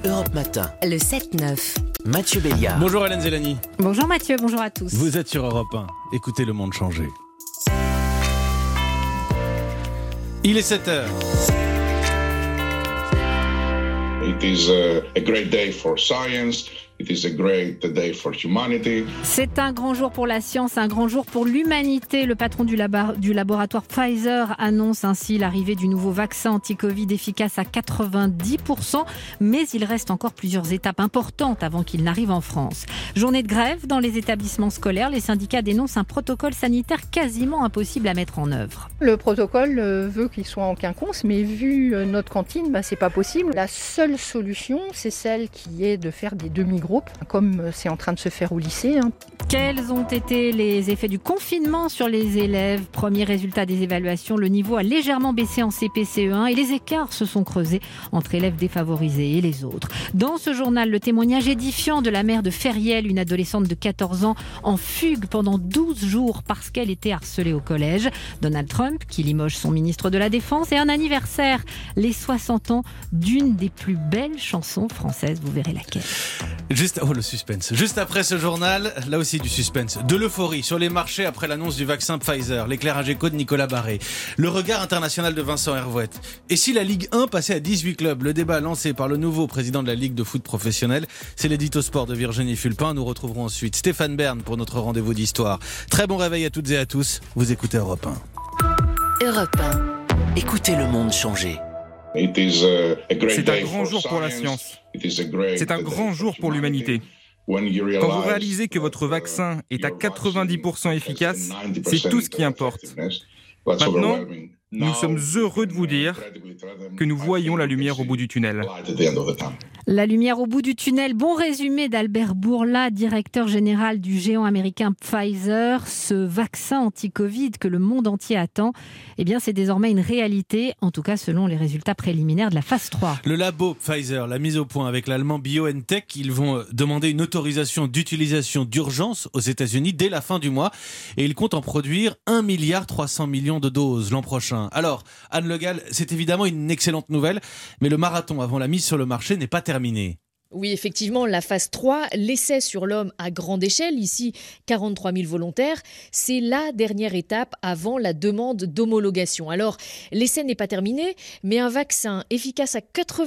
Europe Matin. Le 7-9. Mathieu Béliard. Bonjour Hélène Zélani. Bonjour Mathieu, bonjour à tous. Vous êtes sur Europe 1. Écoutez le monde changer. Il est 7h. It is a great day for science. It is a great day for humanity. C'est un grand jour pour la science, un grand jour pour l'humanité. Le patron du laboratoire Pfizer annonce ainsi l'arrivée du nouveau vaccin anti-Covid efficace à 90%. Mais il reste encore plusieurs étapes importantes avant qu'il n'arrive en France. Journée de grève dans les établissements scolaires. Les syndicats dénoncent un protocole sanitaire quasiment impossible à mettre en œuvre. Le protocole veut qu'il soit en quinconce, mais vu notre cantine, c'est pas possible. La seule solution, c'est celle qui est de faire des demi-groupes, comme c'est en train de se faire au lycée. Quels ont été les effets du confinement sur les élèves ? Premier résultat des évaluations, le niveau a légèrement baissé en CP, CE1 et les écarts se sont creusés entre élèves défavorisés et les autres. Dans ce journal, le témoignage édifiant de la mère de Feriel, une adolescente de 14 ans en fugue pendant 12 jours parce qu'elle était harcelée au collège. Donald Trump qui limoge son ministre de la Défense et un anniversaire, les 60 ans d'une des plus belles chansons françaises. Vous verrez laquelle. Le suspense. Juste après ce journal, là aussi du suspense. De l'euphorie sur les marchés après l'annonce du vaccin Pfizer. L'éclairage écho de Nicolas Barré. Le regard international de Vincent Hervouette. Et si la Ligue 1 passait à 18 clubs ? Le débat lancé par le nouveau président de la Ligue de foot professionnelle. C'est l'édito sport de Virginie Fulpin. Nous retrouverons ensuite Stéphane Bern pour notre rendez-vous d'histoire. Très bon réveil à toutes et à tous. Vous écoutez Europe 1. Europe 1. Écoutez le monde changer. C'est un grand jour pour la science. C'est un grand jour pour l'humanité. Quand vous réalisez que votre vaccin est à 90% efficace, c'est tout ce qui importe. Maintenant, nous sommes heureux de vous dire que nous voyons la lumière au bout du tunnel. La lumière au bout du tunnel. Bon résumé d'Albert Bourla, directeur général du géant américain Pfizer. Ce vaccin anti-Covid que le monde entier attend, c'est désormais une réalité, en tout cas selon les résultats préliminaires de la phase 3. Le labo Pfizer l'a mise au point avec l'allemand BioNTech. Ils vont demander une autorisation d'utilisation d'urgence aux États-Unis dès la fin du mois et ils comptent en produire 1,3 milliard de doses l'an prochain. Alors, Anne Le Gall, c'est évidemment une excellente nouvelle, mais le marathon avant la mise sur le marché n'est pas terminé. Oui, effectivement, la phase 3, l'essai sur l'homme à grande échelle, ici 43 000 volontaires, c'est la dernière étape avant la demande d'homologation. Alors, l'essai n'est pas terminé, mais un vaccin efficace à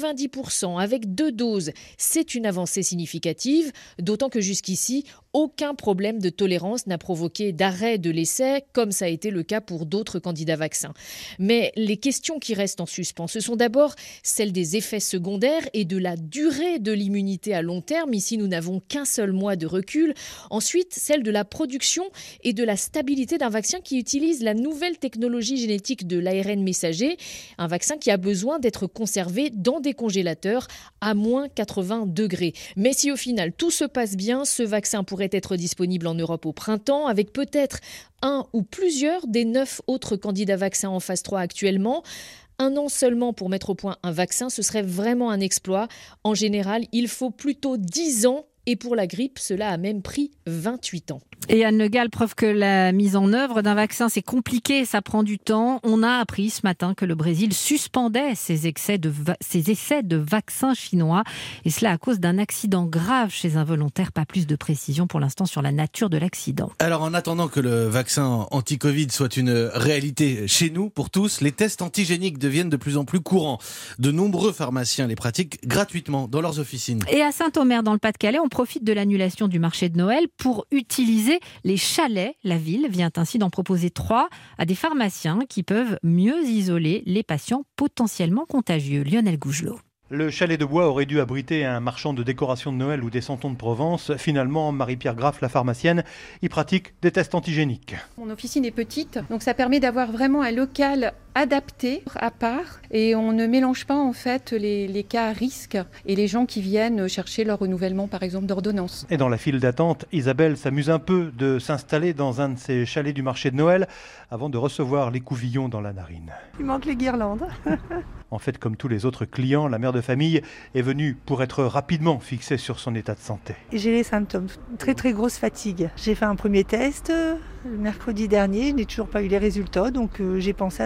90% avec 2 doses, c'est une avancée significative, d'autant que jusqu'ici, aucun problème de tolérance n'a provoqué d'arrêt de l'essai, comme ça a été le cas pour d'autres candidats vaccins. Mais les questions qui restent en suspens, ce sont d'abord celles des effets secondaires et de la durée de l'immunité à long terme. Ici, nous n'avons qu'un seul mois de recul. Ensuite, celle de la production et de la stabilité d'un vaccin qui utilise la nouvelle technologie génétique de l'ARN messager, un vaccin qui a besoin d'être conservé dans des congélateurs à moins 80 degrés. Mais si au final tout se passe bien, ce vaccin pourrait être disponible en Europe au printemps, avec peut-être un ou plusieurs des 9 autres candidats vaccins en phase 3 actuellement. 1 an seulement pour mettre au point un vaccin, ce serait vraiment un exploit. En général, il faut plutôt 10 ans. Et pour la grippe, cela a même pris 28 ans. Et Anne Le Gall, preuve que la mise en œuvre d'un vaccin, c'est compliqué, ça prend du temps. On a appris ce matin que le Brésil suspendait ses essais de vaccins chinois. Et cela à cause d'un accident grave chez un volontaire. Pas plus de précision pour l'instant sur la nature de l'accident. Alors en attendant que le vaccin anti-Covid soit une réalité chez nous, pour tous, les tests antigéniques deviennent de plus en plus courants. De nombreux pharmaciens les pratiquent gratuitement dans leurs officines. Et à Saint-Omer, dans le Pas-de-Calais, on profite de l'annulation du marché de Noël pour utiliser les chalets. La ville vient ainsi d'en proposer 3 à des pharmaciens qui peuvent mieux isoler les patients potentiellement contagieux. Lionel Gougelot. Le chalet de bois aurait dû abriter un marchand de décoration de Noël ou des santons de Provence. Finalement, Marie-Pierre Graff, la pharmacienne, y pratique des tests antigéniques. Mon officine est petite, donc ça permet d'avoir vraiment un local adapté, à part, et on ne mélange pas en fait les cas à risque et les gens qui viennent chercher leur renouvellement par exemple d'ordonnance. Et dans la file d'attente, Isabelle s'amuse un peu de s'installer dans un de ces chalets du marché de Noël avant de recevoir les couvillons dans la narine. Il manque les guirlandes. En fait, comme tous les autres clients, la mère de famille est venue pour être rapidement fixée sur son état de santé. J'ai les symptômes, très grosse fatigue. J'ai fait un premier test le mercredi dernier, je n'ai toujours pas eu les résultats, donc j'ai pensé à cette pharmacie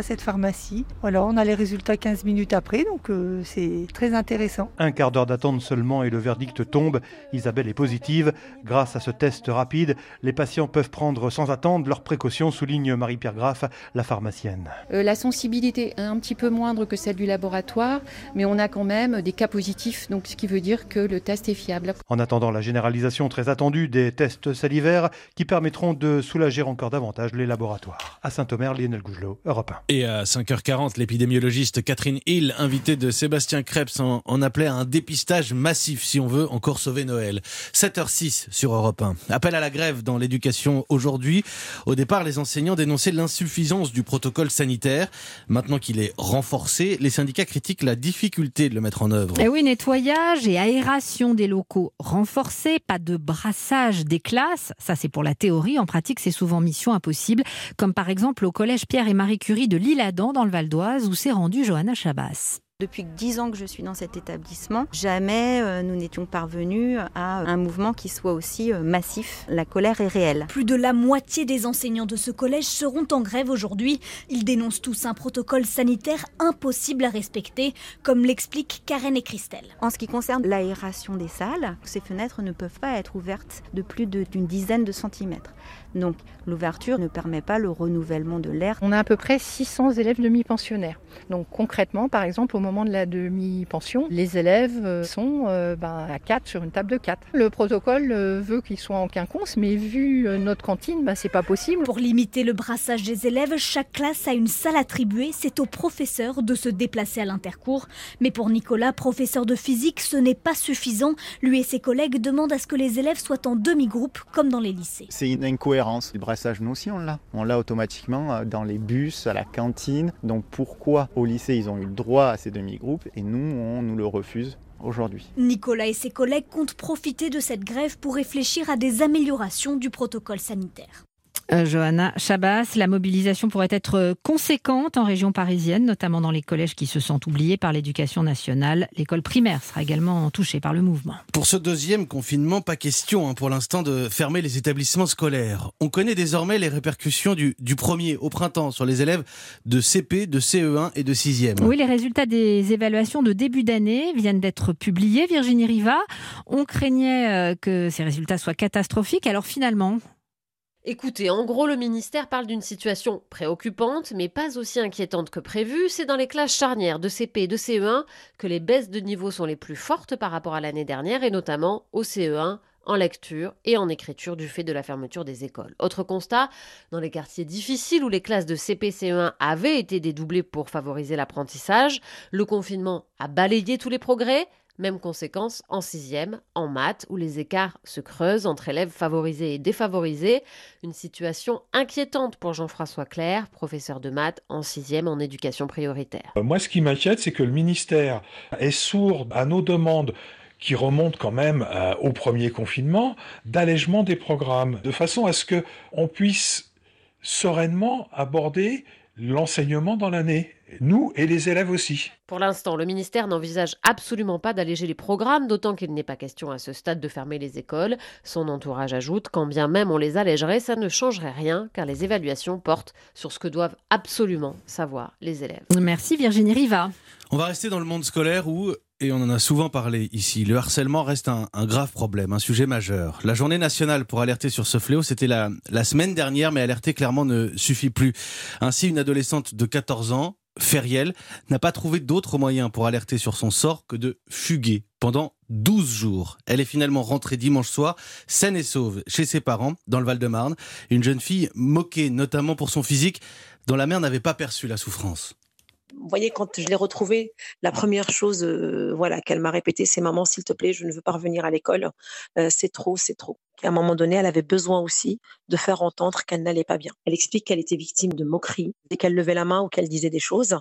pharmacie. Voilà, on a les résultats 15 minutes après, donc c'est très intéressant. Un quart d'heure d'attente seulement et le verdict tombe. Isabelle est positive. Grâce à ce test rapide, les patients peuvent prendre sans attendre leurs précautions, souligne Marie-Pierre Graff, la pharmacienne. La sensibilité est un petit peu moindre que celle du laboratoire, mais on a quand même des cas positifs, donc ce qui veut dire que le test est fiable. En attendant la généralisation très attendue des tests salivaires qui permettront de soulager encore davantage les laboratoires. À Saint-Omer, Lionel Gougelot, Europe 1. Et à 5h40, l'épidémiologiste Catherine Hill, invitée de Sébastien Krebs, en appelait à un dépistage massif si on veut encore sauver Noël. 7h06 sur Europe 1. Appel à la grève dans l'éducation aujourd'hui. Au départ, les enseignants dénonçaient l'insuffisance du protocole sanitaire. Maintenant qu'il est renforcé, les syndicats critiquent la difficulté de le mettre en œuvre. Et oui, nettoyage et aération des locaux renforcés, pas de brassage des classes. Ça, c'est pour la théorie. En pratique, c'est souvent mission impossible. Comme par exemple au collège Pierre et Marie Curie de l'Isle-Adam dans le Val d'Oise où s'est rendue Johanna Chabas. Depuis 10 ans que je suis dans cet établissement, jamais nous n'étions parvenus à un mouvement qui soit aussi massif. La colère est réelle. Plus de la moitié des enseignants de ce collège seront en grève aujourd'hui. Ils dénoncent tous un protocole sanitaire impossible à respecter, comme l'expliquent Karen et Christelle. En ce qui concerne l'aération des salles, ces fenêtres ne peuvent pas être ouvertes de plus d'une dizaine de centimètres. Donc l'ouverture ne permet pas le renouvellement de l'air. On a à peu près 600 élèves demi-pensionnaires. Donc concrètement, par exemple, au moment de la demi-pension, les élèves sont à 4 sur une table de 4. Le protocole veut qu'ils soient en quinconce, mais vu notre cantine, c'est pas possible. Pour limiter le brassage des élèves, chaque classe a une salle attribuée. C'est au professeur de se déplacer à l'intercours. Mais pour Nicolas, professeur de physique, ce n'est pas suffisant. Lui et ses collègues demandent à ce que les élèves soient en demi-groupe, comme dans les lycées. C'est une incohérence. Le brassage, nous aussi, on l'a. On l'a automatiquement dans les bus, à la cantine. Donc pourquoi au lycée, ils ont eu le droit à ces demi-groupes et nous, on nous le refuse aujourd'hui. Nicolas et ses collègues comptent profiter de cette grève pour réfléchir à des améliorations du protocole sanitaire. Johanna Chabas, la mobilisation pourrait être conséquente en région parisienne, notamment dans les collèges qui se sentent oubliés par l'éducation nationale. L'école primaire sera également touchée par le mouvement. Pour ce deuxième confinement, pas question pour l'instant de fermer les établissements scolaires. On connaît désormais les répercussions du premier au printemps sur les élèves de CP, de CE1 et de 6e. Oui, les résultats des évaluations de début d'année viennent d'être publiés. Virginie Riva, on craignait que ces résultats soient catastrophiques. Alors finalement... Écoutez, en gros, le ministère parle d'une situation préoccupante, mais pas aussi inquiétante que prévu. C'est dans les classes charnières de CP et de CE1 que les baisses de niveau sont les plus fortes par rapport à l'année dernière, et notamment au CE1, en lecture et en écriture du fait de la fermeture des écoles. Autre constat, dans les quartiers difficiles où les classes de CP CE1 avaient été dédoublées pour favoriser l'apprentissage, le confinement a balayé tous les progrès. Même conséquence en 6e, en maths, où les écarts se creusent entre élèves favorisés et défavorisés. Une situation inquiétante pour Jean-François Clerc, professeur de maths en 6e en éducation prioritaire. Moi, ce qui m'inquiète, c'est que le ministère est sourd à nos demandes qui remontent quand même au premier confinement, d'allègement des programmes, de façon à ce qu'on puisse sereinement aborder l'enseignement dans l'année, nous et les élèves aussi. Pour l'instant, le ministère n'envisage absolument pas d'alléger les programmes, d'autant qu'il n'est pas question à ce stade de fermer les écoles. Son entourage ajoute, quand bien même on les allégerait, ça ne changerait rien, car les évaluations portent sur ce que doivent absolument savoir les élèves. Merci Virginie Riva. On va rester dans le monde scolaire où, et on en a souvent parlé ici, le harcèlement reste un grave problème, un sujet majeur. La journée nationale pour alerter sur ce fléau, c'était la semaine dernière, mais alerter clairement ne suffit plus. Ainsi, une adolescente de 14 ans, Feriel, n'a pas trouvé d'autre moyen pour alerter sur son sort que de fuguer pendant 12 jours. Elle est finalement rentrée dimanche soir, saine et sauve, chez ses parents, dans le Val-de-Marne. Une jeune fille moquée, notamment pour son physique, dont la mère n'avait pas perçu la souffrance. Vous voyez, quand je l'ai retrouvée, la première chose qu'elle m'a répétée, c'est « Maman, s'il te plaît, je ne veux pas revenir à l'école. C'est trop, c'est trop ». À un moment donné, elle avait besoin aussi de faire entendre qu'elle n'allait pas bien. Elle explique qu'elle était victime de moqueries. Dès qu'elle levait la main ou qu'elle disait des choses,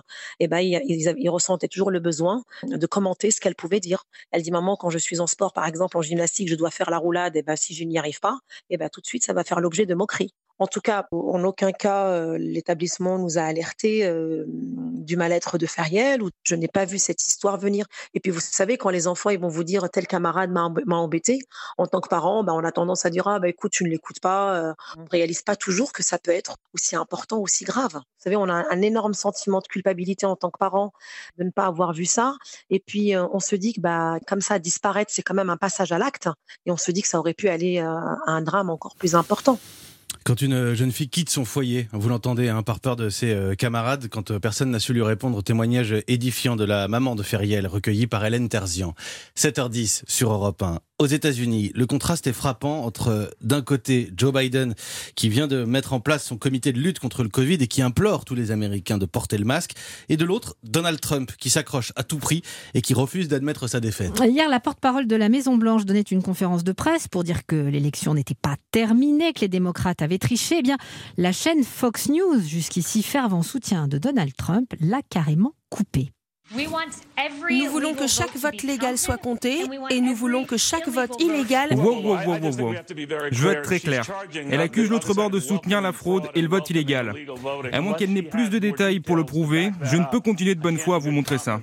ils ressentaient toujours le besoin de commenter ce qu'elle pouvait dire. Elle dit « Maman, quand je suis en sport, par exemple en gymnastique, je dois faire la roulade. Si je n'y arrive pas, tout de suite, ça va faire l'objet de moqueries ». En tout cas, en aucun cas, l'établissement nous a alertés du mal-être de Feriel, ou je n'ai pas vu cette histoire venir. Et puis, vous savez, quand les enfants ils vont vous dire « tel camarade m'a embêté », en tant que parent, on a tendance à dire « ah, écoute, tu ne l'écoutes pas ». On ne réalise pas toujours que ça peut être aussi important, aussi grave. Vous savez, on a un énorme sentiment de culpabilité en tant que parent de ne pas avoir vu ça. Et puis, on se dit que comme ça, disparaître, c'est quand même un passage à l'acte. Et on se dit que ça aurait pu aller à un drame encore plus important. Quand une jeune fille quitte son foyer, vous l'entendez, par peur de ses camarades, quand personne n'a su lui répondre au témoignage édifiant de la maman de Feriel, recueilli par Hélène Terzian. 7h10 sur Europe 1. Aux États-Unis, le contraste est frappant entre, d'un côté, Joe Biden, qui vient de mettre en place son comité de lutte contre le Covid et qui implore tous les Américains de porter le masque, et de l'autre, Donald Trump, qui s'accroche à tout prix et qui refuse d'admettre sa défaite. Hier, la porte-parole de la Maison-Blanche donnait une conférence de presse pour dire que l'élection n'était pas terminée, que les démocrates avaient triché. Eh bien, la chaîne Fox News, jusqu'ici fervent soutien de Donald Trump, l'a carrément coupé. Nous voulons que chaque vote légal soit compté et nous voulons que chaque vote illégal... Wow. Je veux être très clair. Elle accuse l'autre bord de soutenir la fraude et le vote illégal. À moins qu'elle n'ait plus de détails pour le prouver, je ne peux continuer de bonne foi à vous montrer ça.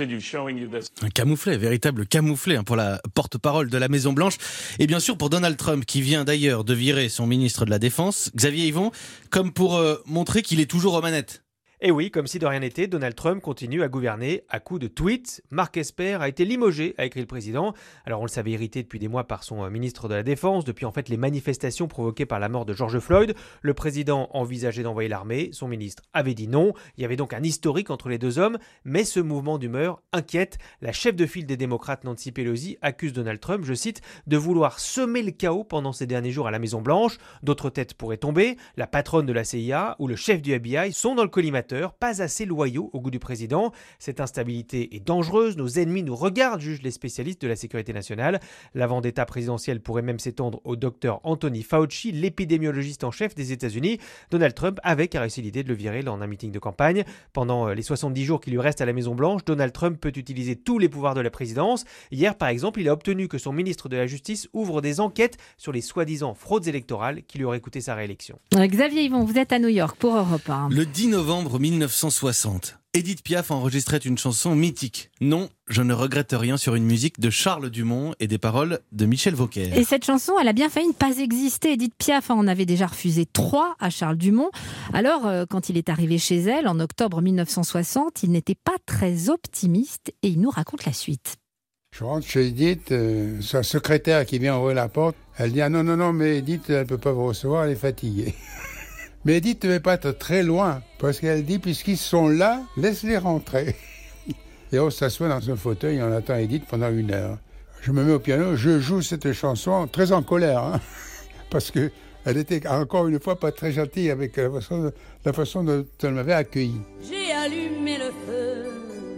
Un camouflet, véritable camouflet pour la porte-parole de la Maison-Blanche. Et bien sûr pour Donald Trump, qui vient d'ailleurs de virer son ministre de la Défense, Xavier Yvon, comme pour montrer qu'il est toujours aux manettes. Et oui, comme si de rien n'était, Donald Trump continue à gouverner à coups de tweets. Mark Esper a été limogé, a écrit le président. Alors on le savait irrité depuis des mois par son ministre de la Défense, depuis en fait les manifestations provoquées par la mort de George Floyd. Le président envisageait d'envoyer l'armée, son ministre avait dit non. Il y avait donc un historique entre les deux hommes, mais ce mouvement d'humeur inquiète. La chef de file des démocrates, Nancy Pelosi, accuse Donald Trump, je cite, de vouloir semer le chaos pendant ces derniers jours à la Maison-Blanche. D'autres têtes pourraient tomber. La patronne de la CIA ou le chef du FBI sont dans le collimateur, pas assez loyaux au goût du président. Cette instabilité est dangereuse, nos ennemis nous regardent, jugent les spécialistes de la sécurité nationale. La vendetta présidentielle pourrait même s'étendre au docteur Anthony Fauci, l'épidémiologiste en chef des États-Unis. Donald Trump avait caressé l'idée de le virer lors d'un meeting de campagne. Pendant les 70 jours qui lui restent à la Maison-Blanche, Donald Trump peut utiliser tous les pouvoirs de la présidence. Hier, par exemple, il a obtenu que son ministre de la Justice ouvre des enquêtes sur les soi-disant fraudes électorales qui lui auraient coûté sa réélection. Xavier Yvon, vous êtes à New York pour Europe 1. Le 10 novembre 1960, Édith Piaf enregistrait une chanson mythique. Non, je ne regrette rien, sur une musique de Charles Dumont et des paroles de Michel Vauquer. Et cette chanson, elle a bien failli ne pas exister. Édith Piaf en avait déjà refusé 3 à Charles Dumont. Alors, quand il est arrivé chez elle, en octobre 1960, il n'était pas très optimiste et il nous raconte la suite. Je rentre chez Edith, sa secrétaire qui vient ouvrir la porte, elle dit « Ah non, mais Edith, elle ne peut pas vous recevoir, elle est fatiguée. » Mais Edith ne devait pas être très loin, parce qu'elle dit « Puisqu'ils sont là, laisse-les rentrer. » Et on s'assoit dans un fauteuil et on attend Edith pendant 1 heure. Je me mets au piano, je joue cette chanson très en colère, parce qu'elle était encore une fois pas très gentille avec la façon dont elle m'avait accueilli. J'ai allumé le feu,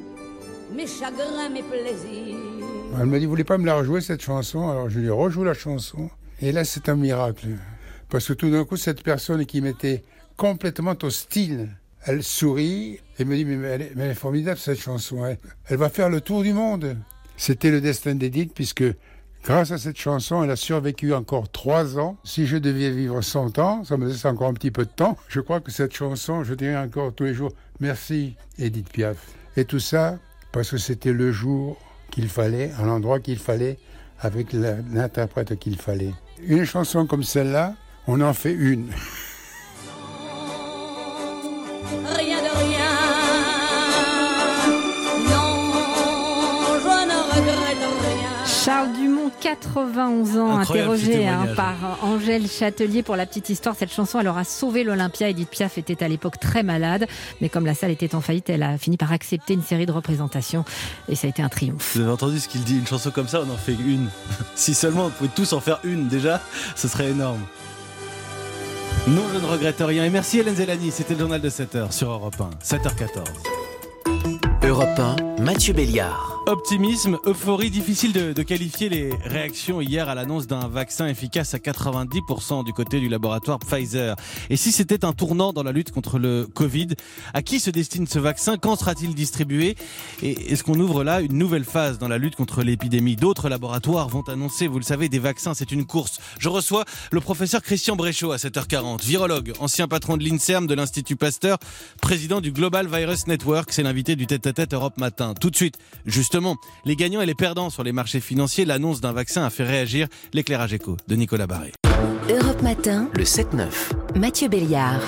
mes chagrins, mes plaisirs. Elle m'a dit, vous voulez pas me la rejouer cette chanson? Alors je lui rejoue la chanson. Et là, c'est un miracle. Parce que tout d'un coup, cette personne qui m'était complètement hostile, elle sourit et me dit, mais elle est formidable cette chanson. Elle va faire le tour du monde. C'était le destin d'Edith, puisque grâce à cette chanson, elle a survécu encore 3 ans. Si je devais vivre 100 ans, ça me laisse encore un petit peu de temps. Je crois que cette chanson, je dirais encore tous les jours, merci Édith Piaf. Et tout ça, parce que c'était le jour qu'il fallait, à l'endroit qu'il fallait, avec l'interprète qu'il fallait. Une chanson comme celle-là, on en fait une. Rien de rien, non, je ne regrette rien. Charles Dumont, 91 ans, incroyable, interrogé par Angèle Châtelier. Pour la petite histoire, cette chanson, elle aura sauvé l'Olympia. Édith Piaf était à l'époque très malade, mais comme la salle était en faillite, elle a fini par accepter une série de représentations et ça a été un triomphe. Vous avez entendu ce qu'il dit, une chanson comme ça, on en fait une. Si seulement on pouvait tous en faire une déjà, ce serait énorme. Non, je ne regrette rien. Et merci Hélène Zélani, c'était le journal de 7h sur Europe 1, 7h14. Europe 1, Mathieu Béliard. Optimisme, euphorie, difficile de qualifier les réactions hier à l'annonce d'un vaccin efficace à 90% du côté du laboratoire Pfizer. Et si c'était un tournant dans la lutte contre le Covid, à qui se destine ce vaccin? Quand sera-t-il distribué? Et est-ce qu'on ouvre là une nouvelle phase dans la lutte contre l'épidémie? D'autres laboratoires vont annoncer, vous le savez, des vaccins. C'est une course. Je reçois le professeur Christian Bréchot à 7h40, virologue, ancien patron de l'INSERM, de l'Institut Pasteur, président du Global Virus Network. C'est l'invité du Tête-à-Tête Europe Matin. Tout de suite, justement, les gagnants et les perdants sur les marchés financiers, l'annonce d'un vaccin a fait réagir. L'éclairage écho de Nicolas Barré. Europe Matin, le 7-9. Mathieu Béliard.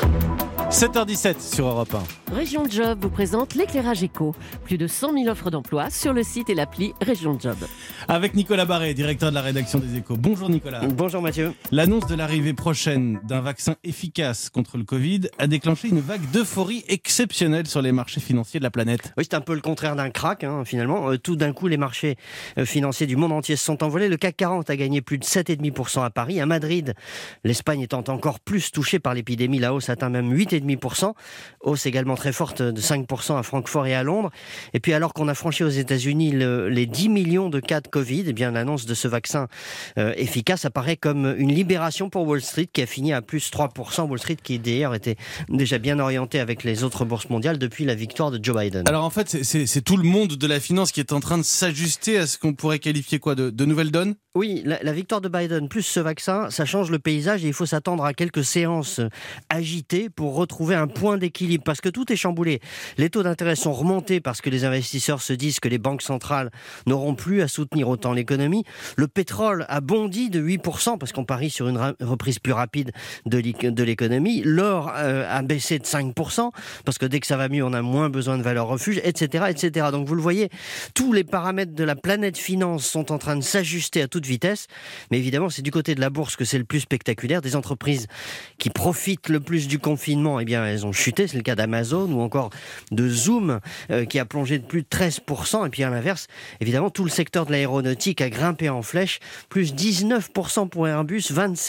7h17 sur Europe 1. Région Job vous présente l'éclairage éco. Plus de 100 000 offres d'emploi sur le site et l'appli Région Job. Avec Nicolas Barré, directeur de la rédaction des Échos. Bonjour Nicolas. Bonjour Mathieu. L'annonce de l'arrivée prochaine d'un vaccin efficace contre le Covid a déclenché une vague d'euphorie exceptionnelle sur les marchés financiers de la planète. Oui, c'est un peu le contraire d'un crack finalement. Tout d'un coup, les marchés financiers du monde entier se sont envolés. Le CAC 40 a gagné plus de 7,5% à Paris. À Madrid, l'Espagne étant encore plus touchée par l'épidémie, la hausse atteint même 8,5%. Hausse également très forte de 5% à Francfort et à Londres. Et puis alors qu'on a franchi aux États-Unis les 10 millions de cas de Covid, eh bien l'annonce de ce vaccin efficace apparaît comme une libération pour Wall Street qui a fini à plus 3%. Wall Street qui d'ailleurs était déjà bien orienté avec les autres bourses mondiales depuis la victoire de Joe Biden. Alors en fait, c'est tout le monde de la finance qui est en train de s'ajuster à ce qu'on pourrait qualifier quoi, de nouvelles donnes? Oui, la victoire de Biden plus ce vaccin, ça change le paysage et il faut s'attendre à quelques séances agitées pour retrouver un point d'équilibre parce que tout est chamboulé. Les taux d'intérêt sont remontés parce que les investisseurs se disent que les banques centrales n'auront plus à soutenir autant l'économie. Le pétrole a bondi de 8% parce qu'on parie sur une reprise plus rapide de l'économie. L'or a baissé de 5% parce que dès que ça va mieux, on a moins besoin de valeur refuge, etc., etc. Donc vous le voyez, tous les paramètres de la planète finance sont en train de s'ajuster à toute vitesse. Mais évidemment, c'est du côté de la bourse que c'est le plus spectaculaire. Des entreprises qui profitent le plus du confinement, eh bien, elles ont chuté. C'est le cas d'Amazon ou encore de Zoom qui a plongé de plus de 13%. Et puis à l'inverse, évidemment, tout le secteur de l'aéronautique a grimpé en flèche. Plus 19% pour Airbus,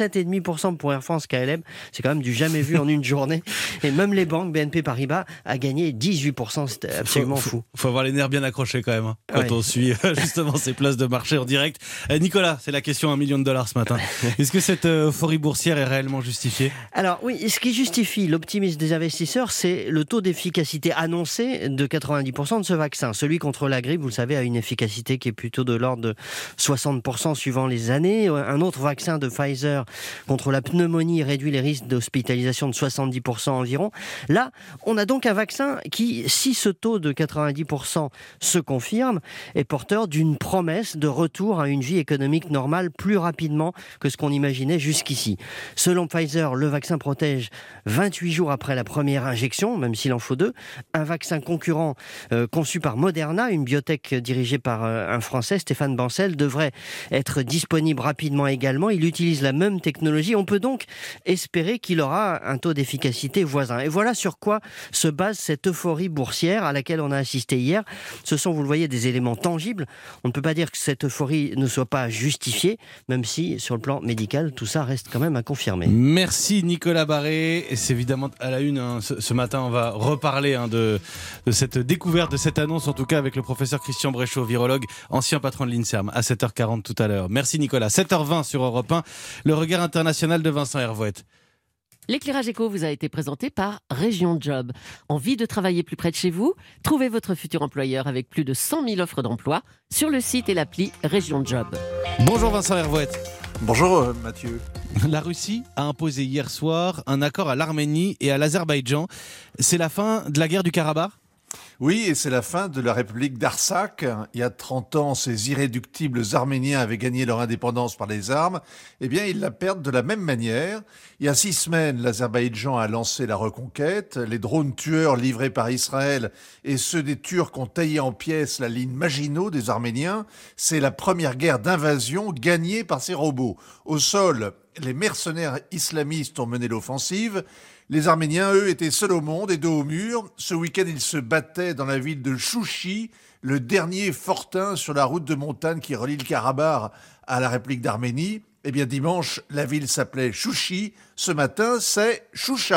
27,5% pour Air France KLM. C'est quand même du jamais vu en une journée. Et même les banques, BNP Paribas, a gagné 18%. C'était absolument fou. Faut avoir les nerfs bien accrochés quand même quand on suit justement ces places de marché en direct. Nicolas, c'est la question $1 million ce matin. Est-ce que cette euphorie boursière est réellement justifiée? Alors oui, ce qui justifie l'optimisme des investisseurs, c'est le taux d'efficacité annoncé de 90% de ce vaccin. Celui contre la grippe, vous le savez, a une efficacité qui est plutôt de l'ordre de 60% suivant les années. Un autre vaccin de Pfizer contre la pneumonie réduit les risques d'hospitalisation de 70% environ. Là, on a donc un vaccin qui, si ce taux de 90% se confirme, est porteur d'une promesse de retour à une vie économique normale plus rapidement que ce qu'on imaginait jusqu'ici. Selon Pfizer, le vaccin protège 28 jours après la première injection, même s'il en faut 2. Un vaccin concurrent conçu par Moderna, une biotech dirigée par un Français, Stéphane Bancel, devrait être disponible rapidement également. Il utilise la même technologie. On peut donc espérer qu'il aura un taux d'efficacité voisin. Et voilà sur quoi se base cette euphorie boursière à laquelle on a assisté hier. Ce sont, vous le voyez, des éléments tangibles. On ne peut pas dire que cette euphorie ne soit pas justifiée, même si, sur le plan médical, tout ça reste quand même à confirmer. Merci Nicolas Barré. Et c'est évidemment à la une. Ce matin, on va reparler de cette découverte, de cette annonce, en tout cas avec le professeur Christian Bréchot, virologue, ancien patron de l'INSERM, à 7h40 tout à l'heure. Merci Nicolas. 7h20 sur Europe 1, le regard international de Vincent Hervouette. L'éclairage éco vous a été présenté par Région Job. Envie de travailler plus près de chez vous? Trouvez votre futur employeur avec plus de 100 000 offres d'emploi sur le site et l'appli Région Job. Bonjour Vincent Hervouette. Bonjour Mathieu. La Russie a imposé hier soir un accord à l'Arménie et à l'Azerbaïdjan. C'est la fin de la guerre du Karabakh? Oui, et c'est la fin de la République d'Artsakh. Il y a 30 ans, ces irréductibles Arméniens avaient gagné leur indépendance par les armes. Eh bien, ils la perdent de la même manière. Il y a 6 semaines, l'Azerbaïdjan a lancé la reconquête. Les drones tueurs livrés par Israël et ceux des Turcs ont taillé en pièces la ligne Maginot des Arméniens. C'est la première guerre d'invasion gagnée par ces robots. Au sol, les mercenaires islamistes ont mené l'offensive. Les Arméniens, eux, étaient seuls au monde et dos au mur. Ce week-end, ils se battaient dans la ville de Chouchi, le dernier fortin sur la route de montagne qui relie le Karabakh à la République d'Arménie. Eh bien, dimanche, la ville s'appelait Chouchi. Ce matin, c'est Choucha.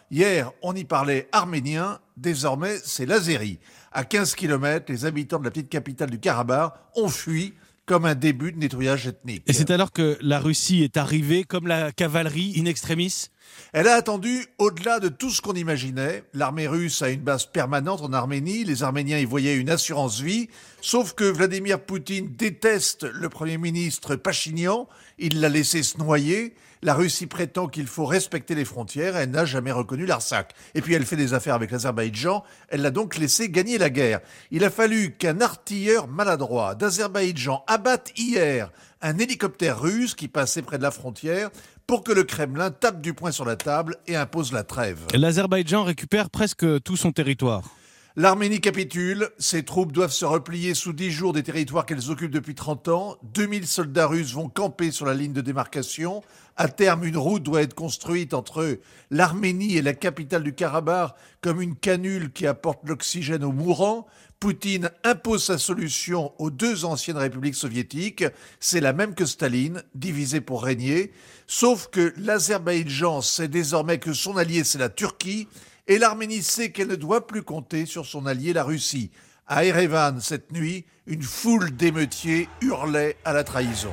Hier, on y parlait arménien, désormais c'est l'azéri. À 15 km, les habitants de la petite capitale du Karabakh ont fui comme un début de nettoyage ethnique. Et c'est alors que la Russie est arrivée comme la cavalerie in extremis ? Elle a attendu au-delà de tout ce qu'on imaginait. L'armée russe a une base permanente en Arménie. Les Arméniens y voyaient une assurance vie. Sauf que Vladimir Poutine déteste le Premier ministre Pachinian. Il l'a laissé se noyer. La Russie prétend qu'il faut respecter les frontières. Elle n'a jamais reconnu l'Artsakh. Et puis elle fait des affaires avec l'Azerbaïdjan. Elle l'a donc laissé gagner la guerre. Il a fallu qu'un artilleur maladroit d'Azerbaïdjan abatte hier un hélicoptère russe qui passait près de la frontière pour que le Kremlin tape du poing sur la table et impose la trêve. L'Azerbaïdjan récupère presque tout son territoire. L'Arménie capitule, ses troupes doivent se replier sous 10 jours des territoires qu'elles occupent depuis 30 ans. 2000 soldats russes vont camper sur la ligne de démarcation. À terme, une route doit être construite entre l'Arménie et la capitale du Karabakh comme une canule qui apporte l'oxygène aux mourants. Poutine impose sa solution aux 2 anciennes républiques soviétiques. C'est la même que Staline, divisée pour régner. Sauf que l'Azerbaïdjan sait désormais que son allié, c'est la Turquie. Et l'Arménie sait qu'elle ne doit plus compter sur son allié, la Russie. À Erevan, cette nuit, une foule d'émeutiers hurlait à la trahison.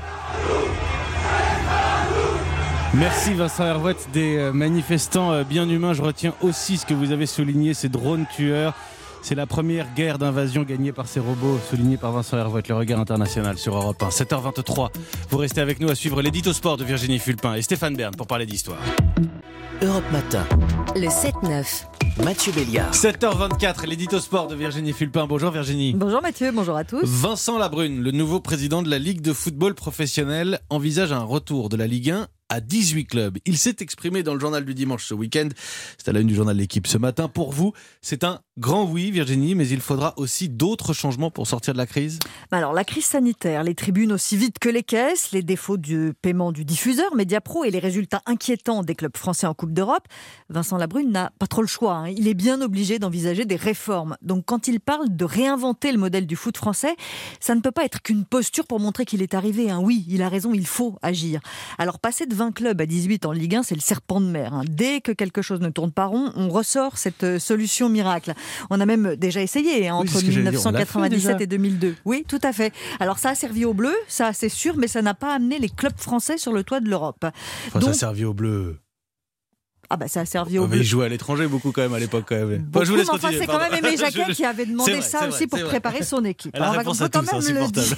Merci Vincent Hervouet, des manifestants bien humains. Je retiens aussi ce que vous avez souligné, ces drones tueurs. C'est la première guerre d'invasion gagnée par ces robots, souligné par Vincent Hervouet, le regard international sur Europe 1. 7h23, vous restez avec nous à suivre l'édito sport de Virginie Fulpin et Stéphane Bern pour parler d'histoire. Europe Matin. Le 7-9. Mathieu Béliard. 7h24, l'édito sport de Virginie Fulpin. Bonjour Virginie. Bonjour Mathieu, bonjour à tous. Vincent Labrune, le nouveau président de la Ligue de football professionnel, envisage un retour de la Ligue 1 à 18 clubs. Il s'est exprimé dans le journal du dimanche ce week-end. C'est à la une du journal L'Équipe ce matin. Pour vous, c'est un grand oui, Virginie, mais il faudra aussi d'autres changements pour sortir de la crise. Alors, la crise sanitaire, les tribunes aussi vite que les caisses, les défauts du paiement du diffuseur Mediapro et les résultats inquiétants des clubs français en Coupe d'Europe, Vincent Labrune n'a pas trop le choix. Il est bien obligé d'envisager des réformes. Donc, quand il parle de réinventer le modèle du foot français, ça ne peut pas être qu'une posture pour montrer qu'il est arrivé. Oui, il a raison, il faut agir. Alors, passer de 20 clubs à 18 en Ligue 1, c'est le serpent de mer. Dès que quelque chose ne tourne pas rond, on ressort cette solution miracle. On a même déjà essayé entre 1997 et 2002. Oui, tout à fait. Alors ça a servi aux Bleus, ça c'est sûr, mais ça n'a pas amené les clubs français sur le toit de l'Europe. Enfin, ça a servi aux Bleus. Ah bah ça a servi au Bleus. Ils jouaient à l'étranger beaucoup quand même à l'époque. Beaucoup, je vous laisse continuer. C'est quand même Aimé Jacquet qui avait demandé ça aussi pour préparer son équipe. Elle a réponse à tout, c'est insupportable.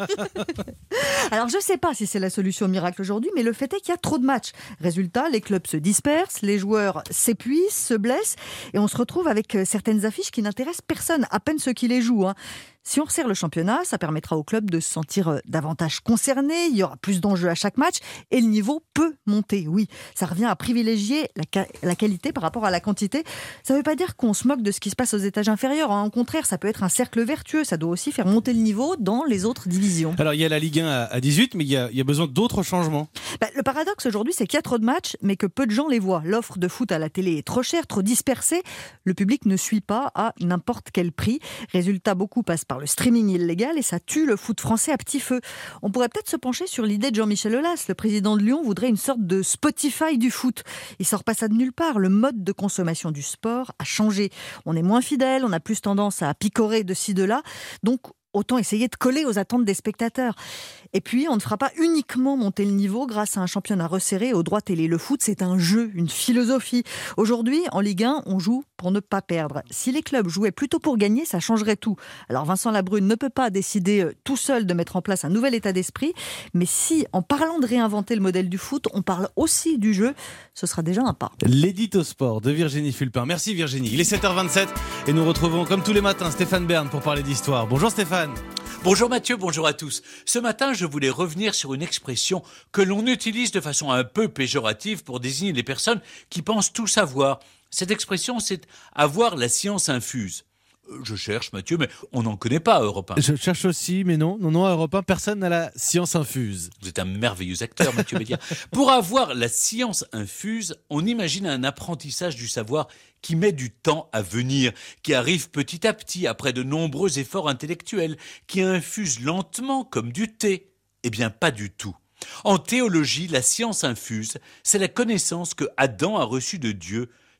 Alors je ne sais pas si c'est la solution miracle aujourd'hui, mais le fait est qu'il y a trop de matchs. Résultat, les clubs se dispersent, les joueurs s'épuisent, se blessent, et on se retrouve avec certaines affiches qui n'intéressent personne, à peine ceux qui les jouent. Si on resserre le championnat, ça permettra aux clubs de se sentir davantage concernés, il y aura plus d'enjeux à chaque match et le niveau peut monter. Oui, ça revient à privilégier la qualité par rapport à la quantité. Ça ne veut pas dire qu'on se moque de ce qui se passe aux étages inférieurs. Au contraire, ça peut être un cercle vertueux. Ça doit aussi faire monter le niveau dans les autres divisions. Alors, il y a la Ligue 1 à 18, mais il y a besoin d'autres changements. Le paradoxe aujourd'hui, c'est qu'il y a trop de matchs, mais que peu de gens les voient. L'offre de foot à la télé est trop chère, trop dispersée. Le public ne suit pas à n'importe quel prix. Résultat, beaucoup passent par le streaming illégal et ça tue le foot français à petit feu. On pourrait peut-être se pencher sur l'idée de Jean-Michel Aulas. Le président de Lyon voudrait une sorte de Spotify du foot. Il sort pas ça de nulle part. Le mode de consommation du sport a changé. On est moins fidèle, on a plus tendance à picorer de ci, de là. Donc, autant essayer de coller aux attentes des spectateurs. Et puis, on ne fera pas uniquement monter le niveau grâce à un championnat resserré aux droits télé. Le foot, c'est un jeu, une philosophie. Aujourd'hui, en Ligue 1, on joue pour ne pas perdre. Si les clubs jouaient plutôt pour gagner, ça changerait tout. Alors, Vincent Labrune ne peut pas décider tout seul de mettre en place un nouvel état d'esprit. Mais si, en parlant de réinventer le modèle du foot, on parle aussi du jeu, ce sera déjà un pas. L'édito sport de Virginie Fulpin. Merci Virginie. Il est 7h27 et nous retrouvons comme tous les matins Stéphane Bern pour parler d'histoire. Bonjour Stéphane. Bonjour Mathieu, bonjour à tous. Ce matin, je voulais revenir sur une expression que l'on utilise de façon un peu péjorative pour désigner les personnes qui pensent tout savoir. Cette expression, c'est avoir la science infuse. Je cherche Mathieu, mais on n'en connaît pas à Europe 1. Je cherche aussi, mais non, à Europe 1, personne n'a la science infuse. Vous êtes un merveilleux acteur, Mathieu Béliard. Pour avoir la science infuse, on imagine un apprentissage du savoir qui met du temps à venir, qui arrive petit à petit après de nombreux efforts intellectuels, qui infuse lentement comme du thé. Eh bien, pas du tout. En théologie, la science infuse, c'est la connaissance que Adam a reçue de Dieu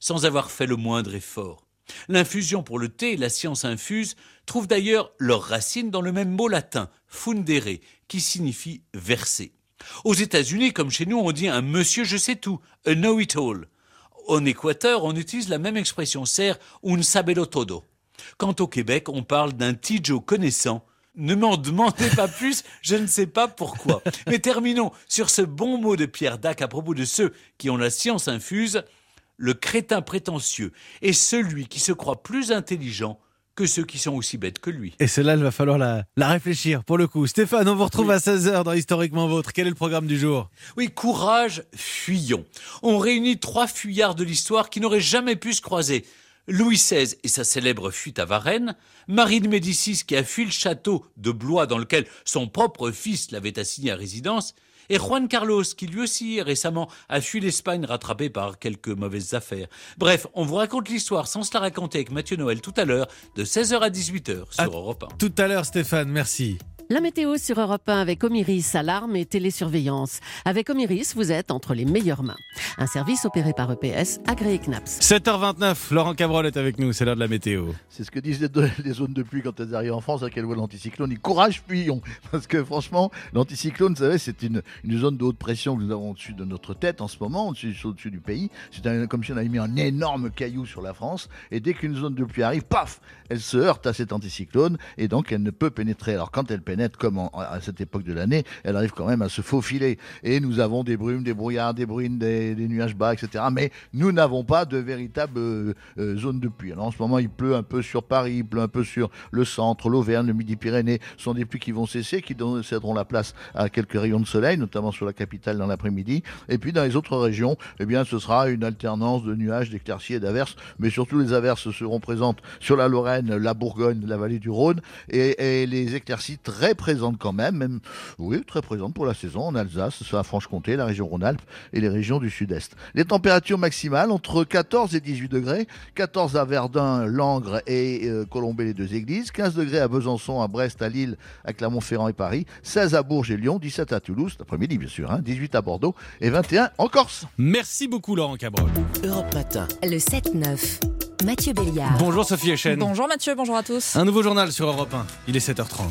sans avoir fait le moindre effort. L'infusion pour le thé et la science infuse trouvent d'ailleurs leurs racines dans le même mot latin, fundere, qui signifie verser. Aux États-Unis, comme chez nous, on dit un monsieur je sais tout, a know-it-all. En Équateur, on utilise la même expression, ser un sabelo todo. Quant au Québec, on parle d'un tijo connaissant. Ne m'en demandez pas plus, je ne sais pas pourquoi. Mais terminons sur ce bon mot de Pierre Dac à propos de ceux qui ont la science infuse. Le crétin prétentieux est celui qui se croit plus intelligent que ceux qui sont aussi bêtes que lui. Et celle-là, il va falloir la réfléchir pour le coup. Stéphane, on vous retrouve à 16h dans Historiquement Vôtre. Quel est le programme du jour ? Oui, courage, fuyons. On réunit 3 fuyards de l'histoire qui n'auraient jamais pu se croiser. Louis XVI et sa célèbre fuite à Varennes, Marie de Médicis qui a fui le château de Blois dans lequel son propre fils l'avait assigné à résidence, et Juan Carlos qui lui aussi récemment a fui l'Espagne rattrapé par quelques mauvaises affaires. Bref, on vous raconte l'histoire sans se la raconter avec Mathieu Noël tout à l'heure de 16h à 18h sur Europe 1. Tout à l'heure Stéphane, merci. La météo sur Europe 1 avec Omiris, alarme et télésurveillance. Avec Omiris, vous êtes entre les meilleures mains. Un service opéré par EPS, agréé CNAPS. 7h29, Laurent Cabrol est avec nous, c'est l'heure de la météo. C'est ce que disent les zones de pluie quand elles arrivent en France, à qu'elles voient l'anticyclone. Ils courage, fuyons. Parce que franchement, l'anticyclone, vous savez, c'est une zone de haute pression que nous avons au-dessus de notre tête en ce moment, au-dessus du pays. C'est comme si on avait mis un énorme caillou sur la France. Et dès qu'une zone de pluie arrive, paf, elle se heurte à cet anticyclone et donc elle ne peut pénétrer. Alors quand elle pénètre, comme à cette époque de l'année, elle arrive quand même à se faufiler. Et nous avons des brumes, des brouillards, des bruines, des nuages bas, etc. Mais nous n'avons pas de véritable zone de pluie. Alors en ce moment, il pleut un peu sur Paris, il pleut un peu sur le centre, l'Auvergne, le Midi-Pyrénées. Ce sont des pluies qui vont cesser, qui céderont la place à quelques rayons de soleil, notamment sur la capitale dans l'après-midi. Et puis dans les autres régions, eh bien, ce sera une alternance de nuages, d'éclaircies et d'averses. Mais surtout, les averses seront présentes sur la Lorraine, la Bourgogne, la vallée du Rhône. Et les éclaircies très présentes quand même, oui, très présentes pour la saison en Alsace, la Franche-Comté, la région Rhône-Alpes et les régions du Sud-Est. Les températures maximales entre 14 et 18 degrés, 14 à Verdun, Langres et Colombey-les-Deux-Églises, 15 degrés à Besançon, à Brest, à Lille, à Clermont-Ferrand et Paris, 16 à Bourges et Lyon, 17 à Toulouse, cet après-midi bien sûr, 18 à Bordeaux et 21 en Corse. Merci beaucoup Laurent Cabrol. Europe Matin. Le 7-9. Mathieu Béliard. Bonjour Sophie Echen. Bonjour Mathieu, bonjour à tous. Un nouveau journal sur Europe 1, il est 7h30.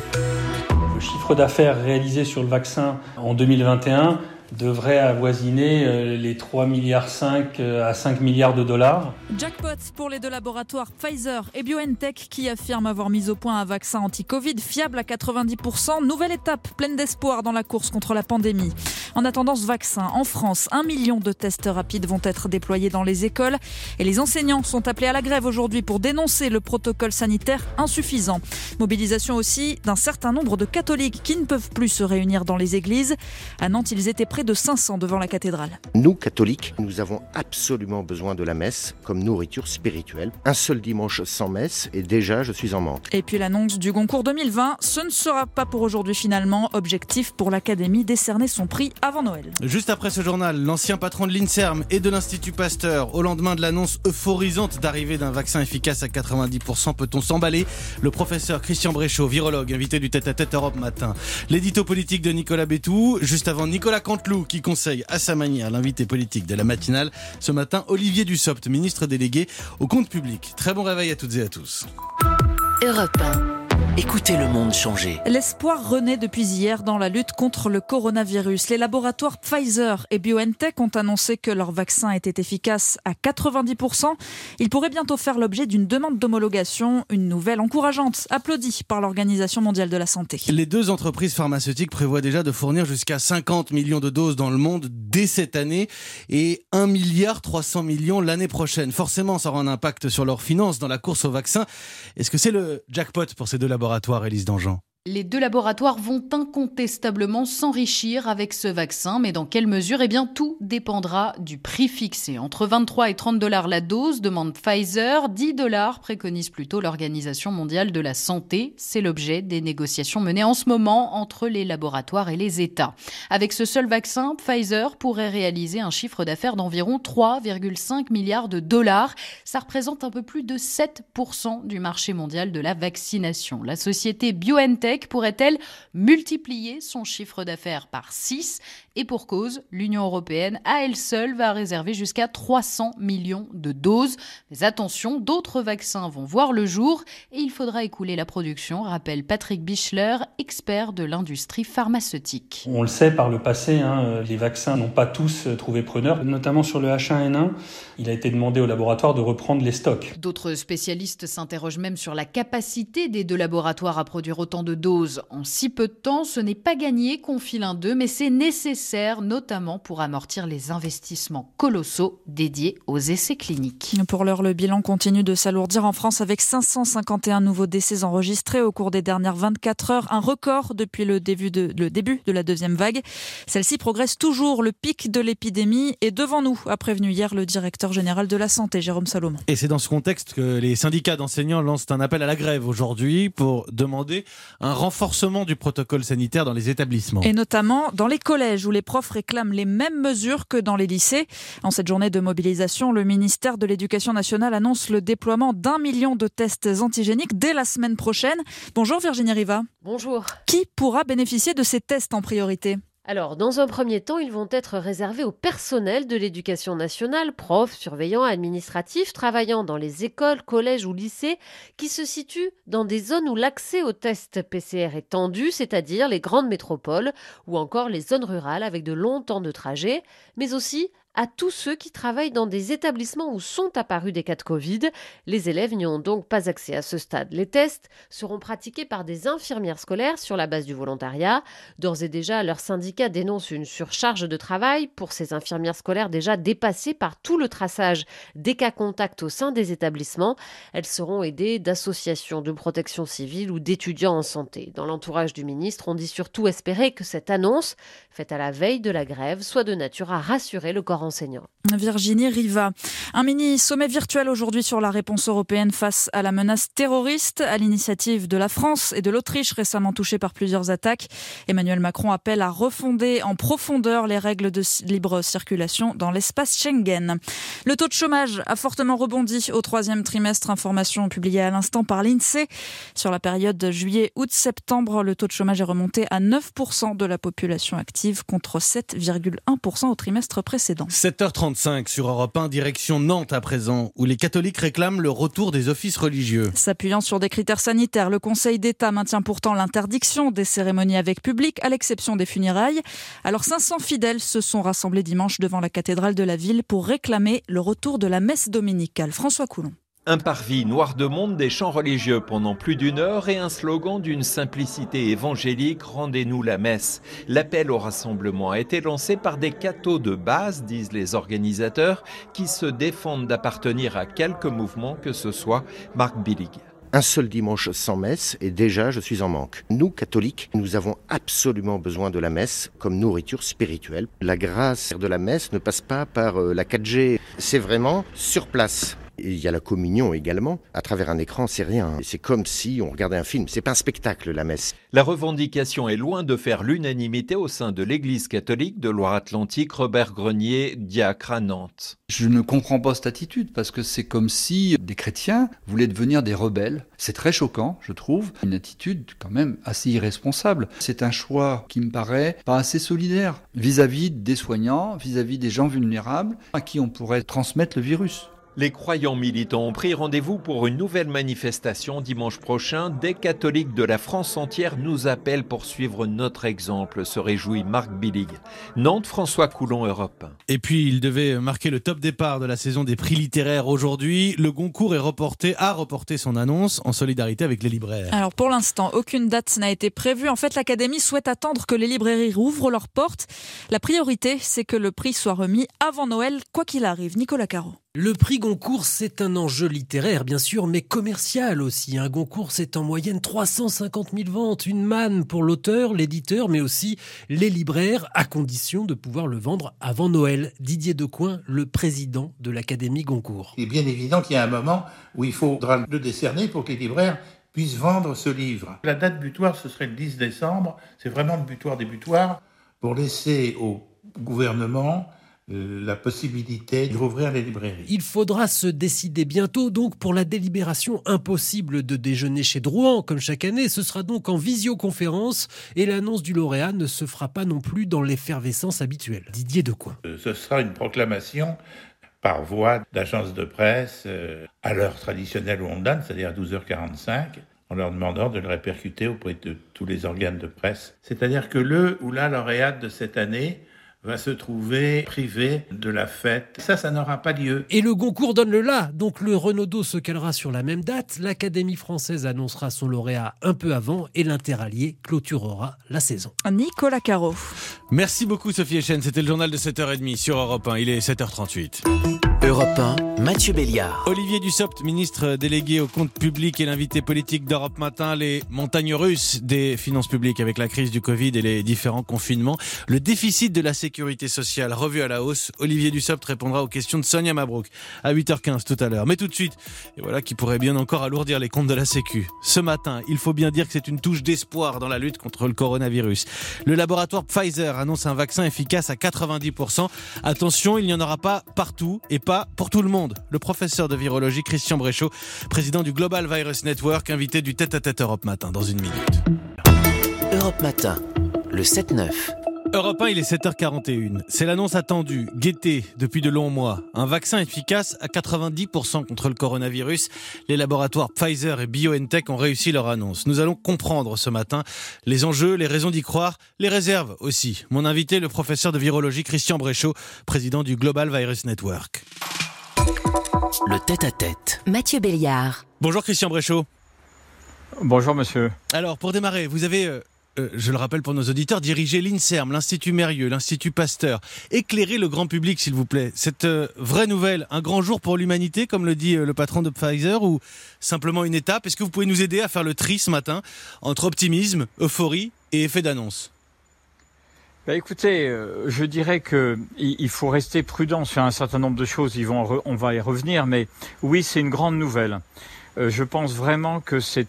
Le chiffre d'affaires réalisé sur le vaccin en 2021 devrait avoisiner les 3,5 milliards à 5 milliards de dollars. Jackpot pour les deux laboratoires Pfizer et BioNTech qui affirment avoir mis au point un vaccin anti-Covid fiable à 90%. Nouvelle étape pleine d'espoir dans la course contre la pandémie. En attendant ce vaccin, en France, 1 million de tests rapides vont être déployés dans les écoles et les enseignants sont appelés à la grève aujourd'hui pour dénoncer le protocole sanitaire insuffisant. Mobilisation aussi d'un certain nombre de catholiques qui ne peuvent plus se réunir dans les églises. À Nantes, ils étaient près de 500 devant la cathédrale. Nous, catholiques, nous avons absolument besoin de la messe comme nourriture spirituelle. Un seul dimanche sans messe et déjà je suis en manque. Et puis l'annonce du Goncourt 2020, ce ne sera pas pour aujourd'hui finalement. Objectif pour l'Académie, décerner son prix avant Noël. Juste après ce journal, l'ancien patron de l'INSERM et de l'Institut Pasteur, au lendemain de l'annonce euphorisante d'arrivée d'un vaccin efficace à 90%, peut-on s'emballer ? Le professeur Christian Bréchot, virologue, invité du Tête-à-Tête Europe Matin. L'édito politique de Nicolas Bétou, juste avant Nicolas Canteloup qui conseille à sa manière l'invité politique de la matinale. Ce matin, Olivier Dussopt, ministre délégué au compte public. Très bon réveil à toutes et à tous. Europe 1. Écoutez le monde changer. L'espoir renaît depuis hier dans la lutte contre le coronavirus. Les laboratoires Pfizer et BioNTech ont annoncé que leur vaccin était efficace à 90%. Il pourrait bientôt faire l'objet d'une demande d'homologation, une nouvelle encourageante, applaudie par l'Organisation mondiale de la santé. Les deux entreprises pharmaceutiques prévoient déjà de fournir jusqu'à 50 millions de doses dans le monde dès cette année et 1,3 milliard l'année prochaine. Forcément, ça aura un impact sur leurs finances dans la course au vaccin. Est-ce que c'est le jackpot pour ces deux laboratoires, Élise Dangean ? Les deux laboratoires vont incontestablement s'enrichir avec ce vaccin, mais dans quelle mesure ? Eh bien, tout dépendra du prix fixé. Entre 23 et 30 $ la dose, demande Pfizer, 10 $ préconise plutôt l'Organisation mondiale de la santé. C'est l'objet des négociations menées en ce moment entre les laboratoires et les États. Avec ce seul vaccin, Pfizer pourrait réaliser un chiffre d'affaires d'environ 3,5 milliards de dollars. Ça représente un peu plus de 7% du marché mondial de la vaccination. La société BioNTech BioNTech pourrait-elle multiplier son chiffre d'affaires par 6 ? Et pour cause, l'Union européenne, à elle seule, va réserver jusqu'à 300 millions de doses. Mais attention, d'autres vaccins vont voir le jour et il faudra écouler la production, rappelle Patrick Bichler, expert de l'industrie pharmaceutique. On le sait par le passé, les vaccins n'ont pas tous trouvé preneur, notamment sur le H1N1. Il a été demandé au laboratoire de reprendre les stocks. D'autres spécialistes s'interrogent même sur la capacité des deux laboratoires à produire autant de doses en si peu de temps. Ce n'est pas gagné, confie l'un d'eux, mais c'est nécessaire, notamment pour amortir les investissements colossaux dédiés aux essais cliniques. Pour l'heure, le bilan continue de s'alourdir en France avec 551 nouveaux décès enregistrés au cours des dernières 24 heures, un record depuis le début de la deuxième vague. Celle-ci progresse toujours, le pic de l'épidémie est devant nous, a prévenu hier le directeur général de la Santé, Jérôme Salomon. Et c'est dans ce contexte que les syndicats d'enseignants lancent un appel à la grève aujourd'hui pour demander un renforcement du protocole sanitaire dans les établissements. Et notamment dans les collèges où les profs réclament les mêmes mesures que dans les lycées. En cette journée de mobilisation, le ministère de l'Éducation nationale annonce le déploiement d'1 million de tests antigéniques dès la semaine prochaine. Bonjour Virginie Riva. Bonjour. Qui pourra bénéficier de ces tests en priorité ? Alors, dans un premier temps, ils vont être réservés au personnel de l'éducation nationale, profs, surveillants, administratifs, travaillant dans les écoles, collèges ou lycées, qui se situent dans des zones où l'accès aux tests PCR est tendu, c'est-à-dire les grandes métropoles ou encore les zones rurales avec de longs temps de trajet, mais aussi à tous ceux qui travaillent dans des établissements où sont apparus des cas de Covid. Les élèves n'y ont donc pas accès à ce stade. Les tests seront pratiqués par des infirmières scolaires sur la base du volontariat. D'ores et déjà, leur syndicat dénonce une surcharge de travail pour ces infirmières scolaires déjà dépassées par tout le traçage des cas contacts au sein des établissements. Elles seront aidées d'associations de protection civile ou d'étudiants en santé. Dans l'entourage du ministre, on dit surtout espérer que cette annonce, faite à la veille de la grève, soit de nature à rassurer le corps enseignant. Virginie Riva. Un mini-sommet virtuel aujourd'hui sur la réponse européenne face à la menace terroriste, à l'initiative de la France et de l'Autriche récemment touchées par plusieurs attaques. Emmanuel Macron appelle à refonder en profondeur les règles de libre circulation dans l'espace Schengen. Le taux de chômage a fortement rebondi au troisième trimestre, information publiée à l'instant par l'INSEE. Sur la période juillet-août-septembre, le taux de chômage est remonté à 9% de la population active contre 7,1% au trimestre précédent. 7h35 sur Europe 1, direction Nantes à présent, où les catholiques réclament le retour des offices religieux. S'appuyant sur des critères sanitaires, le Conseil d'État maintient pourtant l'interdiction des cérémonies avec public, à l'exception des funérailles. Alors 500 fidèles se sont rassemblés dimanche devant la cathédrale de la ville pour réclamer le retour de la messe dominicale. François Coulon. Un parvis noir de monde, des chants religieux pendant plus d'une heure et un slogan d'une simplicité évangélique, rendez-nous la messe. L'appel au rassemblement a été lancé par des cathos de base, disent les organisateurs, qui se défendent d'appartenir à quelque mouvement que ce soit. Marc Billig. Un seul dimanche sans messe et déjà je suis en manque. Nous, catholiques, nous avons absolument besoin de la messe comme nourriture spirituelle. La grâce de la messe ne passe pas par la 4G, c'est vraiment sur place. Et il y a la communion également. À travers un écran, c'est rien. C'est comme si on regardait un film. C'est pas un spectacle, la messe. La revendication est loin de faire l'unanimité au sein de l'Église catholique de Loire-Atlantique. Robert Grenier, diacre à Nantes. Je ne comprends pas cette attitude parce que c'est comme si des chrétiens voulaient devenir des rebelles. C'est très choquant, je trouve. Une attitude quand même assez irresponsable. C'est un choix qui me paraît pas assez solidaire vis-à-vis des soignants, vis-à-vis des gens vulnérables à qui on pourrait transmettre le virus. Les croyants militants ont pris rendez-vous pour une nouvelle manifestation dimanche prochain. Des catholiques de la France entière nous appellent pour suivre notre exemple, se réjouit Marc Billig. Nantes, François Coulon, Europe. Et puis, il devait marquer le top départ de la saison des prix littéraires aujourd'hui. Le Goncourt a reporté son annonce en solidarité avec les libraires. Alors pour l'instant, aucune date n'a été prévue. En fait, l'Académie souhaite attendre que les librairies rouvrent leurs portes. La priorité, c'est que le prix soit remis avant Noël, quoi qu'il arrive. Nicolas Caro. Le prix Goncourt, c'est un enjeu littéraire, bien sûr, mais commercial aussi. Un Goncourt, c'est en moyenne 350 000 ventes. Une manne pour l'auteur, l'éditeur, mais aussi les libraires, à condition de pouvoir le vendre avant Noël. Didier Decoing, le président de l'Académie Goncourt. Il est bien évident qu'il y a un moment où il faudra le décerner pour que les libraires puissent vendre ce livre. La date butoir, ce serait le 10 décembre. C'est vraiment le butoir des butoirs pour laisser au gouvernement la possibilité de rouvrir les librairies. Il faudra se décider bientôt donc pour la délibération. Impossible de déjeuner chez Drouan comme chaque année. Ce sera donc en visioconférence et l'annonce du lauréat ne se fera pas non plus dans l'effervescence habituelle. Didier Decoing. Ce sera une proclamation par voie d'agence de presse à l'heure traditionnelle où on donne, c'est-à-dire à 12h45, en leur demandant de le répercuter auprès de tous les organes de presse. C'est-à-dire que le ou la lauréate de cette année va se trouver privé de la fête. Ça n'aura pas lieu. Et le Goncourt donne le là. Donc le Renaudot se calera sur la même date. L'Académie française annoncera son lauréat un peu avant et l'Interallié clôturera la saison. Nicolas Caro. Merci beaucoup Sophie Echen. C'était le journal de 7h30 sur Europe 1. Il est 7h38. Europe 1, Mathieu Béliard. Olivier Dussopt, ministre délégué au compte public et l'invité politique d'Europe Matin, les montagnes russes des finances publiques avec la crise du Covid et les différents confinements. Le déficit de la sécurité sociale revu à la hausse. Olivier Dussopt répondra aux questions de Sonia Mabrouk à 8h15 tout à l'heure. Mais tout de suite, et voilà qui pourrait bien encore alourdir les comptes de la Sécu. Ce matin, il faut bien dire que c'est une touche d'espoir dans la lutte contre le coronavirus. Le laboratoire Pfizer annonce un vaccin efficace à 90%. Attention, il n'y en aura pas partout et pas pour tout le monde. Le professeur de virologie Christian Bréchot, président du Global Virus Network, invité du tête-à-tête Europe Matin dans une minute. Europe Matin, le 7-9. Europe 1, il est 7h41. C'est l'annonce attendue, guettée depuis de longs mois. Un vaccin efficace à 90% contre le coronavirus. Les laboratoires Pfizer et BioNTech ont réussi leur annonce. Nous allons comprendre ce matin les enjeux, les raisons d'y croire, les réserves aussi. Mon invité, le professeur de virologie Christian Bréchot, président du Global Virus Network. Le tête-à-tête. Mathieu Béliard. Bonjour Christian Bréchot. Bonjour monsieur. Alors pour démarrer, vous avez... je le rappelle pour nos auditeurs, diriger l'INSERM, l'Institut Mérieux, l'Institut Pasteur. Éclairez le grand public, s'il vous plaît. Cette vraie nouvelle, un grand jour pour l'humanité, comme le dit le patron de Pfizer, ou simplement une étape? Est-ce que vous pouvez nous aider à faire le tri ce matin entre optimisme, euphorie et effet d'annonce? Écoutez, je dirais qu'il faut rester prudent sur un certain nombre de choses. On va y revenir, mais oui, c'est une grande nouvelle. Je pense vraiment que c'est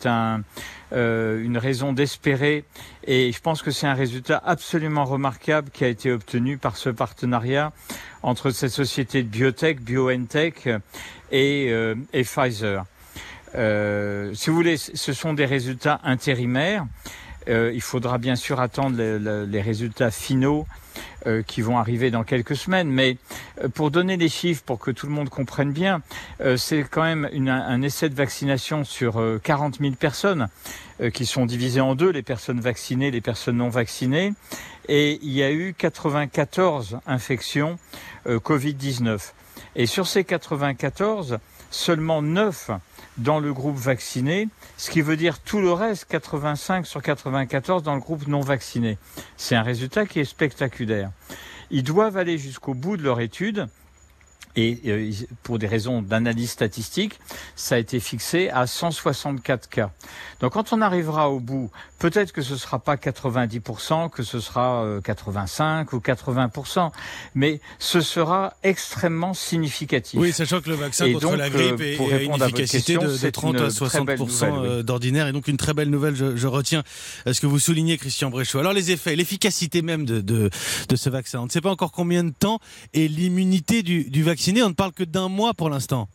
une raison d'espérer et je pense que c'est un résultat absolument remarquable qui a été obtenu par ce partenariat entre cette société de biotech, BioNTech et Pfizer. Si vous voulez, ce sont des résultats intérimaires. Il faudra bien sûr attendre les résultats finaux qui vont arriver dans quelques semaines. Mais pour donner des chiffres, pour que tout le monde comprenne bien, c'est quand même un essai de vaccination sur 40 000 personnes qui sont divisées en deux, les personnes vaccinées, les personnes non vaccinées. Et il y a eu 94 infections Covid-19. Et sur ces 94, seulement 9 dans le groupe vacciné, ce qui veut dire tout le reste, 85 sur 94 dans le groupe non vacciné. C'est un résultat qui est spectaculaire. Ils doivent aller jusqu'au bout de leur étude et pour des raisons d'analyse statistique, ça a été fixé à 164 cas. Donc quand on arrivera au bout, peut-être que ce ne sera pas 90%, que ce sera 85 ou 80%, mais ce sera extrêmement significatif. Oui, sachant que le vaccin contre la grippe a une efficacité de 30 à 60% d'ordinaire, et donc une très belle nouvelle, je retiens ce que vous soulignez, Christian Bréchot. Alors les effets, l'efficacité même de ce vaccin, on ne sait pas encore combien de temps, et l'immunité du vacciné, on ne parle que d'un mois pour l'instant.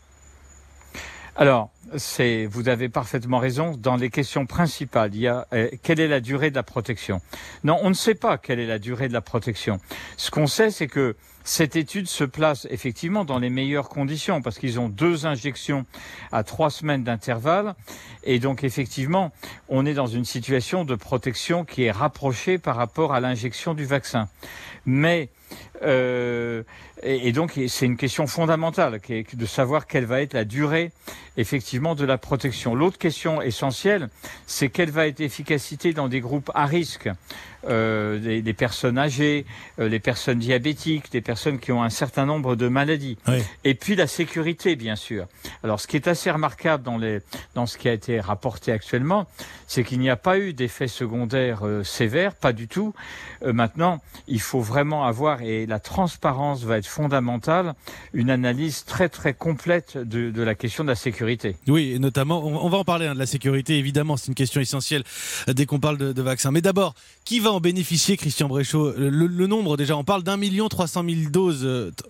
Alors, vous avez parfaitement raison. Dans les questions principales, il y a quelle est la durée de la protection? Non, on ne sait pas quelle est la durée de la protection. Ce qu'on sait, c'est que cette étude se place effectivement dans les meilleures conditions parce qu'ils ont 2 injections à 3 semaines d'intervalle et donc effectivement, on est dans une situation de protection qui est rapprochée par rapport à l'injection du vaccin. Mais et donc c'est une question fondamentale qui est de savoir quelle va être la durée effectivement de la protection. L'autre question essentielle, c'est quelle va être l'efficacité dans des groupes à risque, les personnes âgées, les personnes diabétiques, les personnes qui ont un certain nombre de maladies. Oui. Et puis la sécurité, bien sûr. Alors ce qui est assez remarquable dans ce qui a été rapporté actuellement, c'est qu'il n'y a pas eu d'effets secondaires sévères, pas du tout. Maintenant, il faut vraiment avoir, et la transparence va être fondamentale, une analyse très très complète de la question de la sécurité. Oui, et notamment, on va en parler de la sécurité, évidemment, c'est une question essentielle dès qu'on parle de vaccins. Mais d'abord, qui va en bénéficier, Christian Bréchot? Le nombre, déjà, on parle d'1 300 000 doses,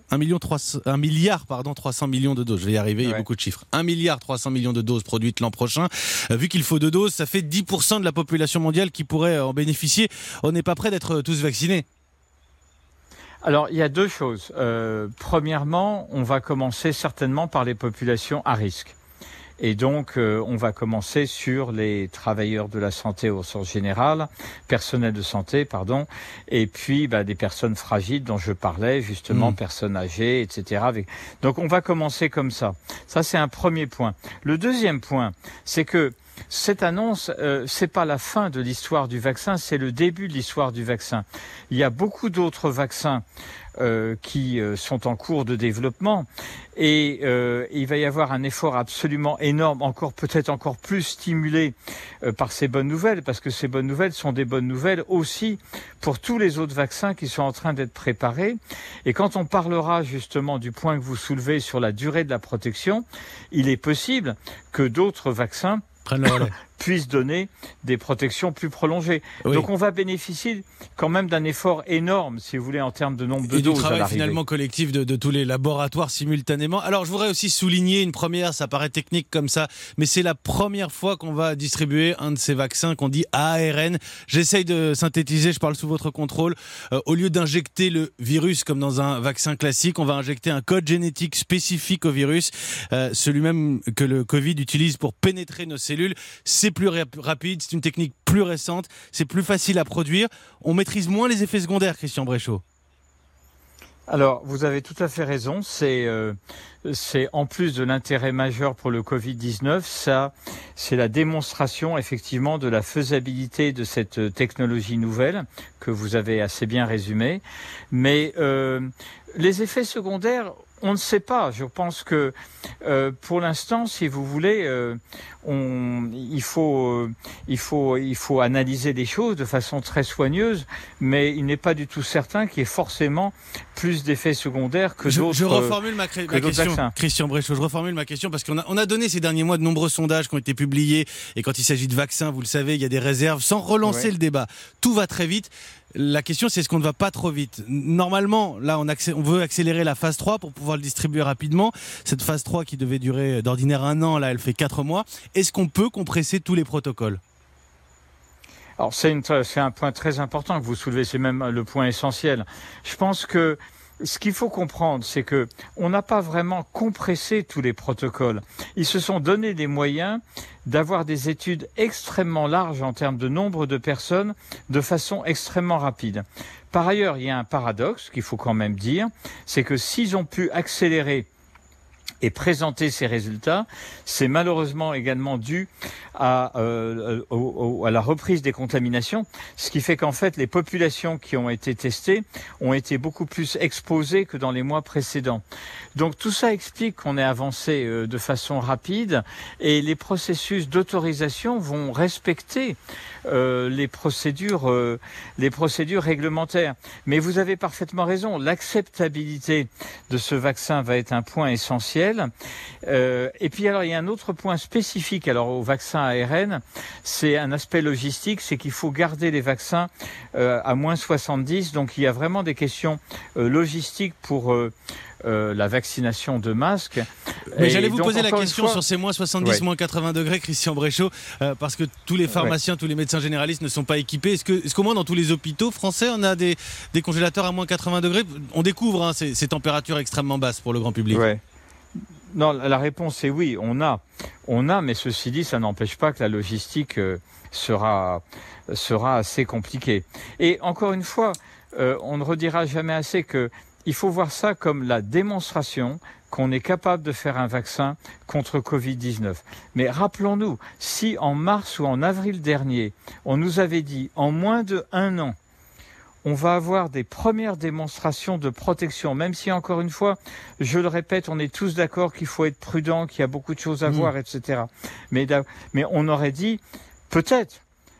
1 milliard 300 millions de doses. Je vais y arriver, il y a beaucoup de chiffres. 1 milliard 300 millions de doses produites l'an prochain. Vu qu'il faut 2 doses, ça fait 10% de la population mondiale qui pourrait en bénéficier. On n'est pas prêt d'être tous vaccinés. Alors, il y a 2 choses. Premièrement, on va commencer certainement par les populations à risque. Et donc, on va commencer sur les travailleurs de la santé au sens général, personnel de santé, pardon, et puis des personnes fragiles dont je parlais, justement, personnes âgées, etc. Donc, on va commencer comme ça. Ça, c'est un premier point. Le deuxième point, c'est que cette annonce, c'est pas la fin de l'histoire du vaccin, c'est le début de l'histoire du vaccin. Il y a beaucoup d'autres vaccins qui sont en cours de développement et il va y avoir un effort absolument énorme, peut-être encore plus stimulé par ces bonnes nouvelles, parce que ces bonnes nouvelles sont des bonnes nouvelles aussi pour tous les autres vaccins qui sont en train d'être préparés. Et quand on parlera justement du point que vous soulevez sur la durée de la protection, il est possible que d'autres vaccins puissent donner des protections plus prolongées. Oui. Donc on va bénéficier quand même d'un effort énorme, si vous voulez, en termes de nombre de doses. Et du travail finalement collectif de tous les laboratoires simultanément. Alors je voudrais aussi souligner une première, ça paraît technique comme ça, mais c'est la première fois qu'on va distribuer un de ces vaccins qu'on dit ARN. J'essaye de synthétiser, je parle sous votre contrôle. Au lieu d'injecter le virus comme dans un vaccin classique, on va injecter un code génétique spécifique au virus, celui même que le Covid utilise pour pénétrer nos cellules. C'est plus rapide, c'est une technique plus récente, c'est plus facile à produire. On maîtrise moins les effets secondaires, Christian Bréchot. Alors, vous avez tout à fait raison. C'est en plus de l'intérêt majeur pour le Covid-19, c'est la démonstration effectivement de la faisabilité de cette technologie nouvelle que vous avez assez bien résumée. Mais les effets secondaires, on ne sait pas. Je pense que pour l'instant, si vous voulez, il faut analyser les choses de façon très soigneuse, mais il n'est pas du tout certain qu'il y ait forcément plus d'effets secondaires que d'autres. Je reformule ma question, Christian Bréchot. Je reformule ma question parce qu'on a donné ces derniers mois de nombreux sondages qui ont été publiés, et quand il s'agit de vaccins, vous le savez, il y a des réserves. Sans relancer le débat, tout va très vite. La question, c'est est-ce qu'on ne va pas trop vite? Normalement, là, on veut accélérer la phase 3 pour pouvoir le distribuer rapidement. Cette phase 3 qui devait durer d'ordinaire 1 an, là, elle fait 4 mois. Est-ce qu'on peut compresser tous les protocoles? Alors, c'est un point très important que vous soulevez, c'est même le point essentiel. Je pense que ce qu'il faut comprendre, c'est que on n'a pas vraiment compressé tous les protocoles. Ils se sont donné des moyens d'avoir des études extrêmement larges en termes de nombre de personnes de façon extrêmement rapide. Par ailleurs, il y a un paradoxe qu'il faut quand même dire, c'est que s'ils ont pu accélérer et présenter ces résultats, c'est malheureusement également dû à la reprise des contaminations, ce qui fait qu'en fait les populations qui ont été testées ont été beaucoup plus exposées que dans les mois précédents. Donc tout ça explique qu'on ait avancé de façon rapide, et les processus d'autorisation vont respecter les procédures réglementaires. Mais vous avez parfaitement raison, l'acceptabilité de ce vaccin va être un point essentiel. Et puis alors il y a un autre point spécifique au vaccin ARN, c'est un aspect logistique, c'est qu'il faut garder les vaccins à moins 70, donc il y a vraiment des questions logistiques pour la vaccination de masque. Mais j'allais vous poser la question sur ces moins 70, moins 80 degrés, Christian Bréchot, parce que tous les pharmaciens, tous les médecins généralistes ne sont pas équipés. Est-ce qu'au moins dans tous les hôpitaux français, on a des congélateurs à moins 80 degrés? On découvre ces températures extrêmement basses pour le grand public. Ouais. Non, la réponse est oui, on a, mais ceci dit, ça n'empêche pas que la logistique sera assez compliquée. Et encore une fois, on ne redira jamais assez que il faut voir ça comme la démonstration qu'on est capable de faire un vaccin contre Covid-19. Mais rappelons-nous, si en mars ou en avril dernier, on nous avait dit en moins de 1 an, on va avoir des premières démonstrations de protection, même si, encore une fois, je le répète, on est tous d'accord qu'il faut être prudent, qu'il y a beaucoup de choses à voir, etc. Mais on aurait dit, peut-être,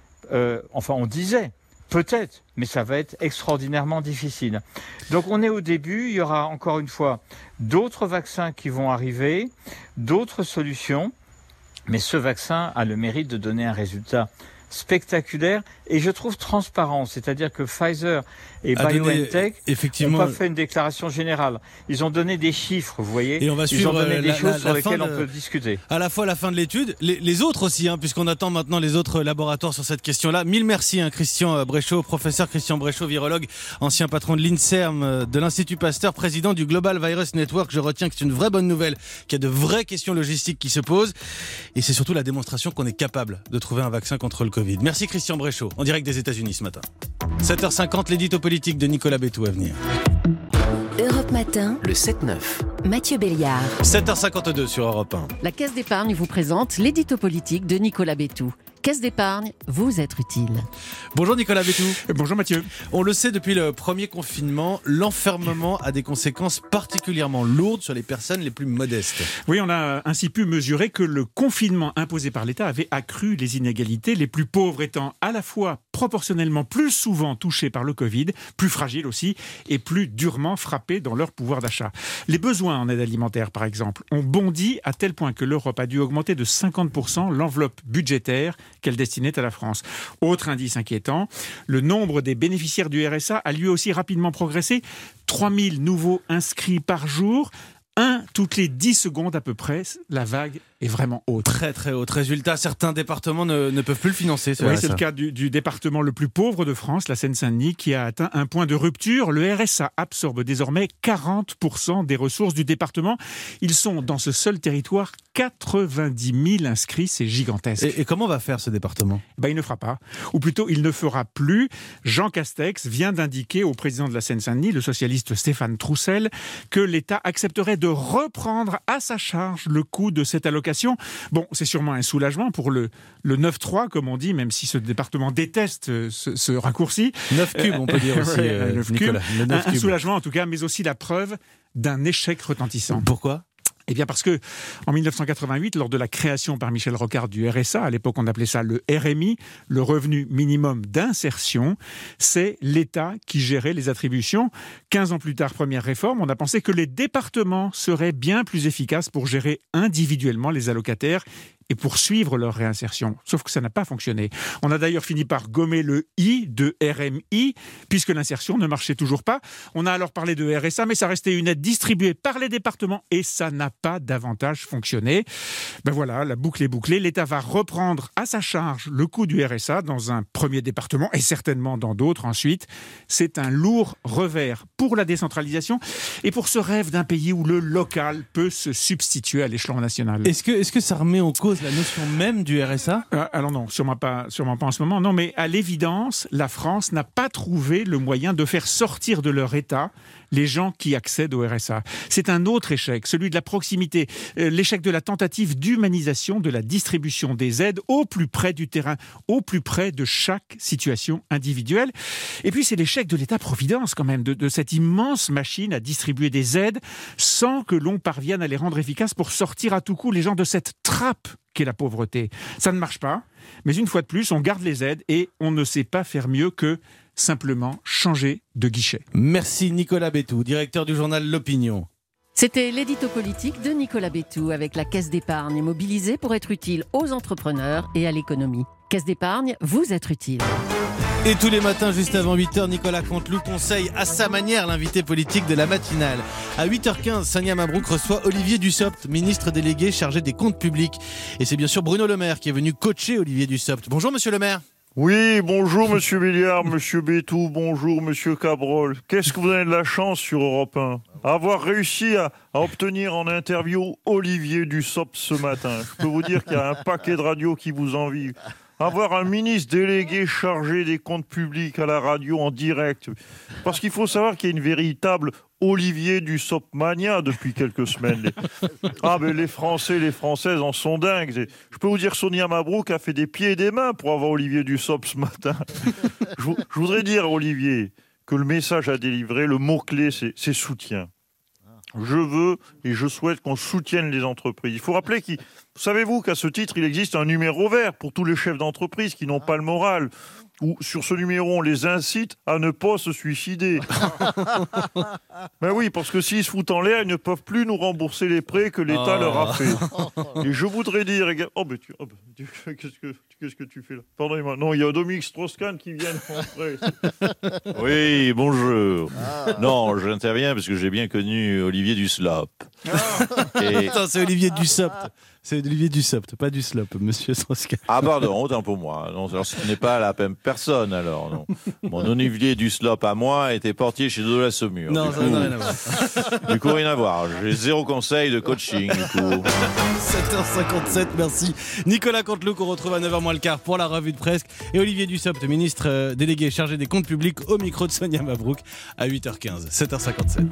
on disait, peut-être, mais ça va être extraordinairement difficile. Donc on est au début, il y aura encore une fois d'autres vaccins qui vont arriver, d'autres solutions, mais ce vaccin a le mérite de donner un résultat spectaculaire et je trouve transparent. C'est-à-dire que Pfizer et a BioNTech effectivement n'ont pas fait une déclaration générale. Ils ont donné des chiffres, vous voyez. Et on va Ils suivre ont donné des choses sur la lesquelles fin on peut discuter. À la fois la fin de l'étude, les autres aussi, puisqu'on attend maintenant les autres laboratoires sur cette question-là. Mille merci, Christian Bréchot, professeur Christian Bréchot, virologue, ancien patron de l'INSERM, de l'Institut Pasteur, président du Global Virus Network. Je retiens que c'est une vraie bonne nouvelle, qu'il y a de vraies questions logistiques qui se posent. Et c'est surtout la démonstration qu'on est capable de trouver un vaccin contre le Covid. Merci Christian Bréchot, en direct des États-Unis ce matin. 7h50, l'édito politique de Nicolas Bétou à venir. Europe Matin, Le 7-9. Mathieu Béliard. 7h52 sur Europe 1. La Caisse d'épargne vous présente l'édito politique de Nicolas Bétou. Caisse d'épargne, vous êtes utile. Bonjour Nicolas Bétou. Bonjour Mathieu. On le sait depuis le premier confinement, l'enfermement a des conséquences particulièrement lourdes sur les personnes les plus modestes. Oui, on a ainsi pu mesurer que le confinement imposé par l'État avait accru les inégalités, les plus pauvres étant à la fois proportionnellement plus souvent touchés par le Covid, plus fragiles aussi, et plus durement frappés dans leur pouvoir d'achat. Les besoins en aide alimentaire, par exemple, ont bondi à tel point que l'Europe a dû augmenter de 50% l'enveloppe budgétaire qu'elle destinait à la France. Autre indice inquiétant, le nombre des bénéficiaires du RSA a lui aussi rapidement progressé. 3000 nouveaux inscrits par jour, un toutes les 10 secondes à peu près. La vague est vraiment haute. Très très haute. Résultat, certains départements ne peuvent plus le financer. Oui, c'est le cas du département le plus pauvre de France, la Seine-Saint-Denis, qui a atteint un point de rupture. Le RSA absorbe désormais 40% des ressources du département. Ils sont dans ce seul territoire 90 000 inscrits, c'est gigantesque. Et comment va faire ce département ? Il ne fera pas, ou plutôt il ne fera plus. Jean Castex vient d'indiquer au président de la Seine-Saint-Denis, le socialiste Stéphane Troussel, que l'État accepterait de reprendre à sa charge le coût de cette allocation. Bon, c'est sûrement un soulagement pour le 9-3, comme on dit, même si ce département déteste ce raccourci. 9 cubes, on peut dire aussi, Nicolas. Un soulagement en tout cas, mais aussi la preuve d'un échec retentissant. Pourquoi ? Eh bien parce que en 1988, lors de la création par Michel Rocard du RSA, à l'époque on appelait ça le RMI, le revenu minimum d'insertion, c'est l'État qui gérait les attributions. 15 ans plus tard, première réforme, on a pensé que les départements seraient bien plus efficaces pour gérer individuellement les allocataires et pour suivre leur réinsertion. Sauf que ça n'a pas fonctionné. On a d'ailleurs fini par gommer le I de RMI, puisque l'insertion ne marchait toujours pas. On a alors parlé de RSA, mais ça restait une aide distribuée par les départements et ça n'a pas davantage fonctionné. Voilà, la boucle est bouclée. L'État va reprendre à sa charge le coût du RSA dans un premier département et certainement dans d'autres ensuite. C'est un lourd revers pour la décentralisation et pour ce rêve d'un pays où le local peut se substituer à l'échelon national. Est-ce que ça remet en cause la notion même du RSA ? Alors non, sûrement pas en ce moment. Non, mais à l'évidence, la France n'a pas trouvé le moyen de faire sortir de leur État les gens qui accèdent au RSA. C'est un autre échec, celui de la proximité, l'échec de la tentative d'humanisation de la distribution des aides au plus près du terrain, au plus près de chaque situation individuelle. Et puis c'est l'échec de l'État-providence quand même, de cette immense machine à distribuer des aides sans que l'on parvienne à les rendre efficaces pour sortir à tout coup les gens de cette trappe qu'est la pauvreté. Ça ne marche pas, mais une fois de plus, on garde les aides et on ne sait pas faire mieux que simplement changer de guichet. Merci Nicolas Bétou, directeur du journal L'Opinion. C'était l'édito politique de Nicolas Bétou avec la Caisse d'épargne mobilisée pour être utile aux entrepreneurs et à l'économie. Caisse d'épargne, vous êtes utile. Et tous les matins, juste avant 8h, Nicolas Canteloup conseille à sa manière l'invité politique de la matinale. À 8h15, Sonia Mabrouk reçoit Olivier Dussopt, ministre délégué chargé des comptes publics. Et c'est bien sûr Bruno Le Maire qui est venu coacher Olivier Dussopt. Bonjour Monsieur Le Maire. Oui, bonjour Monsieur Béliard, Monsieur Bétou, bonjour Monsieur Cabrol. Qu'est-ce que vous avez de la chance sur Europe 1 avoir réussi à obtenir en interview Olivier Dussopt ce matin. Je peux vous dire qu'il y a un paquet de radios qui vous envient. Avoir un ministre délégué chargé des comptes publics à la radio en direct. Parce qu'il faut savoir qu'il y a une véritable Olivier Dussopt mania depuis quelques semaines. Mais les Français, les Françaises en sont dingues. Je peux vous dire, Sonia Mabrouk a fait des pieds et des mains pour avoir Olivier Dussopt ce matin. Je voudrais dire à Olivier que le message à délivrer, le mot-clé, c'est soutien. Je veux et je souhaite qu'on soutienne les entreprises. Il faut rappeler savez-vous qu'à ce titre, il existe un numéro vert pour tous les chefs d'entreprise qui n'ont pas le moral Ou sur ce numéro, on les incite à ne pas se suicider. Ben oui, parce que s'ils se foutent en l'air, ils ne peuvent plus nous rembourser les prêts que l'État leur a fait. Et je voudrais dire... qu'est-ce que tu fais là? Pardonnez-moi. Non, il y a Dominique Strauss-Kahn qui vient d'entrer. Oui, bonjour. Non, j'interviens parce que j'ai bien connu Olivier Dussopt. Attends, c'est Olivier Dussopt. C'est Olivier Dussopt, pas Dussopt, monsieur Strauss-Kahn. Ah pardon, autant pour moi. Non, alors ce n'est pas la même personne alors. Non. Mon Olivier Dussopt à moi était portier chez De La Saumur. Non, ça n'a rien à voir. Du coup, rien à voir. J'ai zéro conseil de coaching. Du coup. 7h57, merci. Nicolas Canteloup qu'on retrouve à 9h moins le quart pour la revue de presse. Et Olivier Dussopt, ministre délégué chargé des comptes publics au micro de Sonia Mabrouk à 8h15. 7h57.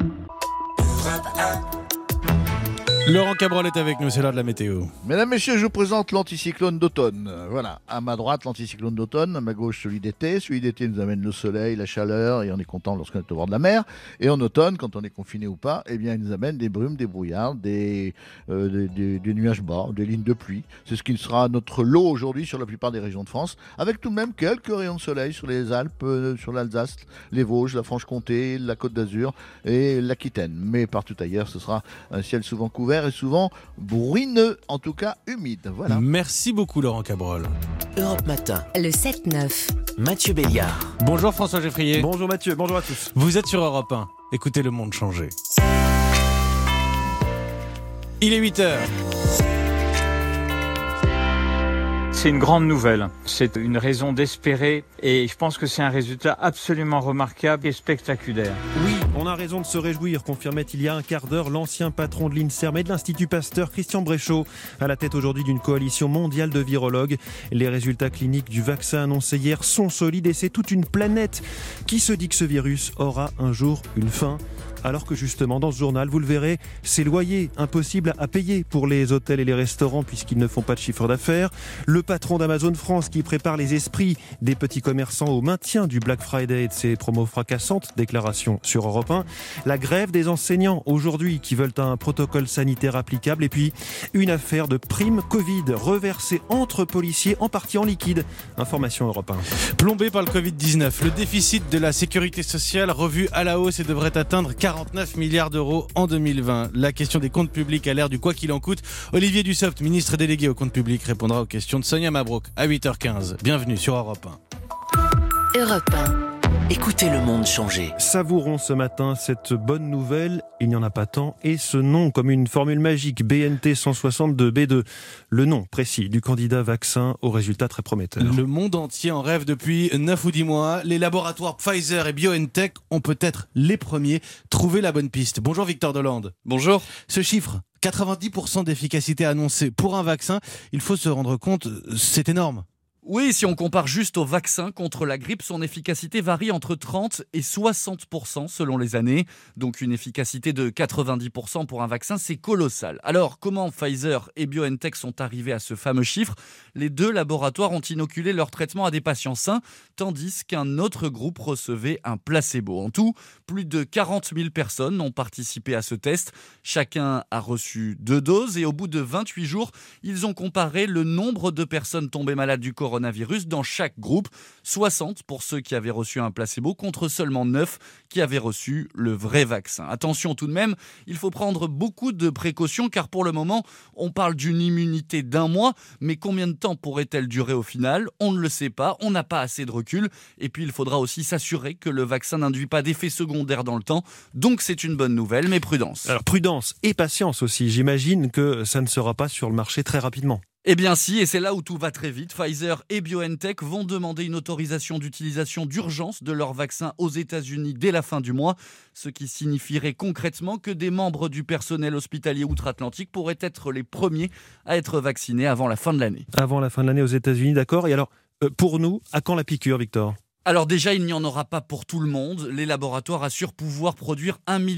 Laurent Cabrol est avec nous, c'est l'heure de la météo. Mesdames, Messieurs, je vous présente l'anticyclone d'automne. Voilà, à ma droite, l'anticyclone d'automne, à ma gauche, celui d'été. Celui d'été nous amène le soleil, la chaleur, et on est content lorsqu'on est au bord de la mer. Et en automne, quand on est confiné ou pas, eh bien, il nous amène des brumes, des brouillards, des nuages bas, des lignes de pluie. C'est ce qui sera notre lot aujourd'hui sur la plupart des régions de France, avec tout de même quelques rayons de soleil sur les Alpes, sur l'Alsace, les Vosges, la Franche-Comté, la Côte d'Azur et l'Aquitaine. Mais partout ailleurs, ce sera un ciel souvent couvert et souvent bruineux, en tout cas humide. Voilà. Merci beaucoup Laurent Cabrol. Europe Matin, le 7-9. Mathieu Béliard. Bonjour François Geffrier. Bonjour Mathieu, bonjour à tous. Vous êtes sur Europe 1. Écoutez le monde changer. Il est 8h. C'est une grande nouvelle. C'est une raison d'espérer et je pense que c'est un résultat absolument remarquable et spectaculaire. Oui, on a raison de se réjouir, confirmait il y a un quart d'heure l'ancien patron de l'INSERM et de l'Institut Pasteur, Christian Bréchot, à la tête aujourd'hui d'une coalition mondiale de virologues. Les résultats cliniques du vaccin annoncés hier sont solides et c'est toute une planète qui se dit que ce virus aura un jour une fin. Alors que justement, dans ce journal, vous le verrez, c'est loyer impossible à payer pour les hôtels et les restaurants puisqu'ils ne font pas de chiffre d'affaires. Le patron d'Amazon France qui prépare les esprits des petits commerçants au maintien du Black Friday et de ses promos fracassantes, déclaration sur Europe 1. La grève des enseignants aujourd'hui qui veulent un protocole sanitaire applicable. Et puis, une affaire de prime Covid reversée entre policiers en partie en liquide. Information Europe 1. Plombé par le Covid-19, le déficit de la sécurité sociale revu à la hausse et devrait atteindre 49 milliards d'euros en 2020. La question des comptes publics à l'ère du quoi qu'il en coûte. Olivier Dussopt, ministre délégué aux comptes publics, répondra aux questions de Sonia Mabrouk à 8h15. Bienvenue sur Europe 1. Europe 1. Écoutez le monde changer. Savourons ce matin cette bonne nouvelle, il n'y en a pas tant, et ce nom comme une formule magique, BNT 162B2, le nom précis du candidat vaccin aux résultats très prometteurs. Le monde entier en rêve depuis 9 ou 10 mois. Les laboratoires Pfizer et BioNTech ont peut-être les premiers trouvé la bonne piste. Bonjour Victor Delande. Bonjour. Ce chiffre, 90% d'efficacité annoncée pour un vaccin, il faut se rendre compte, c'est énorme. Oui, si on compare juste au vaccin contre la grippe, son efficacité varie entre 30 et 60% selon les années. Donc une efficacité de 90% pour un vaccin, c'est colossal. Alors, comment Pfizer et BioNTech sont arrivés à ce fameux chiffre ? Les deux laboratoires ont inoculé leur traitement à des patients sains, tandis qu'un autre groupe recevait un placebo. En tout, plus de 40 000 personnes ont participé à ce test. Chacun a reçu 2 doses et au bout de 28 jours, ils ont comparé le nombre de personnes tombées malades du coronavirus dans chaque groupe, 60 pour ceux qui avaient reçu un placebo contre seulement 9 qui avaient reçu le vrai vaccin. Attention tout de même, il faut prendre beaucoup de précautions car pour le moment, on parle d'une immunité d'1 mois, mais combien de temps pourrait-elle durer au final ? On ne le sait pas, on n'a pas assez de recul et puis il faudra aussi s'assurer que le vaccin n'induit pas d'effets secondaires dans le temps, donc c'est une bonne nouvelle, mais prudence. Alors prudence et patience aussi, j'imagine que ça ne sera pas sur le marché très rapidement. Eh bien si, et c'est là où tout va très vite. Pfizer et BioNTech vont demander une autorisation d'utilisation d'urgence de leur vaccin aux États-Unis dès la fin du mois, ce qui signifierait concrètement que des membres du personnel hospitalier outre-Atlantique pourraient être les premiers à être vaccinés avant la fin de l'année. Avant la fin de l'année aux États-Unis, d'accord. Et alors, pour nous, à quand la piqûre, Victor ? Alors déjà, il n'y en aura pas pour tout le monde. Les laboratoires assurent pouvoir produire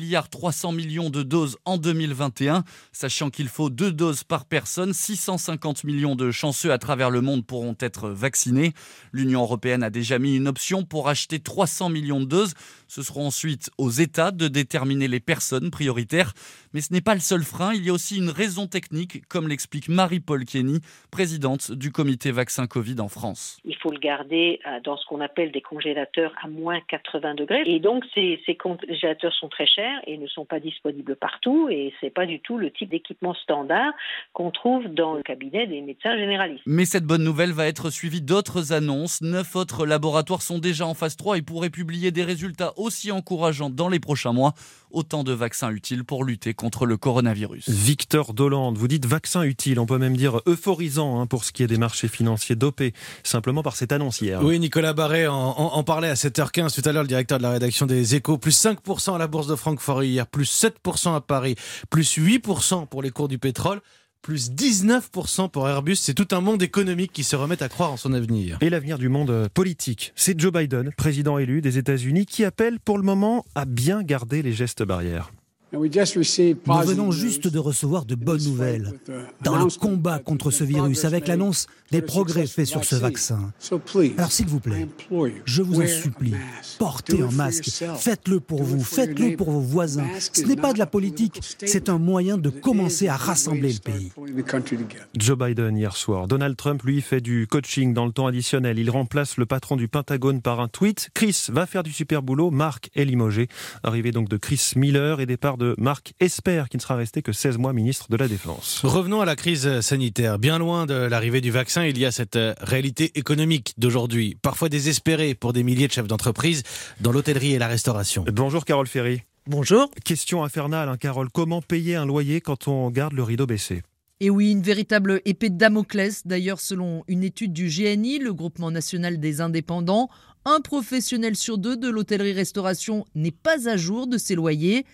1,3 milliard de doses en 2021, sachant qu'il faut 2 doses par personne. 650 millions de chanceux à travers le monde pourront être vaccinés. L'Union européenne a déjà mis une option pour acheter 300 millions de doses. Ce sera ensuite aux États de déterminer les personnes prioritaires. Mais ce n'est pas le seul frein, il y a aussi une raison technique, comme l'explique Marie-Paule Kenny, présidente du comité vaccin Covid en France. Il faut le garder dans ce qu'on appelle des congélateurs à moins 80 degrés. Et donc, ces congélateurs sont très chers et ne sont pas disponibles partout. Et c'est pas du tout le type d'équipement standard qu'on trouve dans le cabinet des médecins généralistes. Mais cette bonne nouvelle va être suivie d'autres annonces. 9 autres laboratoires sont déjà en phase 3 et pourraient publier des résultats aussi encourageants dans les prochains mois. Autant de vaccins utiles pour lutter contre le coronavirus. Victor Dolande, vous dites vaccin utile, on peut même dire euphorisant pour ce qui est des marchés financiers dopés, simplement par cette annonce hier. Oui, Nicolas Barré en parlait à 7h15 tout à l'heure, le directeur de la rédaction des Échos. Plus 5% à la bourse de Francfort hier, plus 7% à Paris, plus 8% pour les cours du pétrole. Plus 19% pour Airbus, c'est tout un monde économique qui se remet à croire en son avenir. Et l'avenir du monde politique, c'est Joe Biden, président élu des États-Unis, qui appelle pour le moment à bien garder les gestes barrières. Nous venons juste de recevoir de bonnes nouvelles dans le combat contre ce virus, avec l'annonce des progrès faits sur ce vaccin. Alors s'il vous plaît, je vous en supplie, portez un masque, faites-le pour vous, faites-le pour vos voisins. Ce n'est pas de la politique, c'est un moyen de commencer à rassembler le pays. Joe Biden hier soir. Donald Trump, lui, fait du coaching dans le temps additionnel. Il remplace le patron du Pentagone par un tweet. Chris va faire du super boulot, Mark est limogé. Arrivée donc de Chris Miller et départ de Mark Esper, qui ne sera resté que 16 mois ministre de la Défense. Revenons à la crise sanitaire. Bien loin de l'arrivée du vaccin, il y a cette réalité économique d'aujourd'hui, parfois désespérée pour des milliers de chefs d'entreprise dans l'hôtellerie et la restauration. Bonjour Carole Ferry. Bonjour. Question infernale, Carole. Comment payer un loyer quand on garde le rideau baissé ? Et oui, une véritable épée de Damoclès. D'ailleurs, selon une étude du GNI, le Groupement National des Indépendants, un professionnel sur 2 de l'hôtellerie-restauration n'est pas à jour de ses loyers.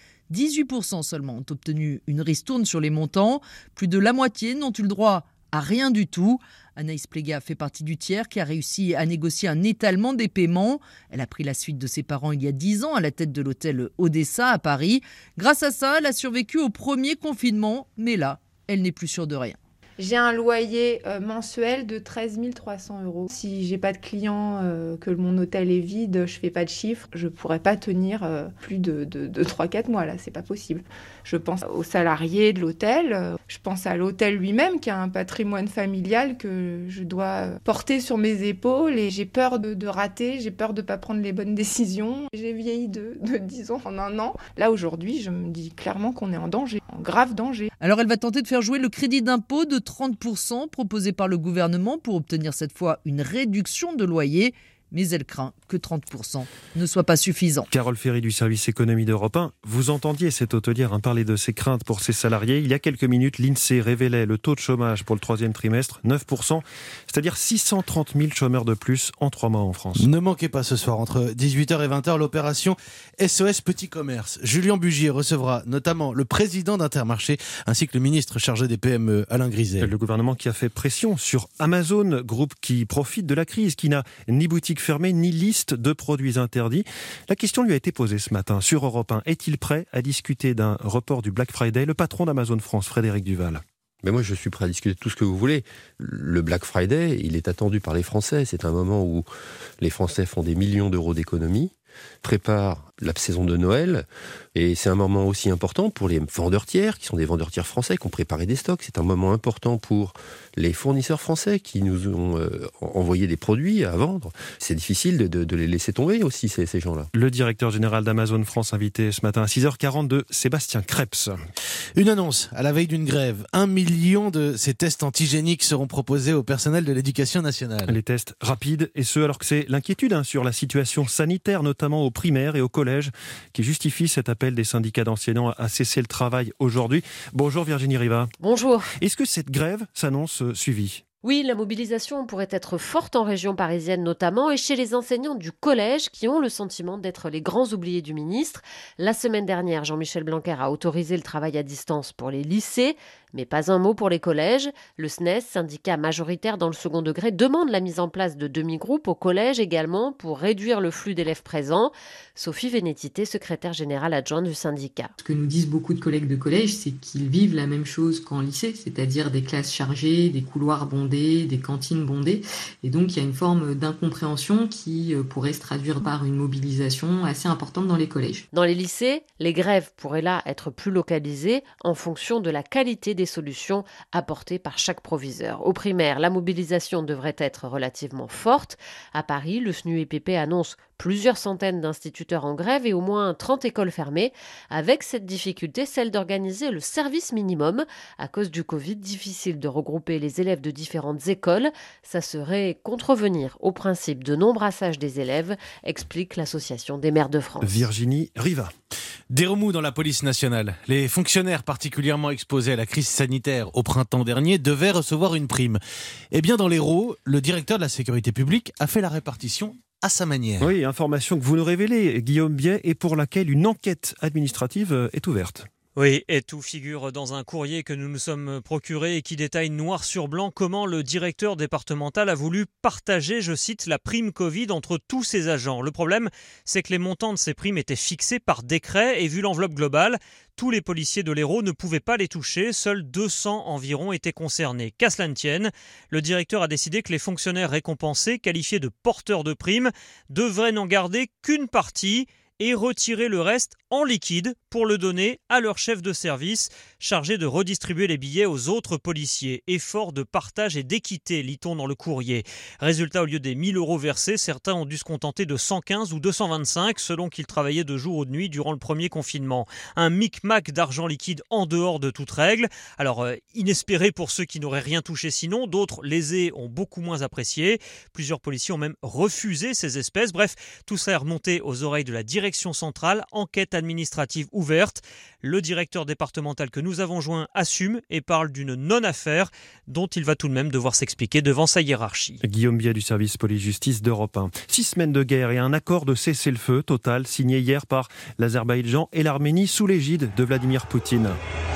18% seulement ont obtenu une ristourne sur les montants. Plus de la moitié n'ont eu le droit à rien du tout. Anaïs Pléga fait partie du tiers qui a réussi à négocier un étalement des paiements. Elle a pris la suite de ses parents il y a 10 ans à la tête de l'hôtel Odessa à Paris. Grâce à ça, elle a survécu au premier confinement, mais là, elle n'est plus sûre de rien. J'ai un loyer mensuel de 13 300 €. Si j'ai pas de clients, que mon hôtel est vide, je fais pas de chiffres, je pourrais pas tenir plus de 3-4 mois là, c'est pas possible. Je pense aux salariés de l'hôtel, je pense à l'hôtel lui-même qui a un patrimoine familial que je dois porter sur mes épaules et j'ai peur de rater, j'ai peur de pas prendre les bonnes décisions. J'ai vieilli de 10 ans en un an. Là aujourd'hui, je me dis clairement qu'on est en danger, en grave danger. Alors elle va tenter de faire jouer le crédit d'impôt de 30% proposé par le gouvernement pour obtenir cette fois une réduction de loyer. Mais elle craint que 30% ne soit pas suffisant. Carole Ferry du service économie d'Europe 1, vous entendiez cette hôtelière parler de ses craintes pour ses salariés. Il y a quelques minutes, l'INSEE révélait le taux de chômage pour le 3e trimestre, 9%, c'est-à-dire 630 000 chômeurs de plus en 3 mois en France. Ne manquez pas ce soir, entre 18h et 20h, l'opération SOS Petit Commerce. Julien Bugier recevra notamment le président d'Intermarché ainsi que le ministre chargé des PME, Alain Griset. Le gouvernement qui a fait pression sur Amazon, groupe qui profite de la crise, qui n'a ni boutique fermée ni liste de produits interdits. La question lui a été posée ce matin sur Europe 1. Est-il prêt à discuter d'un report du Black Friday ? Le patron d'Amazon France, Frédéric Duval. Mais moi, je suis prêt à discuter de tout ce que vous voulez. Le Black Friday, il est attendu par les Français. C'est un moment où les Français font des millions d'euros d'économies, préparent la saison de Noël, et c'est un moment aussi important pour les vendeurs tiers, qui sont des vendeurs tiers français, qui ont préparé des stocks. C'est un moment important pour les fournisseurs français qui nous ont envoyé des produits à vendre. C'est difficile de les laisser tomber aussi, ces gens-là. Le directeur général d'Amazon France, invité ce matin à 6h40 de Sébastien Krebs. Une annonce à la veille d'une grève. 1 million de ces tests antigéniques seront proposés au personnel de l'éducation nationale. Les tests rapides, et ce alors que c'est l'inquiétude sur la situation sanitaire, notamment au primaire et au collège, qui justifie cet appel des syndicats d'enseignants à cesser le travail aujourd'hui. Bonjour Virginie Riva. Bonjour. Est-ce que cette grève s'annonce suivie ? Oui, la mobilisation pourrait être forte en région parisienne notamment et chez les enseignants du collège qui ont le sentiment d'être les grands oubliés du ministre. La semaine dernière, Jean-Michel Blanquer a autorisé le travail à distance pour les lycées, mais pas un mot pour les collèges. Le SNES, syndicat majoritaire dans le second degré, demande la mise en place de demi-groupes au collège également pour réduire le flux d'élèves présents. Sophie Vénétité, secrétaire générale adjointe du syndicat. Ce que nous disent beaucoup de collègues de collège, c'est qu'ils vivent la même chose qu'en lycée, c'est-à-dire des classes chargées, des couloirs bondés, des cantines bondées. Et donc, il y a une forme d'incompréhension qui pourrait se traduire par une mobilisation assez importante dans les collèges. Dans les lycées, les grèves pourraient là être plus localisées en fonction de la qualité des solutions apportées par chaque proviseur. Au primaire, la mobilisation devrait être relativement forte. À Paris, le SNUEPP annonce plusieurs centaines d'instituteurs en grève et au moins 30 écoles fermées, avec cette difficulté, celle d'organiser le service minimum. À cause du Covid, difficile de regrouper les élèves de différentes écoles. Ça serait contrevenir au principe de non-brassage des élèves, explique l'Association des maires de France. Virginie Riva. Des remous dans la police nationale. Les fonctionnaires particulièrement exposés à la crise sanitaire au printemps dernier devaient recevoir une prime. Eh bien, dans l'Hérault, le directeur de la sécurité publique a fait la répartition à sa manière. Oui, information que vous nous révélez, Guillaume Biet, et pour laquelle une enquête administrative est ouverte. Oui, et tout figure dans un courrier que nous nous sommes procuré et qui détaille noir sur blanc comment le directeur départemental a voulu partager, je cite, la prime Covid entre tous ses agents. Le problème, c'est que les montants de ces primes étaient fixés par décret et vu l'enveloppe globale, tous les policiers de l'Hérault ne pouvaient pas les toucher, seuls 200 environ étaient concernés. Qu'à cela ne tienne, le directeur a décidé que les fonctionnaires récompensés, qualifiés de porteurs de primes, devraient n'en garder qu'une partie et retirer le reste en liquide pour le donner à leur chef de service chargé de redistribuer les billets aux autres policiers. Effort de partage et d'équité, lit-on dans le courrier. Résultat, au lieu des 1 000 € versés, certains ont dû se contenter de 115 ou 225 selon qu'ils travaillaient de jour ou de nuit durant le premier confinement. Un micmac d'argent liquide en dehors de toute règle. Alors, inespéré pour ceux qui n'auraient rien touché sinon, d'autres lésés ont beaucoup moins apprécié. Plusieurs policiers ont même refusé ces espèces. Bref, tout ça est remonté aux oreilles de la direction centrale, enquête administrative ouverte. Le directeur départemental que nous avons joint assume et parle d'une non-affaire dont il va tout de même devoir s'expliquer devant sa hiérarchie. Guillaume Biet du service police-justice d'Europe 1. 6 semaines de guerre et un accord de cessez-le-feu total signé hier par l'Azerbaïdjan et l'Arménie sous l'égide de Vladimir Poutine.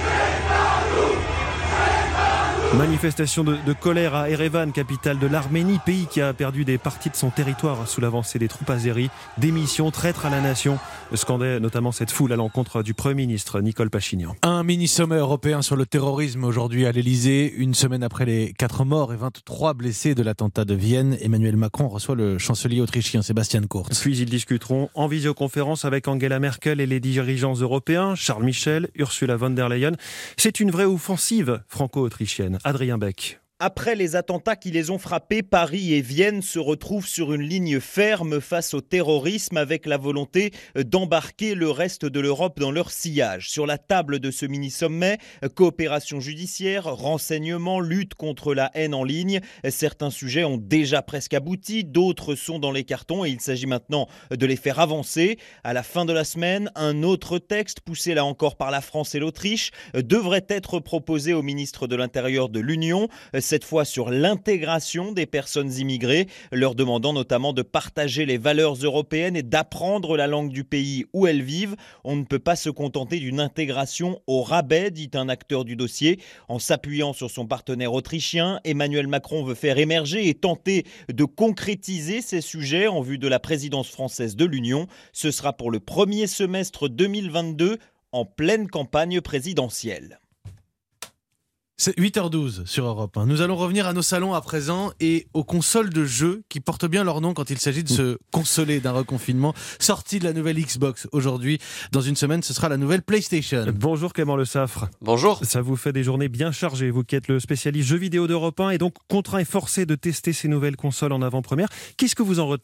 Manifestation de colère à Erevan, capitale de l'Arménie, pays qui a perdu des parties de son territoire sous l'avancée des troupes azéries. Démission, traître à la nation, scandait notamment cette foule à l'encontre du Premier ministre Nicole Pachinian. Un mini-sommet européen sur le terrorisme aujourd'hui à l'Elysée. Une semaine après les 4 morts et 23 blessés de l'attentat de Vienne, Emmanuel Macron reçoit le chancelier autrichien Sebastian Kurz. Puis ils discuteront en visioconférence avec Angela Merkel et les dirigeants européens, Charles Michel, Ursula von der Leyen. C'est une vraie offensive franco-autrichienne. Adrien Beck. Après les attentats qui les ont frappés, Paris et Vienne se retrouvent sur une ligne ferme face au terrorisme avec la volonté d'embarquer le reste de l'Europe dans leur sillage. Sur la table de ce mini-sommet, coopération judiciaire, renseignement, lutte contre la haine en ligne. Certains sujets ont déjà presque abouti, d'autres sont dans les cartons et il s'agit maintenant de les faire avancer. À la fin de la semaine, un autre texte, poussé là encore par la France et l'Autriche, devrait être proposé au ministre de l'Intérieur de l'Union. Cette fois sur l'intégration des personnes immigrées, leur demandant notamment de partager les valeurs européennes et d'apprendre la langue du pays où elles vivent. On ne peut pas se contenter d'une intégration au rabais, dit un acteur du dossier. En s'appuyant sur son partenaire autrichien, Emmanuel Macron veut faire émerger et tenter de concrétiser ces sujets en vue de la présidence française de l'Union. Ce sera pour le premier semestre 2022, en pleine campagne présidentielle. C'est 8h12 sur Europe 1. Nous allons revenir à nos salons à présent et aux consoles de jeux qui portent bien leur nom quand il s'agit de se consoler d'un reconfinement. Sortie de la nouvelle Xbox aujourd'hui. Dans une semaine, ce sera la nouvelle PlayStation. Bonjour Clément Le Saffre. Bonjour. Ça vous fait des journées bien chargées, vous qui êtes le spécialiste jeux vidéo d'Europe 1 et donc contraint et forcé de tester ces nouvelles consoles en avant-première. Qu'est-ce que vous en retenez ?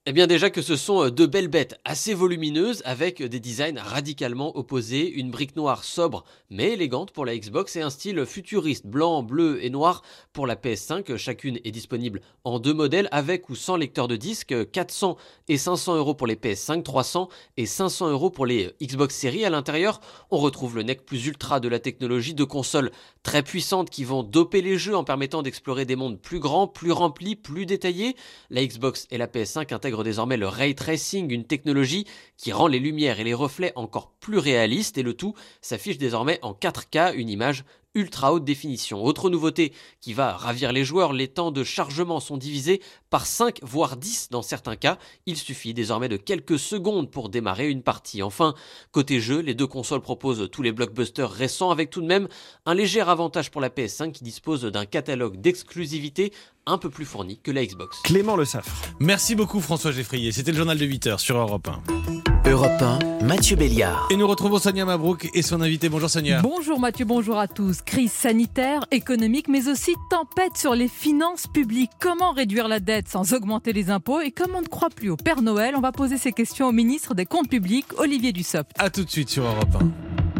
Eh bien déjà que ce sont deux belles bêtes assez volumineuses avec des designs radicalement opposés, une brique noire sobre mais élégante pour la Xbox et un style futuriste blanc, bleu et noir pour la PS5. Chacune est disponible en 2 modèles avec ou sans lecteur de disque, 400 et 500 € pour les PS5, 300 et 500 € pour les Xbox Series. À l'intérieur, on retrouve le nec plus ultra de la technologie, de consoles très puissantes qui vont doper les jeux en permettant d'explorer des mondes plus grands, plus remplis, plus détaillés. La Xbox et la PS5 intègrent désormais le ray tracing, une technologie qui rend les lumières et les reflets encore plus réalistes, et le tout s'affiche désormais en 4K, une image ultra haute définition. Autre nouveauté qui va ravir les joueurs, les temps de chargement sont divisés par 5 voire 10 dans certains cas. Il suffit désormais de quelques secondes pour démarrer une partie. Enfin, côté jeu, les deux consoles proposent tous les blockbusters récents avec tout de même un léger avantage pour la PS5 qui dispose d'un catalogue d'exclusivité un peu plus fourni que la Xbox. Clément Le Saffre. Merci beaucoup François Geffrier. C'était le journal de 8h sur Europe 1. Europe 1, Mathieu Béliard. Et nous retrouvons Sonia Mabrouk et son invité. Bonjour Sonia. Bonjour Mathieu, bonjour à tous. Crise sanitaire, économique, mais aussi tempête sur les finances publiques. Comment réduire la dette sans augmenter les impôts? Et comme on ne croit plus au Père Noël, on va poser ces questions au ministre des Comptes publics, Olivier Dussopt. A tout de suite sur Europe 1.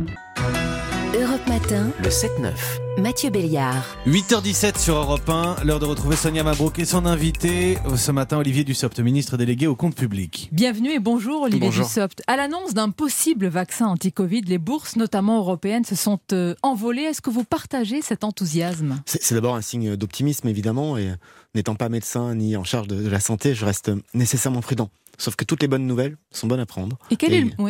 Europe Matin, Le 7-9. Mathieu Béliard. 8h17 sur Europe 1, l'heure de retrouver Sonia Mabrouk et son invité ce matin, Olivier Dussopt, ministre délégué aux comptes publics. Bienvenue et bonjour Olivier Dussopt. À l'annonce d'un possible vaccin anti-Covid, les bourses, notamment européennes, se sont envolées. Est-ce que vous partagez cet enthousiasme ? C'est d'abord un signe d'optimisme évidemment, et n'étant pas médecin ni en charge de la santé, je reste nécessairement prudent. Sauf que toutes les bonnes nouvelles sont bonnes à prendre. Et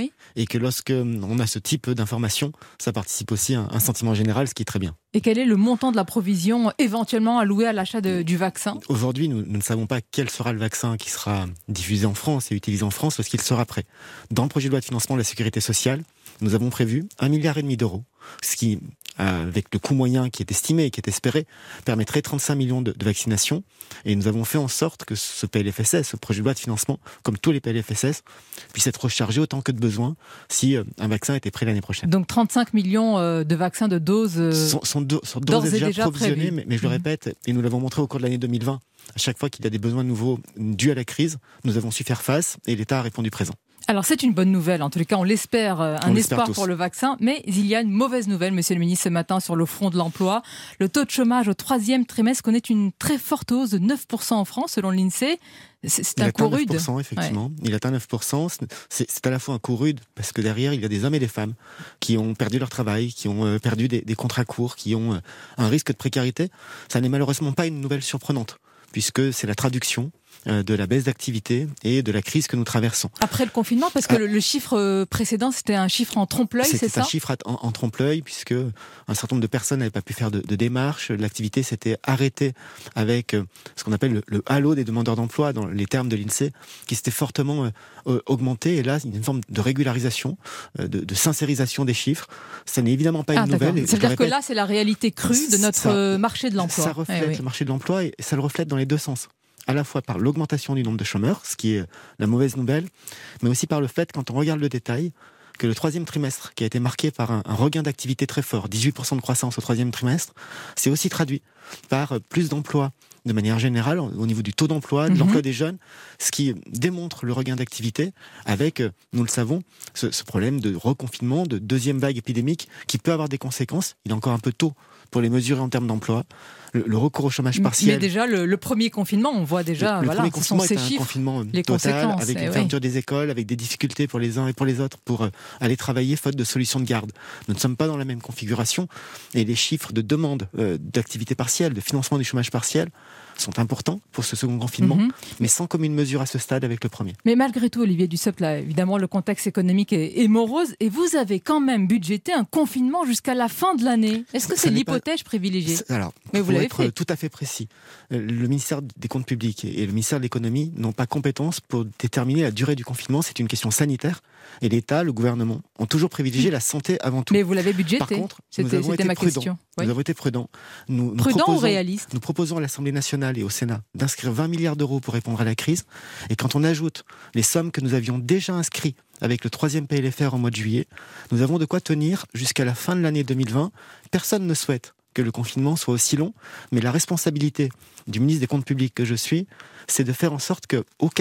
que lorsque on a ce type d'informations, ça participe aussi à un sentiment général, ce qui est très bien. Et quel est le montant de la provision éventuellement allouée à l'achat du vaccin ? Aujourd'hui, nous ne savons pas quel sera le vaccin qui sera diffusé en France et utilisé en France lorsqu'il sera prêt. Dans le projet de loi de financement de la sécurité sociale, nous avons prévu 1,5 milliard d'euros, ce qui, avec le coût moyen qui est estimé et qui est espéré, permettrait 35 millions de vaccinations. Et nous avons fait en sorte que ce PLFSS, ce projet de loi de financement, comme tous les PLFSS, puisse être rechargé autant que de besoin si un vaccin était prêt l'année prochaine. Donc 35 millions de vaccins de doses sont d'ores et déjà provisionnés, mais je le répète, et nous l'avons montré au cours de l'année 2020, à chaque fois qu'il y a des besoins nouveaux dus à la crise, nous avons su faire face et l'État a répondu présent. Alors c'est une bonne nouvelle, en tous les cas on l'espère, espoir pour le vaccin, mais il y a une mauvaise nouvelle, monsieur le ministre, ce matin sur le front de l'emploi. Le taux de chômage au 3e trimestre connaît une très forte hausse de 9% en France selon l'INSEE. C'est un coup rude. 9%, effectivement. Ouais. Il atteint 9%. C'est à la fois un coup rude, parce que derrière, il y a des hommes et des femmes qui ont perdu leur travail, qui ont perdu des contrats courts, qui ont un risque de précarité. Ça n'est malheureusement pas une nouvelle surprenante, puisque c'est la traduction de la baisse d'activité et de la crise que nous traversons. Après le confinement, parce que le chiffre précédent, c'était un chiffre en trompe-l'œil, c'est ça ? C'était un chiffre en trompe-l'œil, puisque un certain nombre de personnes n'avaient pas pu faire de démarches. L'activité s'était arrêtée avec ce qu'on appelle le halo des demandeurs d'emploi, dans les termes de l'INSEE, qui s'était fortement augmenté. Et là, il y a une forme de régularisation, de sincérisation des chiffres. Ça n'est évidemment pas une nouvelle. Ça veut dire que là, c'est la réalité crue de notre marché de l'emploi. Ça reflète le marché de l'emploi, et ça le reflète dans les deux sens. À la fois par l'augmentation du nombre de chômeurs, ce qui est la mauvaise nouvelle, mais aussi par le fait, quand on regarde le détail, que le 3e trimestre, qui a été marqué par un regain d'activité très fort, 18% de croissance au 3e trimestre, c'est aussi traduit par plus d'emplois de manière générale, au niveau du taux d'emploi, de l'emploi des jeunes, ce qui démontre le regain d'activité avec, nous le savons, ce problème de reconfinement, de deuxième vague épidémique qui peut avoir des conséquences. Il est encore un peu tôt pour les mesurer en termes d'emploi. Le recours au chômage partiel. Mais déjà, le premier confinement, on voit déjà, le premier confinement est un confinement total, avec une fermeture des écoles, avec des difficultés pour les uns et pour les autres pour aller travailler faute de solutions de garde. Nous ne sommes pas dans la même configuration, et les chiffres de demande d'activité partielle, de financement du chômage partiel, sont importants pour ce second confinement, mais sans commune mesure à ce stade avec le premier. Mais malgré tout, Olivier Dussopt, là, évidemment, le contexte économique est morose, et vous avez quand même budgété un confinement jusqu'à la fin de l'année. Est-ce que c'est l'hypothèse privilégiée ? Alors, mais vous l'avez fait. Tout à fait précis. Le ministère des Comptes publics et le ministère de l'Économie n'ont pas compétence pour déterminer la durée du confinement. C'est une question sanitaire, et l'État, le gouvernement, ont toujours privilégié la santé avant tout. Mais vous l'avez budgété. Par contre, nous avons été prudents. Nous avons été prudents. Prudents ou réalistes ? Nous proposons à l'Assemblée nationale et au Sénat d'inscrire 20 milliards d'euros pour répondre à la crise. Et quand on ajoute les sommes que nous avions déjà inscrites avec le 3e PLFR en mois de juillet, nous avons de quoi tenir jusqu'à la fin de l'année 2020. Personne ne souhaite que le confinement soit aussi long, mais la responsabilité du ministre des Comptes publics que je suis, c'est de faire en sorte que, au cas où,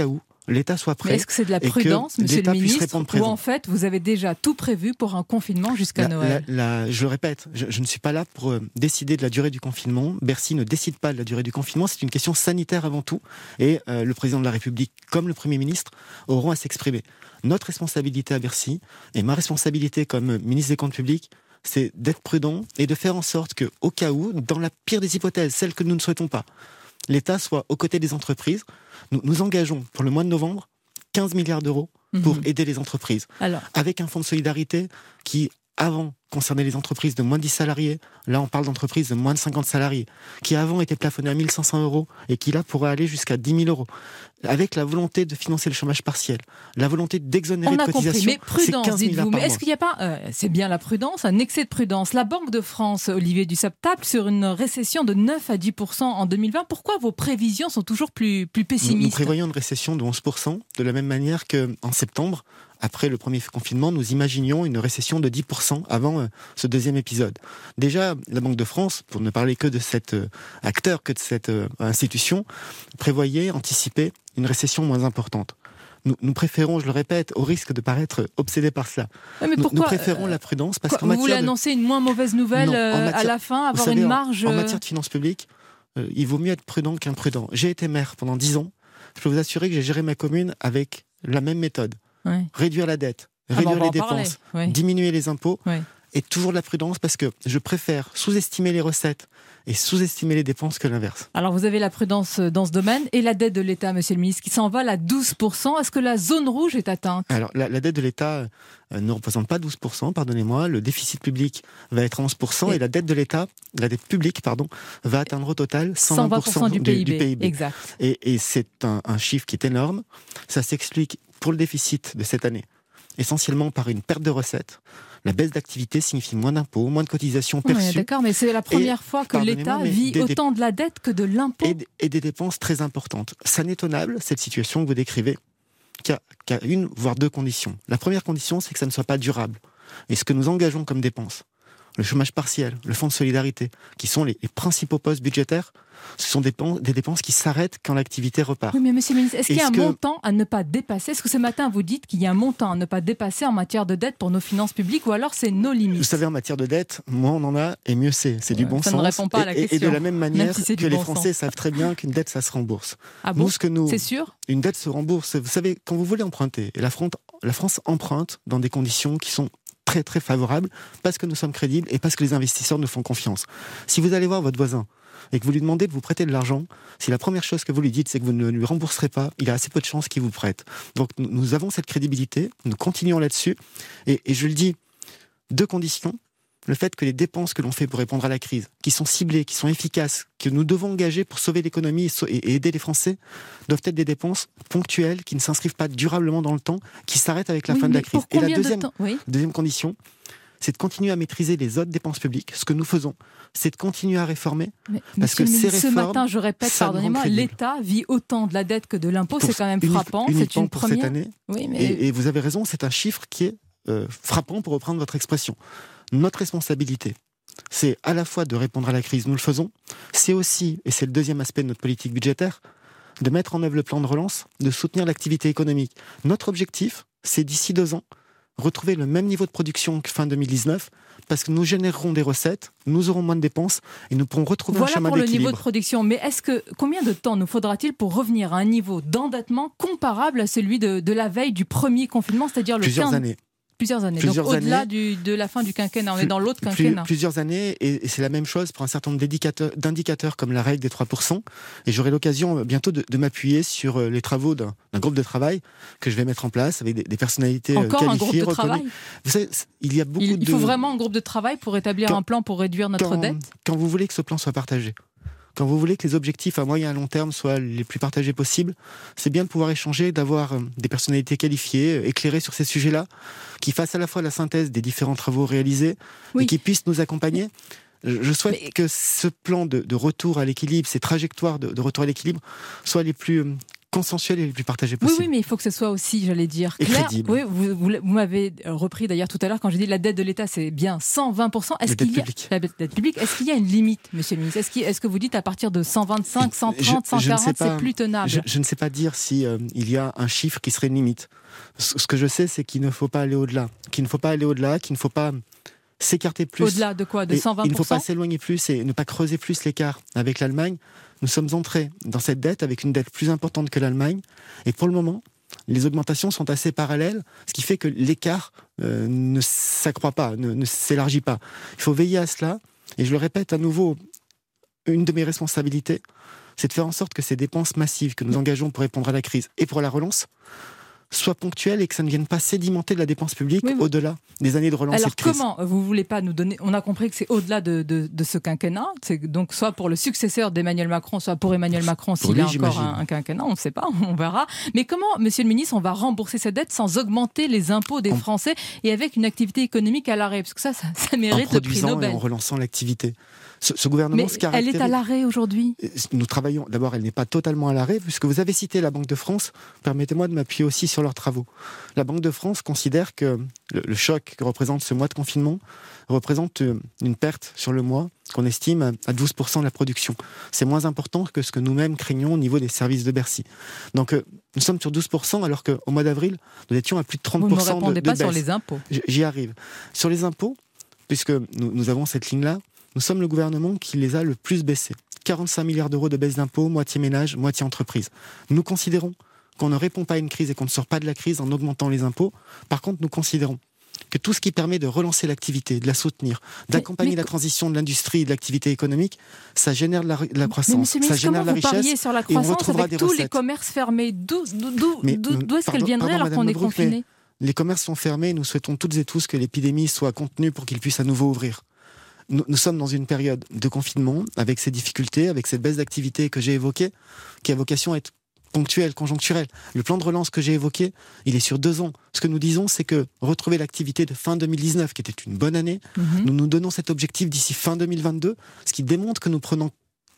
l'État soit prêt. Mais est-ce que c'est de la prudence, monsieur le ministre, ou en fait, vous avez déjà tout prévu pour un confinement jusqu'à Noël? Je le répète, je ne suis pas là pour décider de la durée du confinement. Bercy ne décide pas de la durée du confinement. C'est une question sanitaire avant tout. Et le président de la République, comme le Premier ministre, auront à s'exprimer. Notre responsabilité à Bercy, et ma responsabilité comme ministre des Comptes publics, c'est d'être prudent et de faire en sorte qu'au cas où, dans la pire des hypothèses, celle que nous ne souhaitons pas, l'État soit aux côtés des entreprises. Nous engageons pour le mois de novembre 15 milliards d'euros pour aider les entreprises. Avec un fonds de solidarité qui, avant, concernait les entreprises de moins de 10 salariés. Là, on parle d'entreprises de moins de 50 salariés, qui avant étaient plafonnées à 1 500 euros et qui là pourraient aller jusqu'à 10 000 euros. Avec la volonté de financer le chômage partiel, la volonté d'exonérer de cotisations, mais prudence, dites-vous. Mais est-ce qu'il n'y a pas, c'est bien la prudence, un excès de prudence? La Banque de France, Olivier Dussopt, tape sur une récession de 9 à 10% en 2020. Pourquoi vos prévisions sont toujours plus pessimistes? Nous prévoyons une récession de 11%, de la même manière qu'en septembre, après le premier confinement, nous imaginions une récession de 10% avant ce deuxième épisode. Déjà, la Banque de France, pour ne parler que de cet acteur, que de cette institution, prévoyait, anticipait une récession moins importante. Nous préférons, je le répète, au risque de paraître obsédés par cela. Mais pourquoi, nous préférons la prudence parce qu'en matière... Vous voulez annoncer une moins mauvaise nouvelle à la fin, avoir une marge... En matière de finances publiques, il vaut mieux être prudent qu'imprudent. J'ai été maire pendant 10 ans. Je peux vous assurer que j'ai géré ma commune avec la même méthode. Ouais. Réduire la dette, réduire les dépenses, diminuer les impôts, et toujours de la prudence parce que je préfère sous-estimer les recettes et sous-estimer les dépenses que l'inverse. Alors vous avez la prudence dans ce domaine et la dette de l'État, monsieur le ministre, qui s'envole à 12%. Est-ce que la zone rouge est atteinte? Alors la dette de l'État ne représente pas 12%, pardonnez-moi. Le déficit public va être à 11% et la dette de l'État, la dette publique, va atteindre au total 120% du PIB. Exact. Et c'est un chiffre qui est énorme. Ça s'explique pour le déficit de cette année essentiellement par une perte de recettes. La baisse d'activité signifie moins d'impôts, moins de cotisations perçues. Oui, d'accord, mais c'est la première fois que l'État vit autant de la dette que de l'impôt. Et des dépenses très importantes. Ça n'est tenable, cette situation que vous décrivez, qu'à une, voire deux conditions. La première condition, c'est que ça ne soit pas durable. Et ce que nous engageons comme dépenses, le chômage partiel, le fonds de solidarité, qui sont les principaux postes budgétaires, ce sont des dépenses qui s'arrêtent quand l'activité repart. Oui, mais monsieur le ministre, est-ce qu'il y a un montant à ne pas dépasser? Est-ce que ce matin, vous dites qu'il y a un montant à ne pas dépasser en matière de dette pour nos finances publiques, ou alors c'est nos limites? Vous savez, en matière de dette, moins on en a et mieux c'est. C'est du bon sens. Ça ne répond pas à la question. Et de la même manière que les Français savent très bien qu'une dette, ça se rembourse. Ah bon? C'est sûr? Une dette se rembourse. Vous savez, quand vous voulez emprunter, et la France emprunte dans des conditions qui sont très très favorables, parce que nous sommes crédibles et parce que les investisseurs nous font confiance. Si vous allez voir votre voisin et que vous lui demandez de vous prêter de l'argent, si la première chose que vous lui dites c'est que vous ne lui rembourserez pas, il a assez peu de chances qu'il vous prête. Donc nous avons cette crédibilité, nous continuons là-dessus, et je le dis, deux conditions. Le fait que les dépenses que l'on fait pour répondre à la crise, qui sont ciblées, qui sont efficaces, que nous devons engager pour sauver l'économie et aider les Français, doivent être des dépenses ponctuelles, qui ne s'inscrivent pas durablement dans le temps, qui s'arrêtent avec la fin de la crise. Et la deuxième condition, c'est de continuer à maîtriser les autres dépenses publiques. Ce que nous faisons, c'est de continuer à réformer. Parce que ces réformes, ce matin, je répète, pardonnez-moi, l'État vit autant de la dette que de l'impôt. C'est quand même frappant. C'est une première. Cette année. Oui, mais... et vous avez raison, c'est un chiffre qui est frappant, pour reprendre votre expression. Notre responsabilité, c'est à la fois de répondre à la crise, nous le faisons, c'est aussi, et c'est le deuxième aspect de notre politique budgétaire, de mettre en œuvre le plan de relance, de soutenir l'activité économique. Notre objectif, c'est d'ici 2 ans, retrouver le même niveau de production que fin 2019, parce que nous générerons des recettes, nous aurons moins de dépenses, et nous pourrons retrouver un chemin d'équilibre. Voilà pour le niveau de production, mais combien de temps nous faudra-t-il pour revenir à un niveau d'endettement comparable à celui de la veille du premier confinement, c'est-à-dire le 15... Plusieurs années. Donc au-delà de la fin du quinquennat, on est dans l'autre quinquennat. Plusieurs années, et c'est la même chose pour un certain nombre d'indicateurs comme la règle des 3%. Et j'aurai l'occasion bientôt de m'appuyer sur les travaux d'un groupe de travail que je vais mettre en place avec des personnalités qualifiées, un groupe de travail. Vous savez, il faut vraiment un groupe de travail pour établir un plan pour réduire notre dette. Quand vous voulez que ce plan soit partagé, quand vous voulez que les objectifs à moyen et à long terme soient les plus partagés possibles, c'est bien de pouvoir échanger, d'avoir des personnalités qualifiées, éclairées sur ces sujets-là, qui fassent à la fois la synthèse des différents travaux réalisés et qui puissent nous accompagner. Je souhaite que ce plan de retour à l'équilibre, ces trajectoires de retour à l'équilibre, soient les plus consensuels et les plus partagés possibles. Oui, mais il faut que ce soit aussi, j'allais dire, clair. Et crédible. Oui, vous m'avez repris d'ailleurs tout à l'heure quand j'ai dit la dette de l'État, c'est bien 120%. La dette publique. Est-ce qu'il y a une limite, monsieur le ministre ? Est-ce que vous dites à partir de 125, 130, 140, c'est plus tenable ? Je ne sais pas dire si il y a un chiffre qui serait une limite. Ce que je sais, c'est qu'il ne faut pas aller au-delà. Qu'il ne faut pas s'écarter plus. Au-delà de quoi ? De 120%? Il ne faut pas s'éloigner plus et ne pas creuser plus l'écart avec l'Allemagne. Nous sommes entrés dans cette dette avec une dette plus importante que l'Allemagne. Et pour le moment, les augmentations sont assez parallèles, ce qui fait que l'écart ne s'accroît pas, ne s'élargit pas. Il faut veiller à cela. Et je le répète à nouveau, une de mes responsabilités, c'est de faire en sorte que ces dépenses massives que nous engageons pour répondre à la crise et pour la relance soient ponctuelles et que ça ne vienne pas sédimenter de la dépense publique au-delà des années de relance et de crise. Alors comment vous voulez pas nous donner... On a compris que c'est au-delà de ce quinquennat, c'est donc soit pour le successeur d'Emmanuel Macron, soit pour Emmanuel Macron s'il a encore un quinquennat, on ne sait pas, on verra. Mais comment, monsieur le ministre, on va rembourser cette dette sans augmenter les impôts des Français et avec une activité économique à l'arrêt ? Parce que ça mérite le prix Nobel. Et en relançant l'activité. Ce gouvernement se caractérise... Elle est à l'arrêt aujourd'hui ? Nous travaillons... D'abord, elle n'est pas totalement à l'arrêt, puisque vous avez cité la Banque de France. Permettez-moi de m'appuyer aussi sur leurs travaux. La Banque de France considère que le choc que représente ce mois de confinement représente une perte sur le mois qu'on estime à 12% de la production. C'est moins important que ce que nous-mêmes craignons au niveau des services de Bercy. Donc, nous sommes sur 12%, alors qu'au mois d'avril, nous étions à plus de 30% de baisse. Vous ne répondez pas sur les impôts. J'y arrive. Sur les impôts, puisque nous avons cette ligne-là, nous sommes le gouvernement qui les a le plus baissés. 45 milliards d'euros de baisse d'impôts, moitié ménage, moitié entreprise. Nous considérons qu'on ne répond pas à une crise et qu'on ne sort pas de la crise en augmentant les impôts. Par contre, nous considérons que tout ce qui permet de relancer l'activité, de la soutenir, d'accompagner la transition de l'industrie et de l'activité économique, ça génère de la croissance, ça génère de la richesse. Comment vous pariez sur la croissance avec tous les commerces fermés ? D'où est-ce qu'elle viendrait alors qu'on est confiné ? Les commerces sont fermés, nous souhaitons toutes et tous que l'épidémie soit contenue pour qu'ils puissent à nouveau ouvrir. Nous sommes dans une période de confinement, avec ces difficultés, avec cette baisse d'activité que j'ai évoquée, qui a vocation à être ponctuelle, conjoncturelle. Le plan de relance que j'ai évoqué, il est sur 2 ans. Ce que nous disons, c'est que retrouver l'activité de fin 2019, qui était une bonne année, nous nous donnons cet objectif d'ici fin 2022, ce qui démontre que nous prenons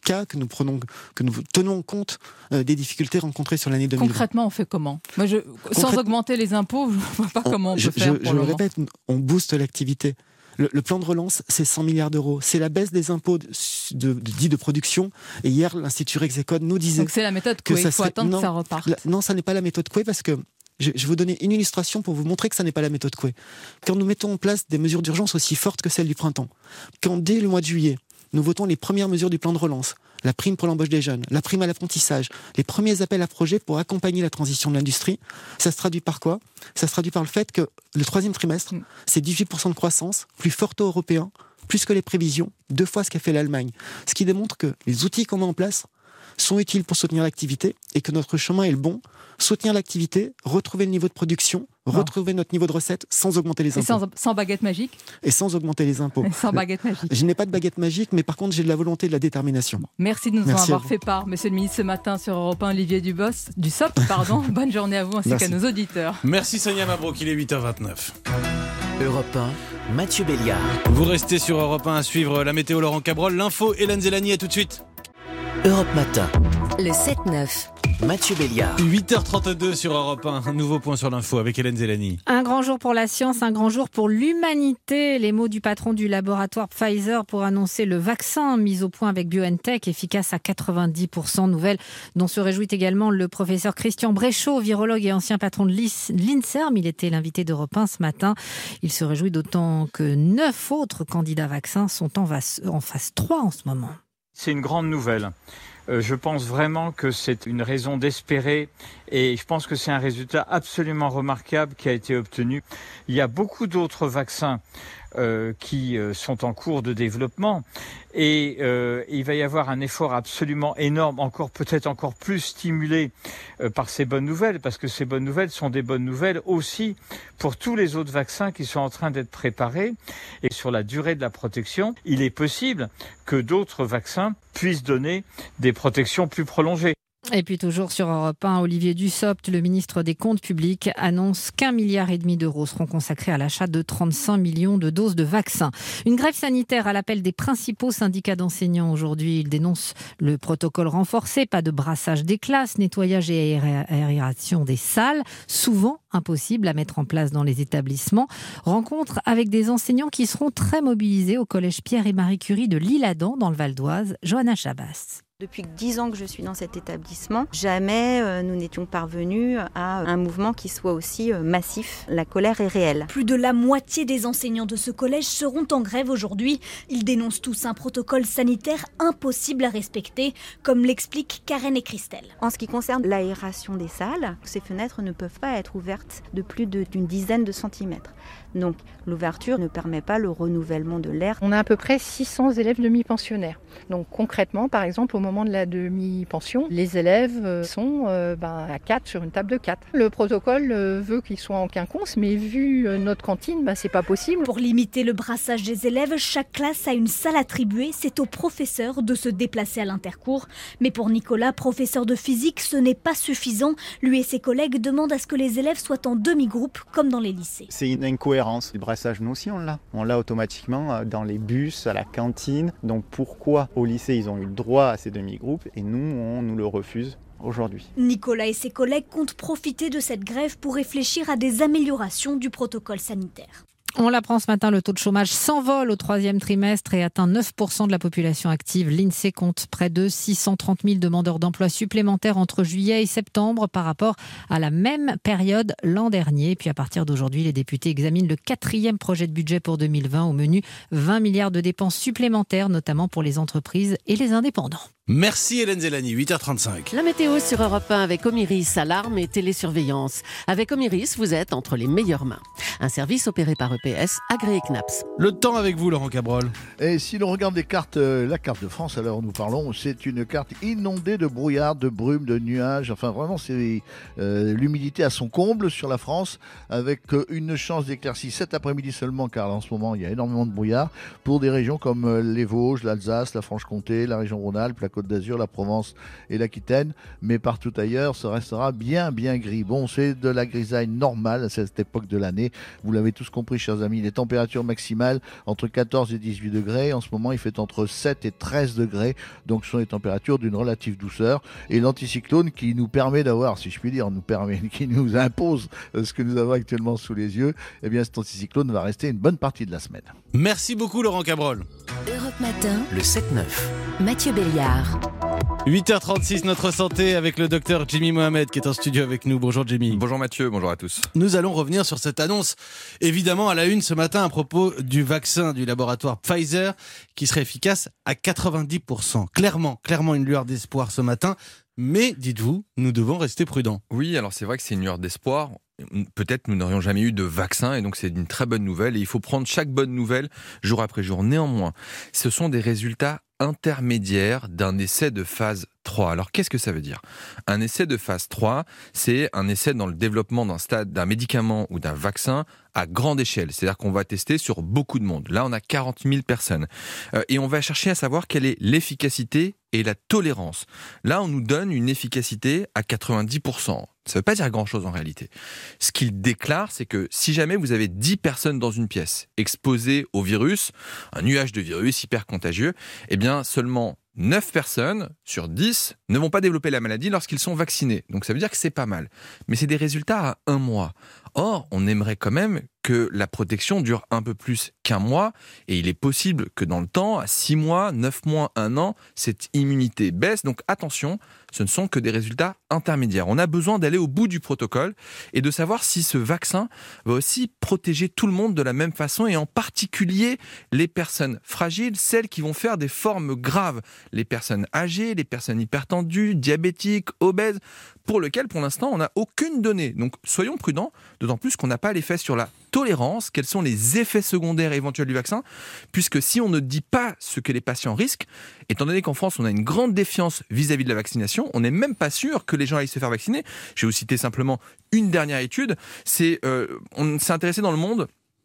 tenons compte des difficultés rencontrées sur l'année 2020. Concrètement, on fait comment ? Sans augmenter les impôts, je ne vois pas comment on peut faire pour je le répète, on booste l'activité. Le plan de relance, c'est 100 milliards d'euros. C'est la baisse des impôts dits de production. Et hier, l'Institut Rexecode nous disait... Donc c'est la méthode Coué, il faut attendre que ça reparte. Non, ça n'est pas la méthode Coué, parce que je vais vous donner une illustration pour vous montrer que ça n'est pas la méthode Coué. Quand nous mettons en place des mesures d'urgence aussi fortes que celles du printemps, quand dès le mois de juillet, nous votons les premières mesures du plan de relance, la prime pour l'embauche des jeunes, la prime à l'apprentissage, les premiers appels à projets pour accompagner la transition de l'industrie, ça se traduit par quoi ? Ça se traduit par le fait que le 3e trimestre, c'est 18% de croissance, plus fort taux européen, plus que les prévisions, 2 fois ce qu'a fait l'Allemagne. Ce qui démontre que les outils qu'on met en place sont utiles pour soutenir l'activité et que notre chemin est le bon. Soutenir l'activité, retrouver le niveau de production, retrouver notre niveau de recette sans augmenter les impôts. Et sans baguette magique ? Et sans augmenter les impôts. Et sans baguette magique. Je n'ai pas de baguette magique, mais par contre, j'ai de la volonté et de la détermination. Merci de nous en avoir fait part, monsieur le ministre, ce matin sur Europe 1, Olivier Dussopt. Bonne journée à vous ainsi qu'à nos auditeurs. Merci Sonia Mabrouk, il est 8h29. Europe 1, Mathieu Béliard. Vous restez sur Europe 1 à suivre la météo Laurent Cabrol, l'info Hélène Zélani, à tout de suite. Europe Matin. Le 7-9. Mathieu Béliard. 8h32 sur Europe 1. Un nouveau point sur l'info avec Hélène Zélani. Un grand jour pour la science, un grand jour pour l'humanité. Les mots du patron du laboratoire Pfizer pour annoncer le vaccin mis au point avec BioNTech, efficace à 90%. Nouvelle dont se réjouit également le professeur Christian Bréchot, virologue et ancien patron de l'INSERM. Il était l'invité d'Europe 1 ce matin. Il se réjouit d'autant que 9 autres candidats vaccins sont en phase 3 en ce moment. C'est une grande nouvelle. Je pense vraiment que c'est une raison d'espérer et je pense que c'est un résultat absolument remarquable qui a été obtenu. Il y a beaucoup d'autres vaccins qui sont en cours de développement et il va y avoir un effort absolument énorme, peut-être encore plus stimulé par ces bonnes nouvelles, parce que ces bonnes nouvelles sont des bonnes nouvelles aussi pour tous les autres vaccins qui sont en train d'être préparés. Et sur la durée de la protection, il est possible que d'autres vaccins puissent donner des protections plus prolongées. Et puis toujours sur Europe 1, Olivier Dussopt, le ministre des Comptes publics, annonce qu'1,5 milliard d'euros seront consacrés à l'achat de 35 millions de doses de vaccins. Une grève sanitaire à l'appel des principaux syndicats d'enseignants aujourd'hui. Ils dénoncent le protocole renforcé, pas de brassage des classes, nettoyage et aération des salles, souvent impossible à mettre en place dans les établissements. Rencontre avec des enseignants qui seront très mobilisés au collège Pierre et Marie Curie de l'Isle-Adam dans le Val-d'Oise. Johanna Chabas. Depuis 10 ans que je suis dans cet établissement, jamais nous n'étions parvenus à un mouvement qui soit aussi massif. La colère est réelle. Plus de la moitié des enseignants de ce collège seront en grève aujourd'hui. Ils dénoncent tous un protocole sanitaire impossible à respecter, comme l'expliquent Karen et Christelle. En ce qui concerne l'aération des salles, ces fenêtres ne peuvent pas être ouvertes de plus d'une dizaine de centimètres. Donc l'ouverture ne permet pas le renouvellement de l'air. On a à peu près 600 élèves demi-pensionnaires. Donc concrètement, par exemple, au moment de la demi-pension, les élèves sont à 4 sur une table de 4. Le protocole veut qu'ils soient en quinconce, mais vu notre cantine, c'est pas possible. Pour limiter le brassage des élèves, chaque classe a une salle attribuée. C'est aux professeurs de se déplacer à l'intercours. Mais pour Nicolas, professeur de physique, ce n'est pas suffisant. Lui et ses collègues demandent à ce que les élèves soient en demi-groupe, comme dans les lycées. C'est une incohérence. Le brassage, nous aussi, on l'a. On l'a automatiquement dans les bus, à la cantine. Donc pourquoi au lycée, ils ont eu le droit à ces demi-groupes et nous, on nous le refuse aujourd'hui. Nicolas et ses collègues comptent profiter de cette grève pour réfléchir à des améliorations du protocole sanitaire. On l'apprend ce matin, le taux de chômage s'envole au 3e trimestre et atteint 9% de la population active. L'INSEE compte près de 630 000 demandeurs d'emploi supplémentaires entre juillet et septembre par rapport à la même période l'an dernier. Puis à partir d'aujourd'hui, les députés examinent le 4e projet de budget pour 2020 au menu 20 milliards de dépenses supplémentaires, notamment pour les entreprises et les indépendants. Merci Hélène Zellani, 8h35. La météo sur Europe 1 avec Omiris, alarme et télésurveillance. Avec Omiris, vous êtes entre les meilleures mains. Un service opéré par EPS, agréé CNAPS. Le temps avec vous, Laurent Cabrol. Et si l'on regarde les cartes, la carte de France, alors nous parlons, c'est une carte inondée de brouillard, de brume, de nuages. Enfin, vraiment, c'est l'humidité à son comble sur la France, avec une chance d'éclaircie cet après-midi seulement, car en ce moment, il y a énormément de brouillard, pour des régions comme les Vosges, l'Alsace, la Franche-Comté, la région Rhône-Alpes, la Côte d'Azur, la Provence et l'Aquitaine, mais partout ailleurs, ça restera bien gris. Bon, c'est de la grisaille normale à cette époque de l'année. Vous l'avez tous compris, chers amis, les températures maximales entre 14 et 18 degrés. En ce moment, il fait entre 7 et 13 degrés, donc ce sont des températures d'une relative douceur. Et l'anticyclone qui nous permet d'avoir, si je puis dire, qui nous impose ce que nous avons actuellement sous les yeux, eh bien cet anticyclone va rester une bonne partie de la semaine. Merci beaucoup, Laurent Cabrol. Europe Matin, le 7-9. Mathieu Béliard. 8h36, notre santé avec le docteur Jimmy Mohamed qui est en studio avec nous. Bonjour Jimmy. Bonjour Mathieu, bonjour à tous. Nous allons revenir sur cette annonce, évidemment à la une ce matin à propos du vaccin du laboratoire Pfizer qui serait efficace à 90%. Clairement une lueur d'espoir ce matin. Mais dites-vous, nous devons rester prudents. Oui, alors c'est vrai que c'est une lueur d'espoir. Peut-être nous n'aurions jamais eu de vaccin et donc c'est une très bonne nouvelle et il faut prendre chaque bonne nouvelle jour après jour. Néanmoins, ce sont des résultats intermédiaire d'un essai de phase 3. Alors qu'est-ce que ça veut dire ? Un essai de phase 3, c'est un essai dans le développement d'un médicament ou d'un vaccin à grande échelle. C'est-à-dire qu'on va tester sur beaucoup de monde. Là, on a 40 000 personnes. Et on va chercher à savoir quelle est l'efficacité et la tolérance. Là, on nous donne une efficacité à 90%. Ça ne veut pas dire grand-chose en réalité. Ce qu'il déclare, c'est que si jamais vous avez 10 personnes dans une pièce exposées au virus, un nuage de virus hyper contagieux, eh bien seulement 9 personnes sur 10 ne vont pas développer la maladie lorsqu'ils sont vaccinés. Donc ça veut dire que c'est pas mal. Mais c'est des résultats à 1 mois. Or, on aimerait quand même que la protection dure un peu plus qu'1 mois. Et il est possible que dans le temps, à 6 mois, 9 mois, 1 an, cette immunité baisse. Donc attention, ce ne sont que des résultats intermédiaires. On a besoin d'aller au bout du protocole et de savoir si ce vaccin va aussi protéger tout le monde de la même façon et en particulier les personnes fragiles, celles qui vont faire des formes graves, les personnes âgées, les personnes hypertendues, diabétiques, obèses, pour lesquelles pour l'instant on n'a aucune donnée. Donc soyons prudents, d'autant plus qu'on n'a pas l'effet sur la tolérance, quels sont les effets secondaires éventuels du vaccin, puisque si on ne dit pas ce que les patients risquent, étant donné qu'en France on a une grande défiance vis-à-vis de la vaccination, on n'est même pas sûr que les gens aillent se faire vacciner. Je vais vous citer simplement une dernière étude, on s'est intéressé dans le monde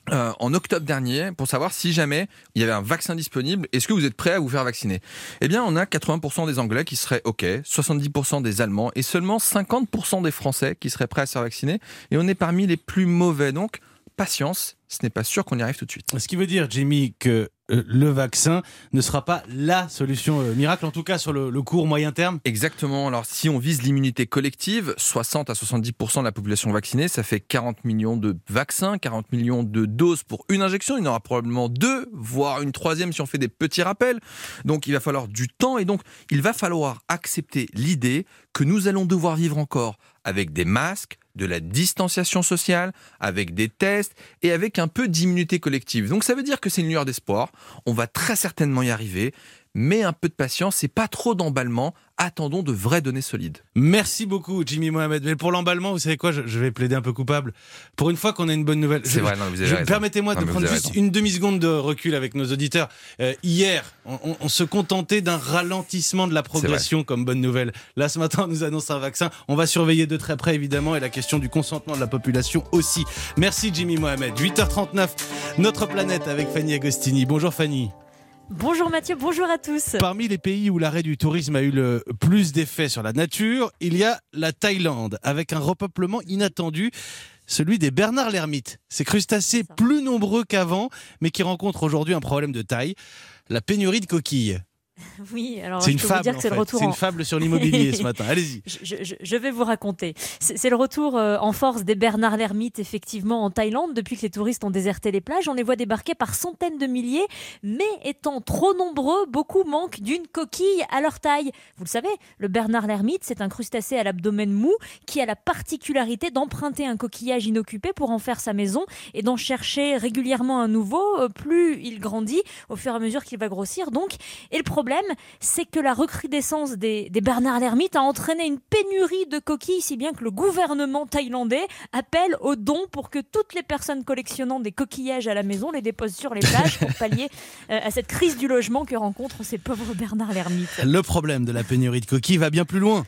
en octobre dernier pour savoir si jamais il y avait un vaccin disponible, est-ce que vous êtes prêts à vous faire vacciner ? Eh bien, on a 80% des Anglais qui seraient OK, 70% des Allemands et seulement 50% des Français qui seraient prêts à se faire vacciner. Et on est parmi les plus mauvais. Donc, patience, ce n'est pas sûr qu'on y arrive tout de suite. Ce qui veut dire, Jimmy, que le vaccin ne sera pas la solution miracle, en tout cas sur le court moyen terme. Exactement. Alors si on vise l'immunité collective, 60 à 70% de la population vaccinée, ça fait 40 millions de vaccins, 40 millions de doses pour une injection. Il y en aura probablement 2, voire une 3e si on fait des petits rappels. Donc il va falloir du temps et donc il va falloir accepter l'idée que nous allons devoir vivre encore avec des masques, de la distanciation sociale, avec des tests et avec un peu d'immunité collective. Donc ça veut dire que c'est une lueur d'espoir. On va très certainement y arriver, mais un peu de patience et pas trop d'emballement. Attendons de vraies données solides. Merci beaucoup, Jimmy Mohamed. Mais pour l'emballement, vous savez quoi, je vais plaider un peu coupable. Pour une fois qu'on a une bonne nouvelle, c'est vrai, non, vous avez raison. Permettez-moi de prendre juste une demi-seconde de recul avec nos auditeurs. Hier, on se contentait d'un ralentissement de la progression comme bonne nouvelle. Là, ce matin, on nous annonce un vaccin. On va surveiller de très près, évidemment, et la question du consentement de la population aussi. Merci, Jimmy Mohamed. 8h39, notre planète avec Fanny Agostini. Bonjour, Fanny. Bonjour Mathieu, bonjour à tous. Parmi les pays où l'arrêt du tourisme a eu le plus d'effet sur la nature, il y a la Thaïlande, avec un repeuplement inattendu, celui des Bernard l'ermite. Ces crustacés plus nombreux qu'avant, mais qui rencontrent aujourd'hui un problème de taille, la pénurie de coquilles. Oui, alors c'est je peux vous dire que c'est le retour. C'est une fable sur l'immobilier ce matin. Allez-y. Je vais vous raconter. C'est le retour en force des Bernard l'ermite, effectivement, en Thaïlande. Depuis que les touristes ont déserté les plages, on les voit débarquer par centaines de milliers. Mais étant trop nombreux, beaucoup manquent d'une coquille à leur taille. Vous le savez, le Bernard l'ermite, c'est un crustacé à l'abdomen mou qui a la particularité d'emprunter un coquillage inoccupé pour en faire sa maison et d'en chercher régulièrement un nouveau. Plus il grandit, au fur et à mesure qu'il va grossir. Donc, et le problème, c'est que la recrudescence des Bernard l'ermite a entraîné une pénurie de coquilles, si bien que le gouvernement thaïlandais appelle aux dons pour que toutes les personnes collectionnant des coquillages à la maison les déposent sur les plages pour pallier à cette crise du logement que rencontrent ces pauvres Bernard l'ermite. Le problème de la pénurie de coquilles va bien plus loin.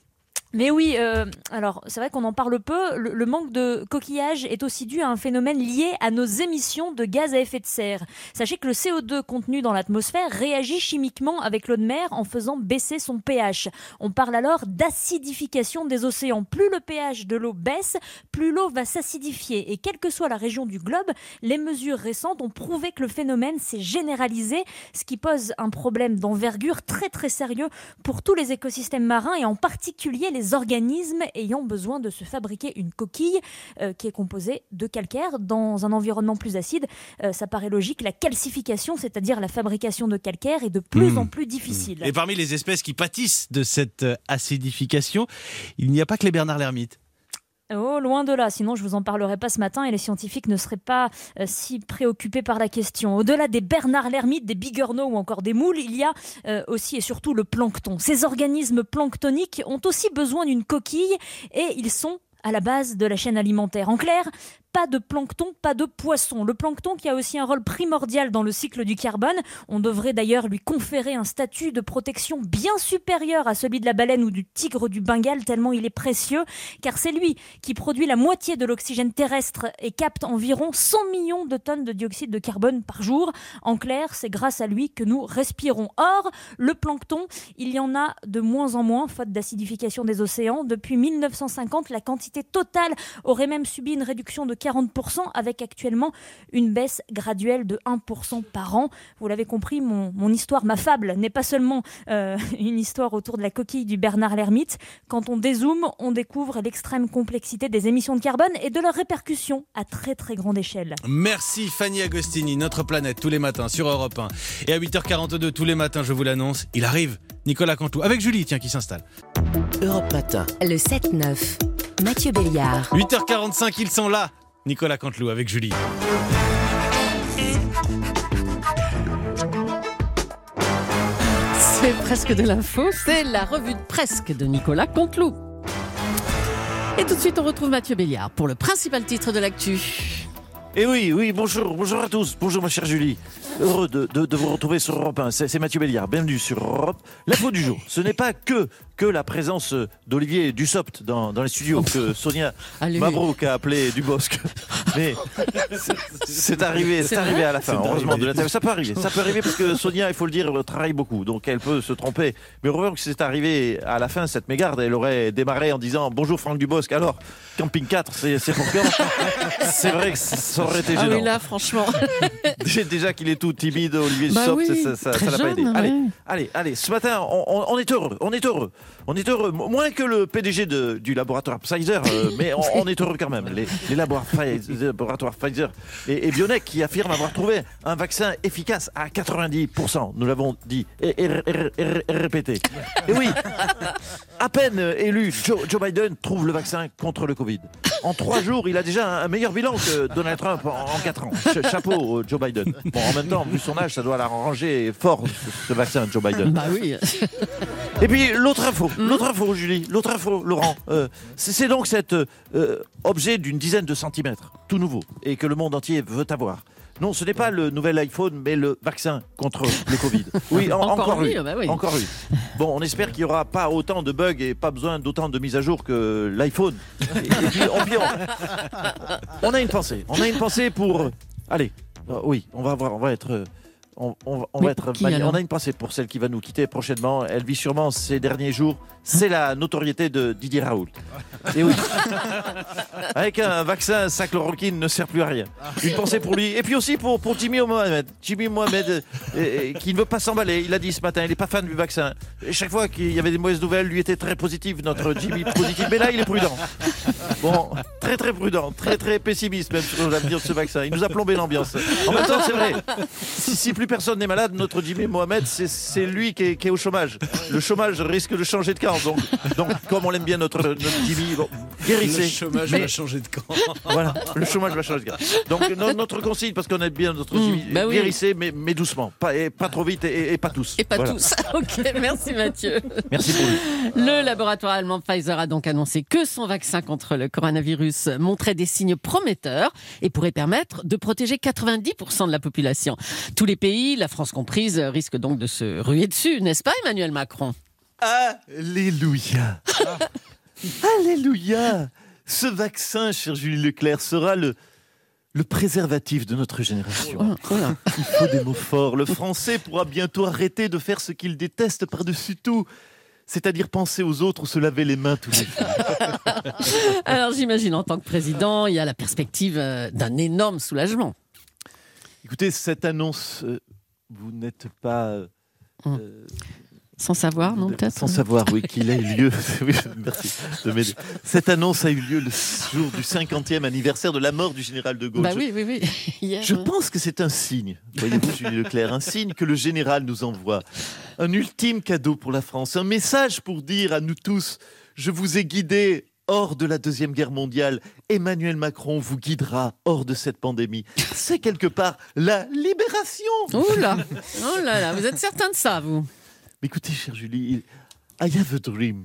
Mais oui, alors c'est vrai qu'on en parle peu, le manque de coquillages est aussi dû à un phénomène lié à nos émissions de gaz à effet de serre. Sachez que le CO2 contenu dans l'atmosphère réagit chimiquement avec l'eau de mer en faisant baisser son pH. On parle alors d'acidification des océans. Plus le pH de l'eau baisse, plus l'eau va s'acidifier. Et quelle que soit la région du globe, les mesures récentes ont prouvé que le phénomène s'est généralisé, ce qui pose un problème d'envergure très très sérieux pour tous les écosystèmes marins et en particulier les organismes ayant besoin de se fabriquer une coquille qui est composée de calcaire dans un environnement plus acide. Ça paraît logique, la calcification, c'est-à-dire la fabrication de calcaire, est de plus en plus difficile. Et parmi les espèces qui pâtissent de cette acidification, il n'y a pas que les Bernard l'ermite. Oh, loin de là, sinon je vous en parlerai pas ce matin et les scientifiques ne seraient pas si préoccupés par la question. Au-delà des Bernard l'ermite, des bigorneaux ou encore des moules, il y a aussi et surtout le plancton. Ces organismes planctoniques ont aussi besoin d'une coquille et ils sont à la base de la chaîne alimentaire. En clair, pas de plancton, pas de poisson. Le plancton qui a aussi un rôle primordial dans le cycle du carbone. On devrait d'ailleurs lui conférer un statut de protection bien supérieur à celui de la baleine ou du tigre du Bengale, tellement il est précieux, car c'est lui qui produit la moitié de l'oxygène terrestre et capte environ 100 millions de tonnes de dioxyde de carbone par jour. En clair, c'est grâce à lui que nous respirons. Or, le plancton, il y en a de moins en moins, faute d'acidification des océans. Depuis 1950, la quantité totale aurait même subi une réduction de 40%, avec actuellement une baisse graduelle de 1% par an. Vous l'avez compris, mon histoire, ma fable, n'est pas seulement une histoire autour de la coquille du Bernard l'ermite. Quand on dézoome, on découvre l'extrême complexité des émissions de carbone et de leurs répercussions à très très grande échelle. Merci Fanny Agostini, notre planète, tous les matins sur Europe 1. Et à 8h42, tous les matins, je vous l'annonce, il arrive, Nicolas Canteloup, avec Julie, tiens, qui s'installe. Europe Matin. Le 7-9, Mathieu Béliard. 8h45, ils sont là. Nicolas Canteloup avec Julie. C'est presque de l'info, c'est la revue de presque de Nicolas Canteloup. Et tout de suite, on retrouve Mathieu Béliard pour le principal titre de l'actu. Et oui, bonjour à tous. Bonjour ma chère Julie. Heureux de vous retrouver sur Europe 1. C'est Mathieu Béliard. Bienvenue sur Europe. L'info du jour. Ce n'est pas que la présence d'Olivier Dussopt dans les studios que Sonia Mabrouk a appelé Dubosc. Mais c'est arrivé à la fin. Heureusement de la télé. Ça peut arriver parce que Sonia, il faut le dire, travaille beaucoup. Donc elle peut se tromper. Mais heureusement que c'est arrivé à la fin, cette mégarde. Elle aurait démarré en disant bonjour Franck Dubosc. Alors, Camping 4, c'est pour quand? C'est vrai que ça aurait été gênant. Ah oui, là, franchement. Déjà qu'il est tout timide, Olivier Dussopt, ça l'a pas aidé. Allez, ce matin, on est heureux. On est heureux, moins que le PDG du laboratoire Pfizer, mais on est heureux quand même. Les laboratoires Pfizer et BioNTech qui affirment avoir trouvé un vaccin efficace à 90%. Nous l'avons dit et répété. Et oui, à peine élu, Joe Biden trouve le vaccin contre le Covid. En 3 jours, il a déjà un meilleur bilan que Donald Trump en 4 ans. Chapeau, Joe Biden. Bon, en même temps, vu son âge, ça doit l'arranger fort, ce vaccin, Joe Biden. Bah oui. Et puis, l'autre info, Julie, Laurent, c'est donc cet objet d'une dizaine de centimètres, tout nouveau, et que le monde entier veut avoir. Non, ce n'est pas le nouvel iPhone, mais le vaccin contre le Covid. Oui, encore lui. Bah oui. Encore lui. Bon, on espère qu'il n'y aura pas autant de bugs et pas besoin d'autant de mises à jour que l'iPhone. Et puis, on a une pensée. On a une pensée pour... Allez, oui, on va être... On a une pensée pour celle qui va nous quitter prochainement. Elle vit sûrement ces derniers jours. C'est la notoriété de Didier Raoult. Et oui. Avec un vaccin, sa chloroquine ne sert plus à rien. Une pensée pour lui. Et puis aussi pour Jimmy Mohamed. Jimmy Mohamed, qui ne veut pas s'emballer. Il a dit ce matin, il n'est pas fan du vaccin. Et chaque fois qu'il y avait des mauvaises nouvelles, lui était très positif, notre Jimmy positif. Mais là, il est prudent. Bon, très prudent. Très pessimiste même sur l'avenir de ce vaccin. Il nous a plombé l'ambiance. En même temps, c'est vrai. Si plus personne n'est malade, notre Jimmy Mohamed, c'est lui qui est au chômage. Le chômage risque de changer de camp. Donc comme on l'aime bien, notre Jimmy, guérissez. Le chômage va changer de camp. Voilà, le chômage va changer de camp. Donc notre consigne, parce qu'on aime bien notre Jimmy, guérissez, mais doucement. Pas trop vite et pas tous. Et pas tous. Ok, merci Mathieu. Merci pour lui. Le laboratoire allemand Pfizer a donc annoncé que son vaccin contre le coronavirus montrait des signes prometteurs et pourrait permettre de protéger 90% de la population. Tous les pays, la France comprise, risquent donc de se ruer dessus, n'est-ce pas Emmanuel Macron? Alléluia. Alléluia. Ce vaccin, cher Julie Leclerc, sera le préservatif de notre génération. Il faut des mots forts. Le français pourra bientôt arrêter de faire ce qu'il déteste par-dessus tout, c'est-à-dire penser aux autres ou se laver les mains tous les jours. Alors j'imagine, en tant que président, il y a la perspective d'un énorme soulagement. Écoutez, cette annonce, vous n'êtes pas... Sans savoir, non, peut-être? Sans savoir, oui, qu'il a eu lieu. Oui, merci de m'aider. Cette annonce a eu lieu le jour du 50e anniversaire de la mort du général de Gaulle. Bah oui. Hier, je pense que c'est un signe, voyez-vous, Julie Leclerc, un signe que le général nous envoie. Un ultime cadeau pour la France, un message pour dire à nous tous, je vous ai guidés hors de la Deuxième Guerre mondiale. Emmanuel Macron vous guidera hors de cette pandémie. C'est quelque part la libération. Oh là là, vous êtes certain de ça, vous? Mais écoutez, chère Julie, I have a dream.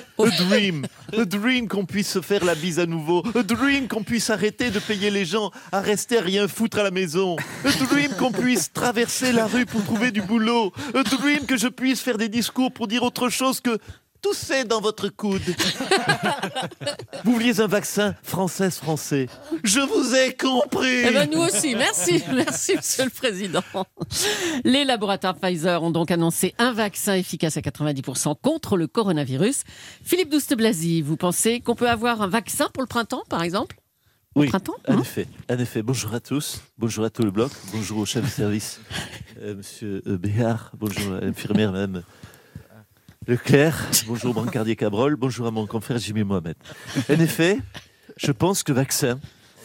A dream qu'on puisse se faire la bise à nouveau. A dream qu'on puisse arrêter de payer les gens à rester à rien foutre à la maison. A dream qu'on puisse traverser la rue pour trouver du boulot. A dream que je puisse faire des discours pour dire autre chose que toussez dans votre coude. Vous vouliez un vaccin français. Je vous ai compris. Eh ben nous aussi, merci Monsieur le Président. Les laboratoires Pfizer ont donc annoncé un vaccin efficace à 90% contre le coronavirus. Philippe Douste-Blazy, vous pensez qu'on peut avoir un vaccin pour le printemps, par exemple? Oui, en effet. Bonjour à tous, bonjour à tout le bloc, bonjour au chef de service, Monsieur Béard, bonjour à l'infirmière, Madame Leclerc, bonjour brancardier Cabrol, bonjour à mon confrère Jimmy Mohamed. En effet, je pense que vaccin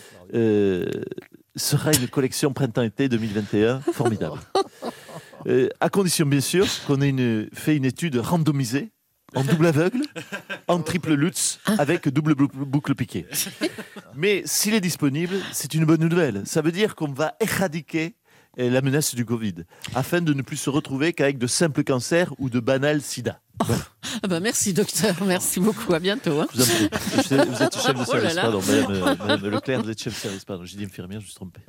sera une collection printemps-été 2021 formidable. À condition bien sûr qu'on ait fait une étude randomisée, en double aveugle, en triple Lutz, avec double boucle piquée. Mais s'il est disponible, c'est une bonne nouvelle. Ça veut dire qu'on va éradiquer la menace du Covid, afin de ne plus se retrouver qu'avec de simples cancers ou de banal sida. Ah bah merci docteur, merci beaucoup, à bientôt. Hein. Vous êtes chef de Oh là service, là. pardon, Madame Leclerc, vous êtes chef de service, pardon. J'ai dit infirmière, je me suis trompé.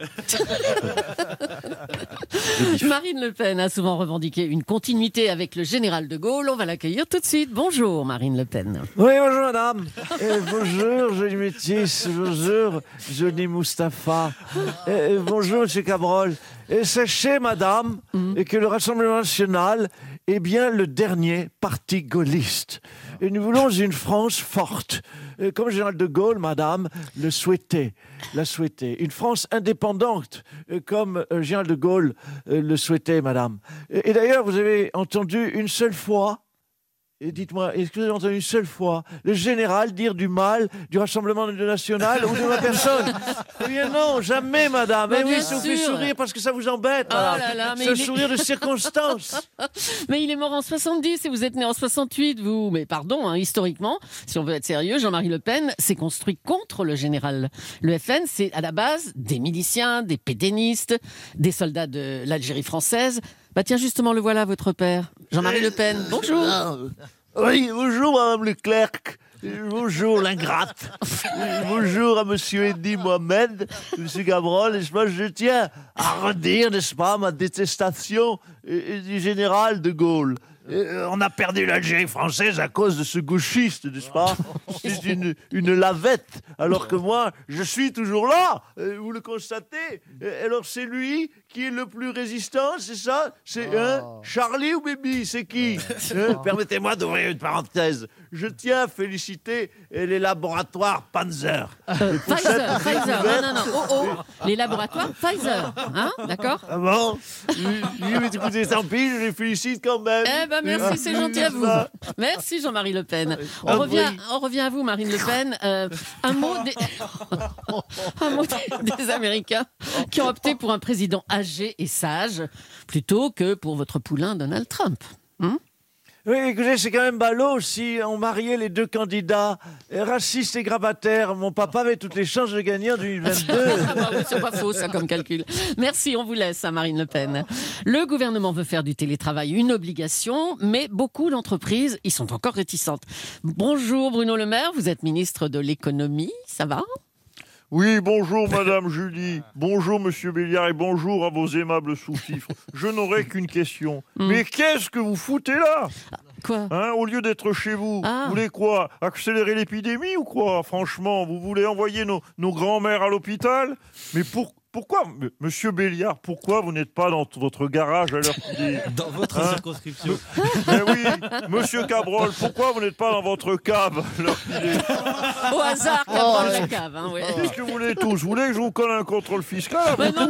Marine Le Pen a souvent revendiqué une continuité avec le général de Gaulle. On va l'accueillir tout de suite. Bonjour Marine Le Pen. Oui, bonjour madame. Bonjour, Johnny Métis. Bonjour, Johnny Mustapha. Bonjour, monsieur Cabrol. Sachez, madame, que le Rassemblement national est bien le dernier parti gaulliste. Et nous voulons une France forte, comme le général de Gaulle, madame, l'a souhaitait. Une France indépendante, comme le général de Gaulle le souhaitait, madame. Et d'ailleurs, vous avez entendu une seule fois, et dites-moi, est-ce que vous avez entendu une seule fois le général dire du mal du Rassemblement national ou de ma personne? Eh bien non, jamais, madame. Eh oui, ça vous fait sourire parce que ça vous embête, madame. Oh là là, mais c'est un sourire de circonstance. Mais il est mort en 70 et vous êtes né en 68, vous. Mais pardon, hein, historiquement, si on veut être sérieux, Jean-Marie Le Pen s'est construit contre le général. Le FN, c'est à la base des miliciens, des pédénistes, des soldats de l'Algérie française. Bah tiens, justement, le voilà, votre père. Jean-Marie Le Pen, bonjour. Oui, bonjour, madame Leclerc. Bonjour, l'ingrate. Bonjour à monsieur Eddy Mohamed, monsieur Cabrol. Et je tiens à redire, n'est-ce pas, ma détestation du général de Gaulle. On a perdu l'Algérie française à cause de ce gauchiste, n'est-ce pas? C'est une lavette, alors que moi, je suis toujours là, vous le constatez. Alors c'est lui qui est le plus résistant, c'est ça? C'est Charlie ou Baby? C'est qui? Permettez-moi d'ouvrir une parenthèse. Je tiens à féliciter les laboratoires Panzer. Pfizer. Non. Les laboratoires Pfizer. Hein? D'accord? Ah bon? Oui, mais écoutez, tant pis, je les félicite quand même. Eh ben merci, c'est gentil à vous. Merci Jean-Marie Le Pen. On revient à vous, Marine Le Pen. Un mot des Américains qui ont opté pour un président âgé et sage plutôt que pour votre poulain Donald Trump. Oui, écoutez, c'est quand même ballot si on mariait les deux candidats racistes et gravataires. Mon papa avait toutes les chances de gagner en 2022. C'est pas faux, ça, comme calcul. Merci, on vous laisse, Marine Le Pen. Le gouvernement veut faire du télétravail une obligation, mais beaucoup d'entreprises y sont encore réticentes. Bonjour Bruno Le Maire, vous êtes ministre de l'économie, ça va ? Oui, bonjour Madame Julie, bonjour Monsieur Béliard et bonjour à vos aimables sous-fifres. Je n'aurai qu'une question. Mais qu'est-ce que vous foutez là ? Quoi ? Au lieu d'être chez vous, vous voulez quoi ? Accélérer l'épidémie ou quoi ? Franchement, vous voulez envoyer nos grands-mères à l'hôpital ? Mais pourquoi, Monsieur Béliard, pourquoi vous n'êtes pas dans votre garage à l'heure qu'il est ? Dans votre circonscription. Mais oui, Monsieur Cabrol, pourquoi vous n'êtes pas dans votre cave à l'heure qu'il est ? Au hasard, Cabrol, la cave. Hein, ouais. Qu'est-ce que vous voulez tous ? Vous voulez que je vous colle un contrôle fiscal ? Non,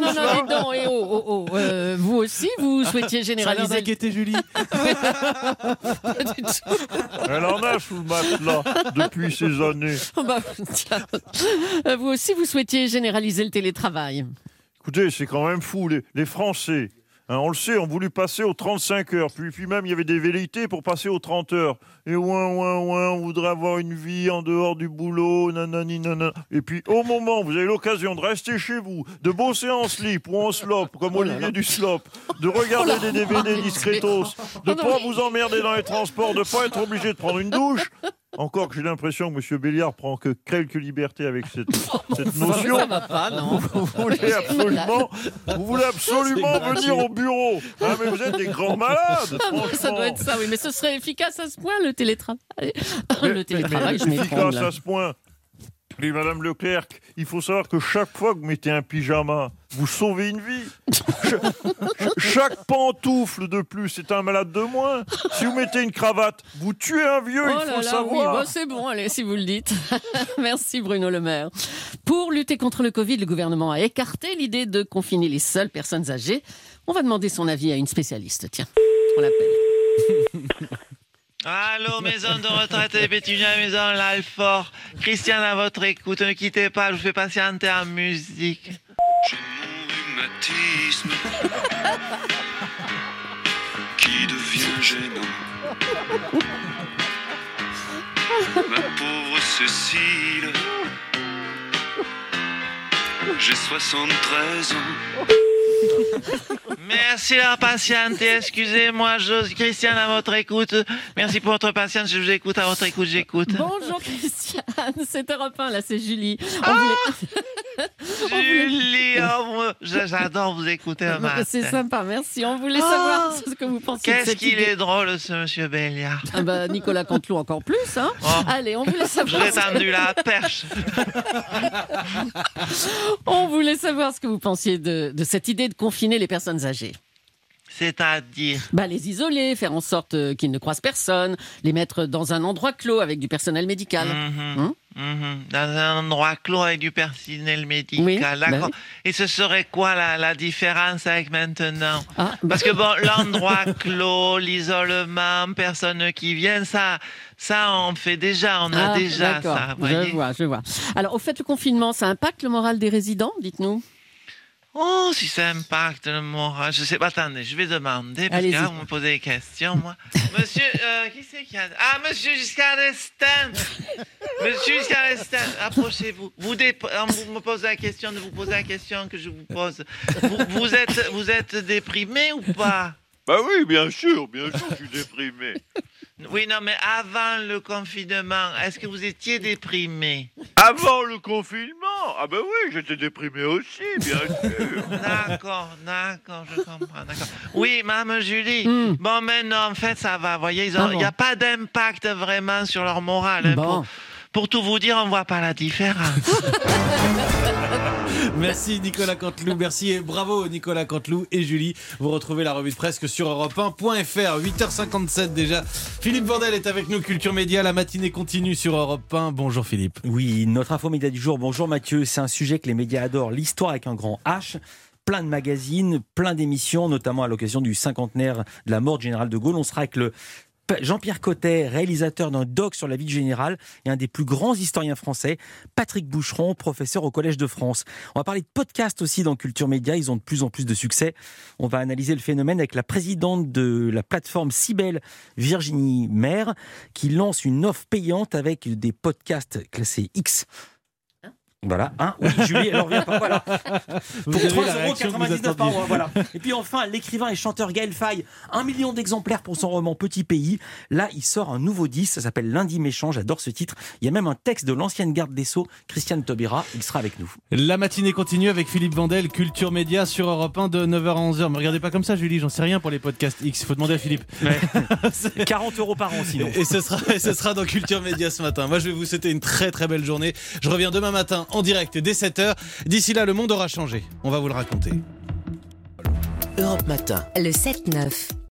vous aussi, vous souhaitiez généraliser... Ça a l'air d'inquiéter Julie. Pas du tout. Elle en a sous le matelas depuis ces années. Vous aussi, vous souhaitiez généraliser le télétravail. Écoutez, c'est quand même fou, les Français, on le sait, ont voulu passer aux 35 heures, puis même il y avait des velléités pour passer aux 30 heures. Et on voudrait avoir une vie en dehors du boulot, nanani, nanana. Et puis au moment où vous avez l'occasion de rester chez vous, de bosser en slip ou en slop, comme Olivier Dusslop, de regarder des DVD discretos, de pas vous emmerder dans les transports, de pas être obligé de prendre une douche... Encore que j'ai l'impression que M. Béliard prend que quelques libertés avec cette notion. Ça va pas, non. Vous voulez absolument venir au bureau. Mais vous êtes des grands malades, ça doit être ça, oui. Mais ce serait efficace à ce point, le télétravail. Le télétravail, je m'étrangle. Efficace à ce point. Mais Madame Leclerc, il faut savoir que chaque fois que vous mettez un pyjama, vous sauvez une vie. Chaque pantoufle de plus est un malade de moins. Si vous mettez une cravate, vous tuez un vieux, il faut savoir. Oui, c'est bon, allez, si vous le dites. Merci Bruno Le Maire. Pour lutter contre le Covid, le gouvernement a écarté l'idée de confiner les seules personnes âgées. On va demander son avis à une spécialiste. Tiens, on l'appelle. Allô, maison de retraite et Pétunia, maison live fort. Christiane à votre écoute, ne quittez pas, je vous fais patienter en musique. J'ai mon rhumatisme qui devient gênant. Ma pauvre Cécile, j'ai 73 ans. Merci d'avoir patienté, excusez-moi, Christiane à votre écoute. Merci pour votre patience, je vous écoute, à votre écoute, j'écoute. Bonjour Christiane, c'est Europe 1, là c'est Julie. Julie, j'adore vous écouter un matin. C'est sympa, merci. On voulait savoir ce que vous pensiez de Qu'est-ce cette qu'il idée. est drôle ce monsieur Béliard. Nicolas Canteloup encore plus. Hein. Allez, on voulait savoir. J'ai tendu la perche. On voulait savoir ce que vous pensiez de cette idée de confiner les personnes âgées. C'est-à-dire les isoler, faire en sorte qu'ils ne croisent personne, les mettre dans un endroit clos avec du personnel médical. Dans un endroit clos avec du personnel médical, Oui, d'accord. oui. Et ce serait quoi la différence avec maintenant? Parce que l'endroit clos, l'isolement, personne qui vient, ça on fait déjà, on a déjà d'accord. ça. Voyez. Je vois. Alors, au fait, le confinement, ça impacte le moral des résidents, dites-nous? Oh, si ça impacte le moral, je sais pas, attendez, je vais demander, parce que là, vous me posez des questions, moi. Monsieur, qui c'est qui a... Ah, monsieur Giscard d'Estaing. Monsieur Giscard d'Estaing, approchez-vous. Vous me posez la question de vous poser la question que je vous pose. Vous êtes déprimé ou pas? Bah oui, bien sûr, je suis déprimé. Oui, non, mais avant le confinement, est-ce que vous étiez déprimé? Avant le confinement? Ah ben oui, j'étais déprimé aussi, bien sûr. D'accord, je comprends, d'accord. Oui, Mme Julie. Bon, mais non, en fait, ça va, vous voyez, il n'y a pas d'impact vraiment sur leur morale. Hein, pour tout vous dire, on ne voit pas la différence. Merci Nicolas Canteloup, merci et bravo Nicolas Canteloup et Julie. Vous retrouvez la revue de presse sur europe1.fr. 8h57 déjà. Philippe Vandel est avec nous, Culture Média. La matinée continue sur Europe 1. Bonjour Philippe. Oui, notre info média du jour. Bonjour Mathieu. C'est un sujet que les médias adorent, l'histoire avec un grand H. Plein de magazines, plein d'émissions, notamment à l'occasion du cinquantenaire de la mort du général de Gaulle. On sera avec Jean-Pierre Cottet, réalisateur d'un doc sur la vie du général, et un des plus grands historiens français, Patrick Boucheron, professeur au Collège de France. On va parler de podcast aussi dans Culture Média, ils ont de plus en plus de succès. On va analyser le phénomène avec la présidente de la plateforme Cybelle, Virginie Maire, qui lance une offre payante avec des podcasts classés X. Voilà, oui, Julie, elle en revient pas, voilà. Pour 3,99 € par mois, voilà. Et puis enfin, l'écrivain et chanteur Gaël Faye, 1 million d'exemplaires pour son roman Petit Pays. Là, il sort un nouveau disque, ça s'appelle Lundi Méchant, j'adore ce titre. Il y a même un texte de l'ancienne garde des Sceaux, Christiane Taubira, il sera avec nous. La matinée continue avec Philippe Vandel, Culture Média sur Europe 1 de 9h à 11h. Me regardez pas comme ça Julie, j'en sais rien pour les podcasts X, il faut demander à Philippe. Ouais. 40 € par an sinon. Et ce sera dans Culture Média ce matin. Moi je vais vous souhaiter une très très belle journée. Je reviens demain matin en direct dès 7h. D'ici là, le monde aura changé. On va vous le raconter. Europe Matin. Le 7-9.